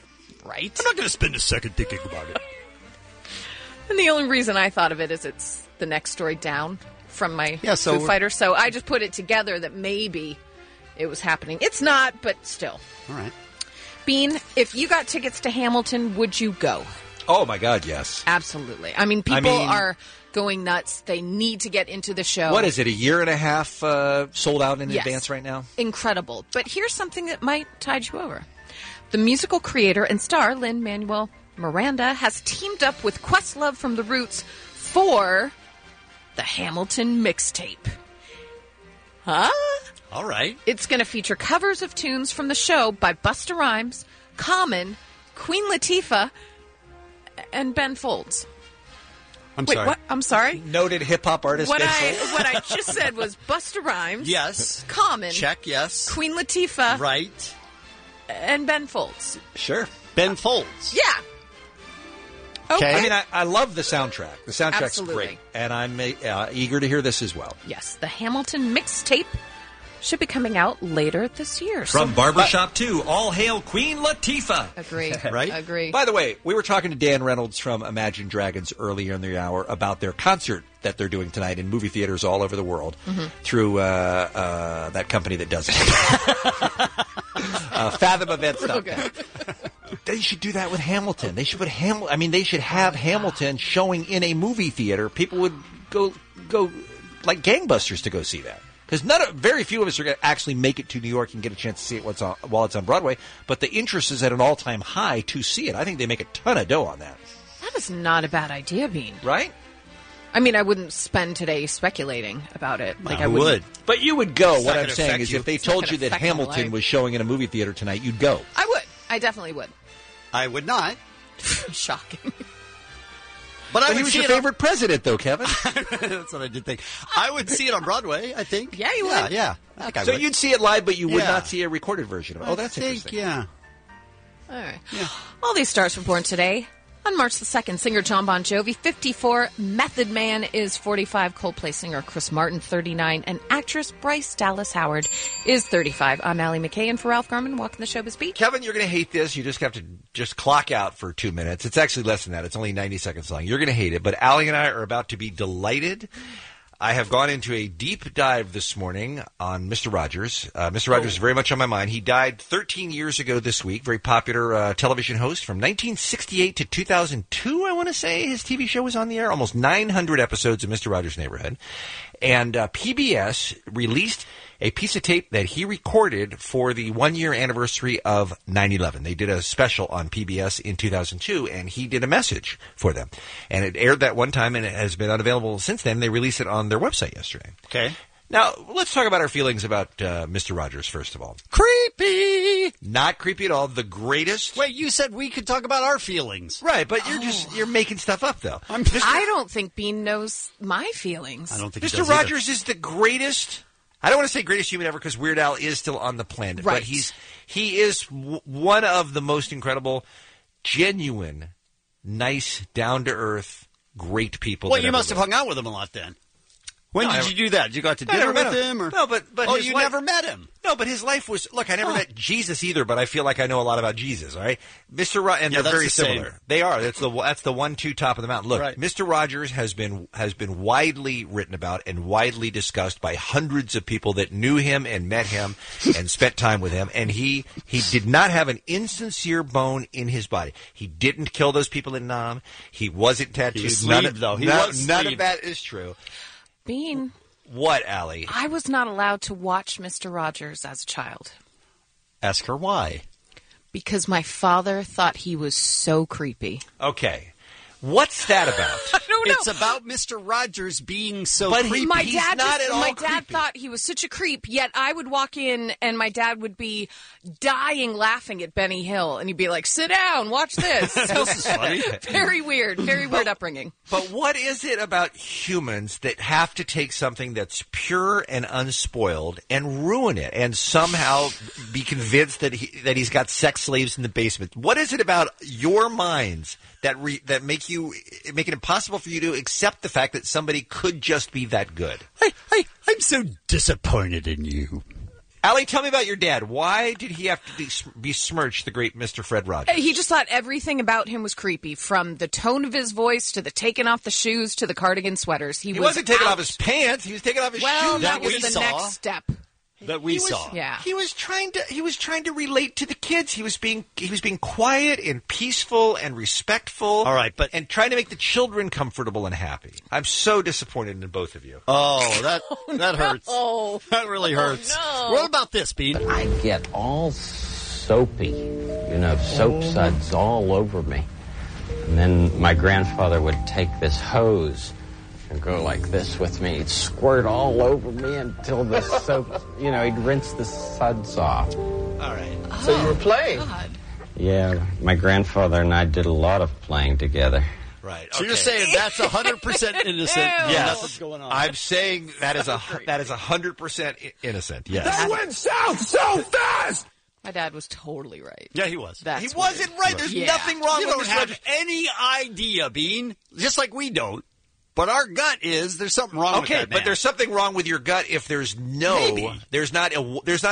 Speaker 1: Right.
Speaker 12: I'm not going to spend a second thinking about it.
Speaker 1: And the only reason I thought of it is it's the next story down from my Foo Fighters. So I just put it together that maybe it was happening. It's not, but still.
Speaker 9: All right.
Speaker 1: Bean, if you got tickets to Hamilton, would you go?
Speaker 10: Oh, my God, yes.
Speaker 1: Absolutely. I mean, people are going nuts. They need to get into the show.
Speaker 10: What is it, a year and a half sold out in
Speaker 1: Yes.
Speaker 10: advance right now?
Speaker 1: Incredible. But here's something that might tide you over. The musical creator and star Lin-Manuel Miranda has teamed up with Questlove from The Roots for the Hamilton mixtape. Huh?
Speaker 9: All right.
Speaker 1: It's going to feature covers of tunes from the show by Busta Rhymes, Common, Queen Latifah, and Ben Folds.
Speaker 9: I'm sorry.
Speaker 1: What? I'm sorry?
Speaker 10: Noted hip-hop artist
Speaker 1: What
Speaker 10: Ben
Speaker 1: I
Speaker 10: Folds.
Speaker 1: what I just said was Busta Rhymes.
Speaker 9: Yes.
Speaker 1: Common.
Speaker 9: Check, yes.
Speaker 1: Queen Latifah.
Speaker 9: Right.
Speaker 1: And Ben Folds.
Speaker 10: Sure.
Speaker 9: Ben Folds.
Speaker 1: Yeah.
Speaker 10: Okay. I mean, I love the soundtrack. The soundtrack's
Speaker 1: Absolutely.
Speaker 10: great. And I'm eager to hear this as well.
Speaker 1: Yes, the Hamilton mixtape should be coming out later this year.
Speaker 17: From Barbershop 2, all hail Queen Latifah.
Speaker 1: Agree.
Speaker 10: Right?
Speaker 1: Agree.
Speaker 10: By the way, we were talking to Dan Reynolds from Imagine Dragons earlier in the hour about their concert that they're doing tonight in movie theaters all over the world through that company that does it. FathomEvents.com. They should do that with Hamilton. They should put Hamilton. I mean, they should have Hamilton showing in a movie theater. People would go like gangbusters to go see that. Because very few of us are going to actually make it to New York and get a chance to see it while it's on Broadway. But the interest is at an all-time high to see it. I think they make a ton of dough on that.
Speaker 1: That is not a bad idea, Bean.
Speaker 10: Right?
Speaker 1: I mean, I wouldn't spend today speculating about it. Like I
Speaker 10: would. But you would go.
Speaker 1: It's
Speaker 10: What
Speaker 1: not
Speaker 10: I'm
Speaker 1: gonna
Speaker 10: saying
Speaker 1: affect
Speaker 10: is
Speaker 1: you.
Speaker 10: if they
Speaker 1: It's not
Speaker 10: told
Speaker 1: gonna
Speaker 10: you that
Speaker 1: affect my
Speaker 10: Hamilton
Speaker 1: life.
Speaker 10: was showing in a movie theater tonight, you'd go.
Speaker 1: I would. I definitely would.
Speaker 9: I would not.
Speaker 1: Shocking.
Speaker 9: But I
Speaker 10: he
Speaker 9: would
Speaker 10: was
Speaker 9: see
Speaker 10: your
Speaker 9: it on-
Speaker 10: favorite president, though, Kevin.
Speaker 9: That's what I did think. I would see it on Broadway, I think.
Speaker 1: Yeah, you
Speaker 9: Yeah,
Speaker 1: would.
Speaker 9: yeah. I think I
Speaker 10: So
Speaker 9: would.
Speaker 10: you'd see it live, but you would
Speaker 9: Yeah.
Speaker 10: not see a recorded version of it. Oh, that's
Speaker 9: I think,
Speaker 10: interesting.
Speaker 9: yeah.
Speaker 1: All right. All these stars were born today. On March the 2nd, singer John Bon Jovi, 54. Method Man is 45. Coldplay singer Chris Martin, 39. And actress Bryce Dallas Howard is 35. I'm Allie McKay, and for Ralph Garman, walking the showbiz beat.
Speaker 10: Kevin, you're going to hate this. You just have to clock out for 2 minutes. It's actually less than that. It's only 90 seconds long. You're going to hate it. But Allie and I are about to be delighted. I have gone into a deep dive this morning on Mr. Rogers. Mr. Rogers is very much on my mind. He died 13 years ago this week. Very popular television host from 1968 to 2002, I want to say. His TV show was on the air. Almost 900 episodes of Mr. Rogers' Neighborhood. And PBS released a piece of tape that he recorded for the 1-year anniversary of 9/11. They did a special on PBS in 2002, and he did a message for them. And it aired that one time, and it has been unavailable since then. They released it on their website yesterday.
Speaker 9: Okay.
Speaker 10: Now, let's talk about our feelings about Mr. Rogers, first of all.
Speaker 9: Creepy!
Speaker 10: Not creepy at all. The greatest.
Speaker 9: Wait, you said we could talk about our feelings.
Speaker 10: Right, but you're making stuff up, though.
Speaker 1: I don't think Bean knows my feelings.
Speaker 9: I don't think he
Speaker 10: Mr.
Speaker 9: does
Speaker 10: Rogers is the greatest. I don't want to say greatest human ever because Weird Al is still on the planet.
Speaker 1: Right.
Speaker 10: But he is one of the most incredible, genuine, nice, down to earth, great people.
Speaker 9: Well,
Speaker 10: that
Speaker 9: you
Speaker 10: ever
Speaker 9: must have
Speaker 10: lived.
Speaker 9: hung out with him a lot then. When
Speaker 10: No,
Speaker 9: did
Speaker 10: I-
Speaker 9: you do that? Did you go out to
Speaker 10: I
Speaker 9: dinner
Speaker 10: never met
Speaker 9: with him? Or?
Speaker 10: No, but
Speaker 9: oh,
Speaker 10: his
Speaker 9: you
Speaker 10: life-
Speaker 9: never met him.
Speaker 10: No, but his life was. Look, I never met Jesus either, but I feel like I know a lot about Jesus. All right, Mr. And
Speaker 9: Yeah,
Speaker 10: they're
Speaker 9: that's
Speaker 10: very
Speaker 9: the same.
Speaker 10: similar. They are. That's the 1-2 top of the mountain. Look,
Speaker 9: Right.
Speaker 10: Mr. Rogers has been widely written about and widely discussed by hundreds of people that knew him and met him and spent time with him. And he did not have an insincere bone in his body. He didn't kill those people in Nam. He wasn't tattooed.
Speaker 9: He was
Speaker 10: none
Speaker 9: sleeved, though. He
Speaker 10: none,
Speaker 9: was
Speaker 10: none of
Speaker 9: sleeved.
Speaker 10: that is true.
Speaker 1: Bean,
Speaker 10: What, Allie?
Speaker 1: I was not allowed to watch Mr. Rogers as a child
Speaker 9: Ask her why.
Speaker 1: because my father thought he was so creepy.
Speaker 10: Okay. What's that about?
Speaker 1: I don't know.
Speaker 9: It's about Mr. Rogers being so
Speaker 10: But he-
Speaker 9: creepy.
Speaker 1: My
Speaker 10: He's
Speaker 1: dad,
Speaker 10: not at all
Speaker 1: my dad
Speaker 10: creepy.
Speaker 1: thought he was such a creep. Yet I would walk in, and my dad would be dying laughing at Benny Hill, and he'd be like, "Sit down, watch this." So,
Speaker 9: This is funny.
Speaker 1: very weird upbringing.
Speaker 10: But what is it about humans that have to take something that's pure and unspoiled and ruin it and somehow be convinced that he's got sex slaves in the basement? What is it about your minds that make it impossible for you to accept the fact that somebody could just be that good?
Speaker 9: I'm so disappointed in you.
Speaker 10: Allie, tell me about your dad. Why did he have to besmirch the great Mr. Fred Rogers?
Speaker 1: He just thought everything about him was creepy, from the tone of his voice to the taking off the shoes to the cardigan sweaters. He
Speaker 10: wasn't taking off his pants. He was taking off his shoes.
Speaker 1: That was the next step.
Speaker 9: That we saw.
Speaker 1: Yeah.
Speaker 10: He was trying to relate to the kids. He was being quiet and peaceful and respectful.
Speaker 9: All right,
Speaker 10: and trying to make the children comfortable and happy. I'm so disappointed in both of you.
Speaker 9: Oh, that hurts. That really hurts.
Speaker 1: No.
Speaker 9: What about this, Bean?
Speaker 4: I get all soapy, soap suds all over me. And then my grandfather would take this hose and go like this with me. He'd squirt all over me until the soap, he'd rinse the suds off.
Speaker 10: All right.
Speaker 4: So you were playing?
Speaker 1: God.
Speaker 4: Yeah, my grandfather and I did a lot of playing together.
Speaker 10: Right.
Speaker 9: So you're saying that's 100% innocent?
Speaker 10: Yes.
Speaker 9: Nothing's going on.
Speaker 10: I'm saying that is 100% innocent. Yes.
Speaker 5: That went south so fast!
Speaker 1: My dad was totally right.
Speaker 9: Yeah, he was.
Speaker 1: That's
Speaker 10: he wasn't right. There's nothing wrong
Speaker 9: You
Speaker 10: with
Speaker 9: don't
Speaker 10: Mr.
Speaker 9: have
Speaker 10: Rogers.
Speaker 9: any idea, Bean. Just like we don't. But our gut is there's something wrong with that man.
Speaker 10: But there's something wrong with your gut if there's there's not a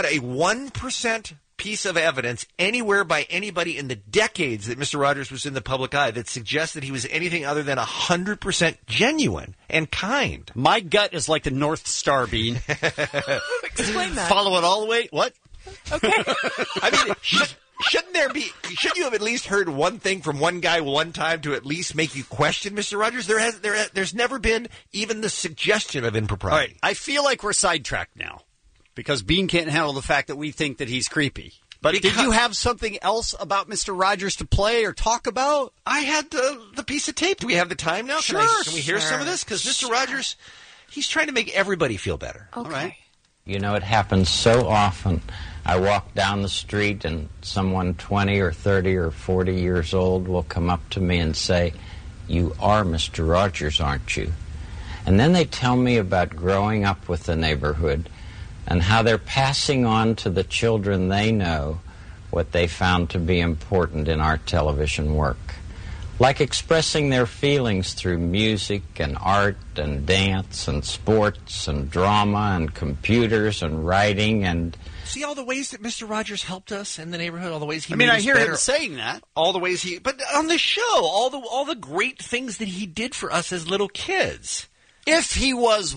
Speaker 10: 1% piece of evidence anywhere by anybody in the decades that Mr. Rogers was in the public eye that suggests that he was anything other than 100% genuine and kind.
Speaker 9: My gut is like the North Star, Bean.
Speaker 1: Explain that.
Speaker 9: Follow it all the way. What?
Speaker 1: Okay.
Speaker 10: I mean, shouldn't you have at least heard one thing from one guy one time to at least make you question Mr. Rogers? There's never been even the suggestion of impropriety.
Speaker 9: All right, I feel like we're sidetracked now because Bean can't handle the fact that we think that he's creepy. But did you have something else about Mr. Rogers to play or talk about?
Speaker 10: I had the piece of tape. Do we have the time now?
Speaker 9: Sure.
Speaker 10: Can we hear some of this? Because Mr. Rogers, he's trying to make everybody feel better.
Speaker 1: Okay.
Speaker 9: All right.
Speaker 4: It happens so often. I walk down the street and someone 20 or 30 or 40 years old will come up to me and say, "You are Mr. Rogers, aren't you?" And then they tell me about growing up with the neighborhood and how they're passing on to the children they know what they found to be important in our television work. Like expressing their feelings through music and art and dance and sports and drama and computers and writing and...
Speaker 10: See all the ways that Mr. Rogers helped us in the neighborhood, all the ways he
Speaker 9: I mean,
Speaker 10: made
Speaker 9: I
Speaker 10: us
Speaker 9: hear
Speaker 10: better.
Speaker 9: him saying that.
Speaker 10: All the ways but on the show, all the great things that he did for us as little kids.
Speaker 9: If he was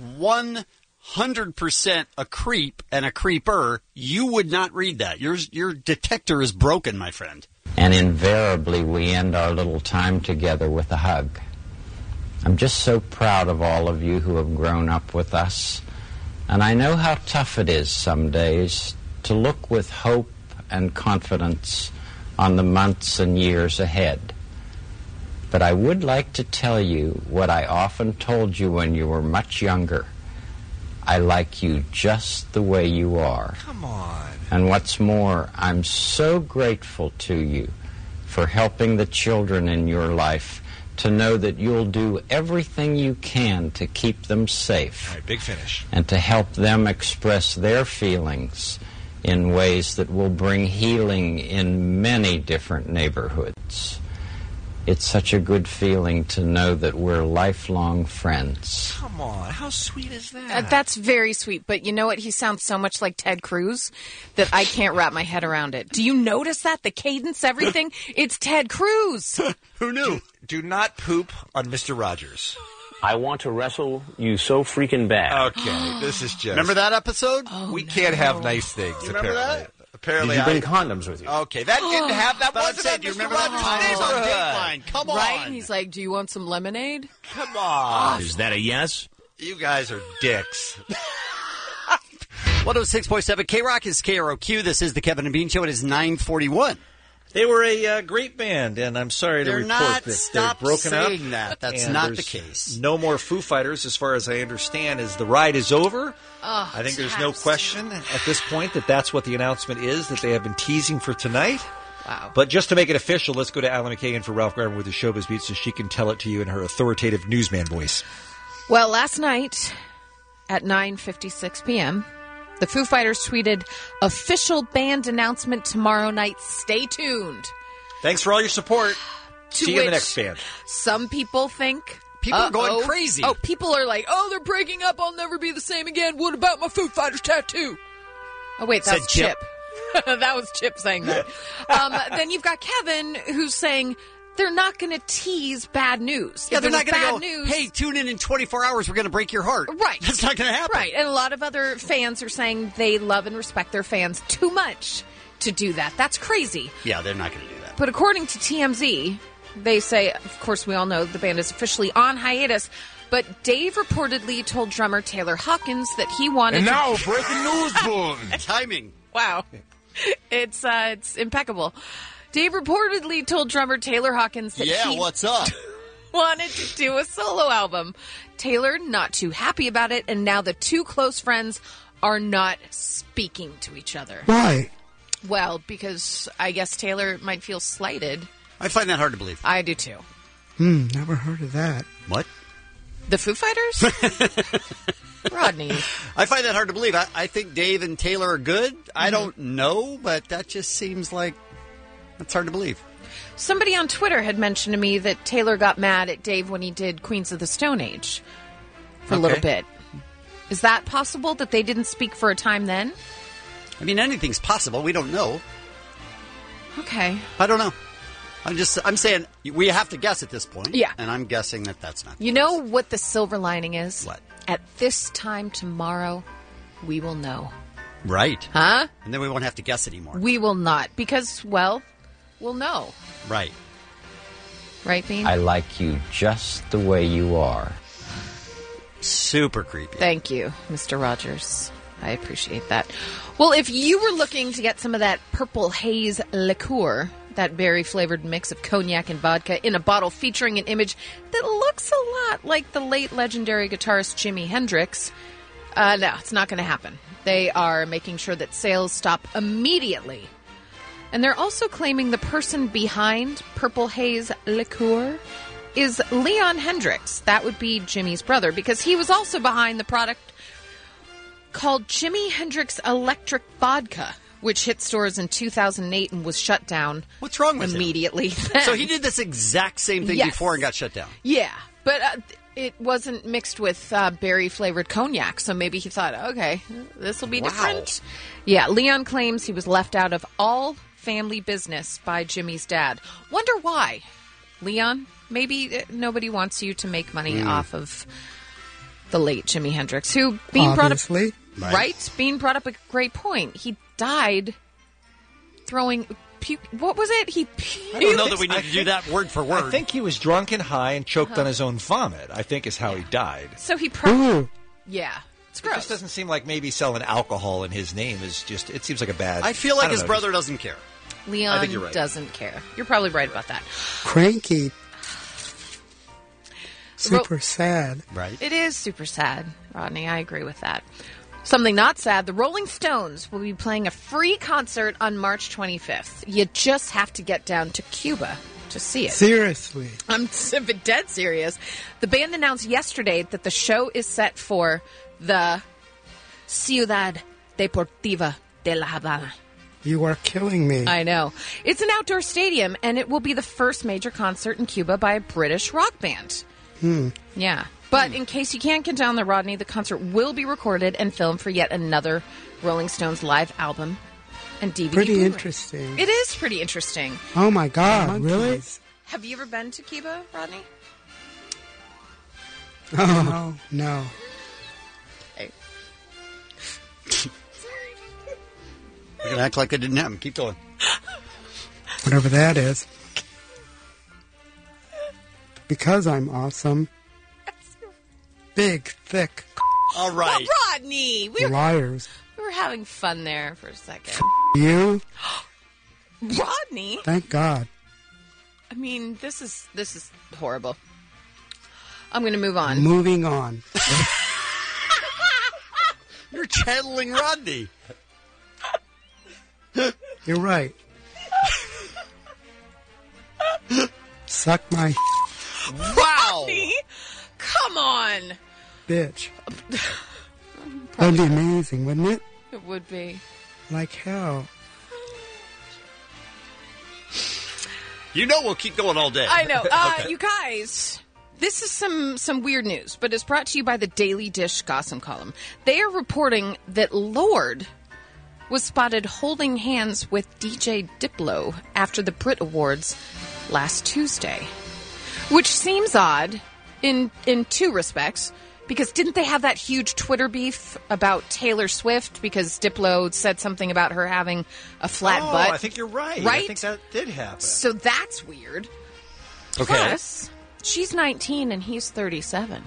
Speaker 9: 100% a creep and a creeper, you would not read that. Your detector is broken, my friend.
Speaker 4: And invariably we end our little time together with a hug. I'm just so proud of all of you who have grown up with us. And I know how tough it is some days to look with hope and confidence on the months and years ahead. But I would like to tell you what I often told you when you were much younger. I like you just the way you are.
Speaker 10: Come on.
Speaker 4: And what's more, I'm so grateful to you for helping the children in your life to know that you'll do everything you can to keep them safe.
Speaker 10: All right, big finish.
Speaker 4: And to help them express their feelings in ways that will bring healing in many different neighborhoods. It's such a good feeling to know that we're lifelong friends.
Speaker 10: Come on, how sweet is that?
Speaker 1: That's very sweet, but you know what? He sounds so much like Ted Cruz that I can't wrap my head around it. Do you notice that? The cadence, everything? It's Ted Cruz.
Speaker 9: Who knew?
Speaker 10: Do not poop on Mr. Rogers.
Speaker 4: I want to wrestle you so freaking bad.
Speaker 10: Okay, this is just...
Speaker 9: Remember that episode?
Speaker 10: We can't have nice things,
Speaker 9: You remember
Speaker 10: apparently.
Speaker 9: that?
Speaker 10: Apparently,
Speaker 4: Did you bring condoms with you?
Speaker 10: Okay, that didn't have... That wasn't
Speaker 9: said,
Speaker 10: on
Speaker 9: do you
Speaker 10: Mr.
Speaker 9: remember that
Speaker 10: Rogers'
Speaker 9: time on
Speaker 10: neighborhood.
Speaker 9: Dateline? Come on.
Speaker 1: Right? And he's like, do you want some lemonade?
Speaker 10: Come on.
Speaker 12: Is that a yes?
Speaker 10: You guys are dicks.
Speaker 9: 106.7 K-Rock is KROQ. This is the Kevin and Bean Show. It is 9:41.
Speaker 10: They were a great band, and I'm sorry to
Speaker 9: They're
Speaker 10: report
Speaker 9: not.
Speaker 10: that
Speaker 9: Stop
Speaker 10: they're broken up.
Speaker 9: saying that. That's
Speaker 10: and
Speaker 9: not the
Speaker 10: there's
Speaker 9: case.
Speaker 10: No more Foo Fighters, as far as I understand, as the ride is over.
Speaker 1: Oh,
Speaker 10: I think there's no question at this point that that's what the announcement is that they have been teasing for tonight.
Speaker 1: Wow.
Speaker 10: But just to make it official, let's go to Alan McKagan for Ralph Garber with the Showbiz Beat so she can tell it to you in her authoritative newsman voice.
Speaker 1: Well, last night at 9:56 p.m., the Foo Fighters tweeted, "Official band announcement tomorrow night. Stay tuned."
Speaker 10: Thanks for all your support.
Speaker 1: To
Speaker 10: See you in the
Speaker 1: which
Speaker 10: next band.
Speaker 1: Some people think...
Speaker 9: People are going crazy.
Speaker 1: Oh, people are like, oh, they're breaking up. I'll never be the same again. What about my Foo Fighters tattoo? Oh, wait,
Speaker 9: Said
Speaker 1: that's Chip. That was Chip saying that. Then you've got Kevin who's saying they're not going to tease bad news.
Speaker 9: Yeah,
Speaker 1: If
Speaker 9: they're not
Speaker 1: it was
Speaker 9: going to
Speaker 1: bad
Speaker 9: go,
Speaker 1: news,
Speaker 9: hey, tune in 24 hours, we're going to break your heart.
Speaker 1: Right.
Speaker 9: That's not going to happen.
Speaker 1: Right, and a lot of other fans are saying they love and respect their fans too much to do that. That's crazy.
Speaker 9: Yeah, they're not going to do that.
Speaker 1: But according to TMZ, they say, of course, we all know the band is officially on hiatus, but Dave reportedly told drummer Taylor Hawkins that he wanted
Speaker 5: And
Speaker 1: to...
Speaker 5: now, breaking news bulletin.
Speaker 9: Timing.
Speaker 1: Wow. It's impeccable. Dave reportedly told drummer Taylor Hawkins that he
Speaker 9: what's up?
Speaker 1: wanted to do a solo album. Taylor not too happy about it, and now the two close friends are not speaking to each other.
Speaker 2: Why?
Speaker 1: Well, because I guess Taylor might feel slighted.
Speaker 9: I find that hard to believe.
Speaker 1: I do too.
Speaker 2: Never heard of that.
Speaker 9: What?
Speaker 1: The Foo Fighters? Rodney.
Speaker 9: I find that hard to believe. I think Dave and Taylor are good. I don't know, but that just seems like that's hard to believe.
Speaker 1: Somebody on Twitter had mentioned to me that Taylor got mad at Dave when he did Queens of the Stone Age for a little bit. Is that possible that they didn't speak for a time then?
Speaker 9: I mean, anything's possible. We don't know.
Speaker 1: Okay.
Speaker 9: I don't know. I'm saying we have to guess at this point.
Speaker 1: Yeah.
Speaker 9: And I'm guessing that that's not.
Speaker 1: You know what the silver lining is?
Speaker 9: What?
Speaker 1: At this time tomorrow, we will know.
Speaker 9: Right.
Speaker 1: Huh?
Speaker 9: And then we won't have to guess anymore.
Speaker 1: We will not, because, well, we'll know.
Speaker 9: Right.
Speaker 1: Right, Bean?
Speaker 4: I like you just the way you are.
Speaker 9: Super creepy.
Speaker 1: Thank you, Mr. Rogers. I appreciate that. Well, if you were looking to get some of that Purple Haze liqueur, that berry-flavored mix of cognac and vodka in a bottle featuring an image that looks a lot like the late legendary guitarist Jimi Hendrix, no, it's not going to happen. They are making sure that sales stop immediately. And they're also claiming the person behind Purple Haze liqueur is Leon Hendrix. That would be Jimmy's brother, because he was also behind the product called Jimi Hendrix Electric Vodka, which hit stores in 2008 and was shut down.
Speaker 9: What's wrong with
Speaker 1: immediately?
Speaker 9: So he did this exact same thing before and got shut down.
Speaker 1: Yeah, but it wasn't mixed with berry-flavored cognac, so maybe he thought, okay, this will be different. Yeah, Leon claims he was left out of all family business by Jimmy's dad. Wonder why. Leon, maybe nobody wants you to make money off of the late Jimi Hendrix, who Bean brought up, right? Bean brought up a great point. He died throwing puke. What was it?
Speaker 9: I don't know that we need to do that word for word.
Speaker 10: I think he was drunk and high and choked on his own vomit, I think is how he died.
Speaker 1: So he probably... Yeah. It's gross.
Speaker 10: It just doesn't seem like maybe selling alcohol in his name is just... It seems like a bad...
Speaker 9: I feel like his brother doesn't care.
Speaker 1: Leon
Speaker 10: I think you're right.
Speaker 1: doesn't care. You're probably right about that.
Speaker 2: Cranky. Super sad.
Speaker 9: Right.
Speaker 1: It is super sad, Rodney. I agree with that. Something not sad, the Rolling Stones will be playing a free concert on March 25th. You just have to get down to Cuba to see it.
Speaker 2: Seriously.
Speaker 1: I'm dead serious. The band announced yesterday that the show is set for the Ciudad Deportiva de La Habana.
Speaker 2: You are killing me.
Speaker 1: I know. It's an outdoor stadium, and it will be the first major concert in Cuba by a British rock band. Yeah. But in case you can't get down there, Rodney, the concert will be recorded and filmed for yet another Rolling Stones live album and DVD.
Speaker 2: Pretty
Speaker 1: Blu-ray.
Speaker 2: interesting.
Speaker 1: It is pretty interesting.
Speaker 2: Oh, my God. Really?
Speaker 1: Have you ever been to Cuba, Rodney?
Speaker 2: Oh, no.
Speaker 1: Hey.
Speaker 9: We're going to act like it didn't happen. Keep going.
Speaker 2: Whatever that is. Because I'm awesome. Big, thick
Speaker 9: All right.
Speaker 1: Well, Rodney, we
Speaker 2: liars.
Speaker 1: were having fun there for a second.
Speaker 2: You?
Speaker 1: Rodney?
Speaker 2: Thank God.
Speaker 1: I mean, this is horrible. I'm going to move on.
Speaker 2: Moving on.
Speaker 9: You're channeling Rodney.
Speaker 2: You're right. Suck my
Speaker 9: Wow.
Speaker 1: Rodney, come on.
Speaker 2: bitch. That'd be amazing, wouldn't it?
Speaker 1: It would be.
Speaker 2: Like hell.
Speaker 9: You know we'll keep going all day.
Speaker 1: I know.
Speaker 9: Okay.
Speaker 1: You guys, this is some weird news, but it's brought to you by the Daily Dish Gossip Column. They are reporting that Lorde was spotted holding hands with DJ Diplo after the Brit Awards last Tuesday. Which seems odd in two respects, because didn't they have that huge Twitter beef about Taylor Swift because Diplo said something about her having a flat butt?
Speaker 10: I think you're right.
Speaker 1: Right?
Speaker 10: I think that did happen.
Speaker 1: So that's weird.
Speaker 10: Okay.
Speaker 1: Plus, she's 19 and he's 37.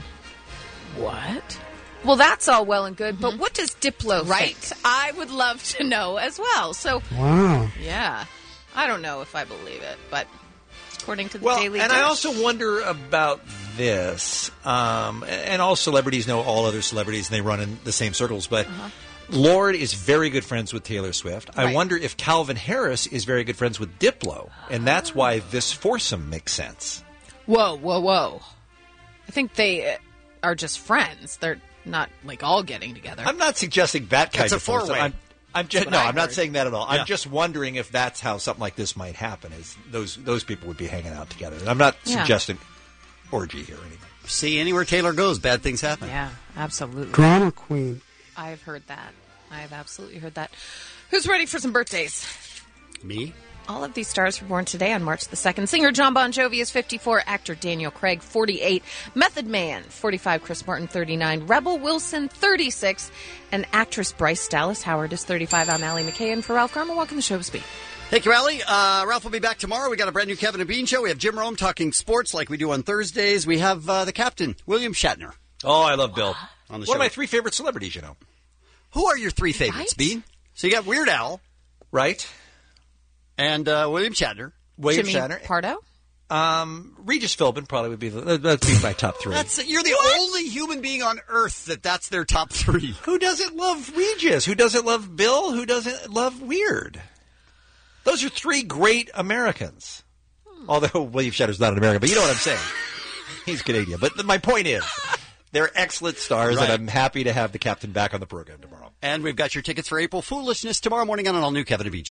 Speaker 1: What? Well, that's all well and good, but what does Diplo think? I would love to know as well. So,
Speaker 2: Wow.
Speaker 1: yeah. I don't know if I believe it, but according to the
Speaker 10: Well,
Speaker 1: Daily
Speaker 10: and
Speaker 1: Dish.
Speaker 10: I also wonder about this. And all celebrities know all other celebrities, and they run in the same circles. But Lorde is very good friends with Taylor Swift. I
Speaker 1: Right.
Speaker 10: wonder if Calvin Harris is very good friends with Diplo, and that's why this foursome makes sense.
Speaker 1: Whoa, whoa, whoa. I think they are just friends. They're not, like, all getting together.
Speaker 10: I'm not suggesting that kind
Speaker 1: It's a
Speaker 10: of foursome.
Speaker 1: four-way.
Speaker 10: I'm just
Speaker 1: That's
Speaker 10: no.
Speaker 1: what I
Speaker 10: I'm not
Speaker 1: heard.
Speaker 10: saying that at all.
Speaker 1: Yeah.
Speaker 10: I'm just wondering if that's how something like this might happen. Is those people would be hanging out together? And I'm not
Speaker 1: Yeah.
Speaker 10: suggesting orgy here or anything.
Speaker 9: See, anywhere Taylor goes, bad things happen.
Speaker 1: Yeah, absolutely.
Speaker 2: Drama queen.
Speaker 1: I've heard that. I've absolutely heard that. Who's ready for some birthdays?
Speaker 9: Me?
Speaker 1: All of these stars were born today on March the 2nd. Singer John Bon Jovi is 54. Actor Daniel Craig, 48. Method Man, 45. Chris Martin, 39. Rebel Wilson, 36. And actress Bryce Dallas Howard is 35. I'm Allie McKay, and for Ralph Garman, welcome to Show Speed.
Speaker 9: Thank you, Allie. Ralph will be back tomorrow. We got a brand new Kevin and Bean show. We have Jim Rome talking sports like we do on Thursdays. We have the captain, William Shatner.
Speaker 10: Oh, I love Bill.
Speaker 9: On the
Speaker 10: One
Speaker 9: show.
Speaker 10: of my three favorite celebrities, you know.
Speaker 9: Who are your three favorites, Bean? So you got Weird Al.
Speaker 10: Right.
Speaker 9: And William Shatner.
Speaker 10: William
Speaker 1: Jimmy
Speaker 10: Shatner.
Speaker 1: Pardo?
Speaker 10: Regis Philbin probably would be that'd be my top three.
Speaker 9: You're the only human being on earth that's their top three.
Speaker 10: Who doesn't love Regis? Who doesn't love Bill? Who doesn't love Weird? Those are three great Americans. Although William Shatner's not an American, but you know what I'm saying. He's Canadian. But my point is, they're excellent stars,
Speaker 9: Right.
Speaker 10: and I'm happy to have the captain back on the program tomorrow.
Speaker 9: And we've got your tickets for April Foolishness tomorrow morning on an all-new Kevin and Bean.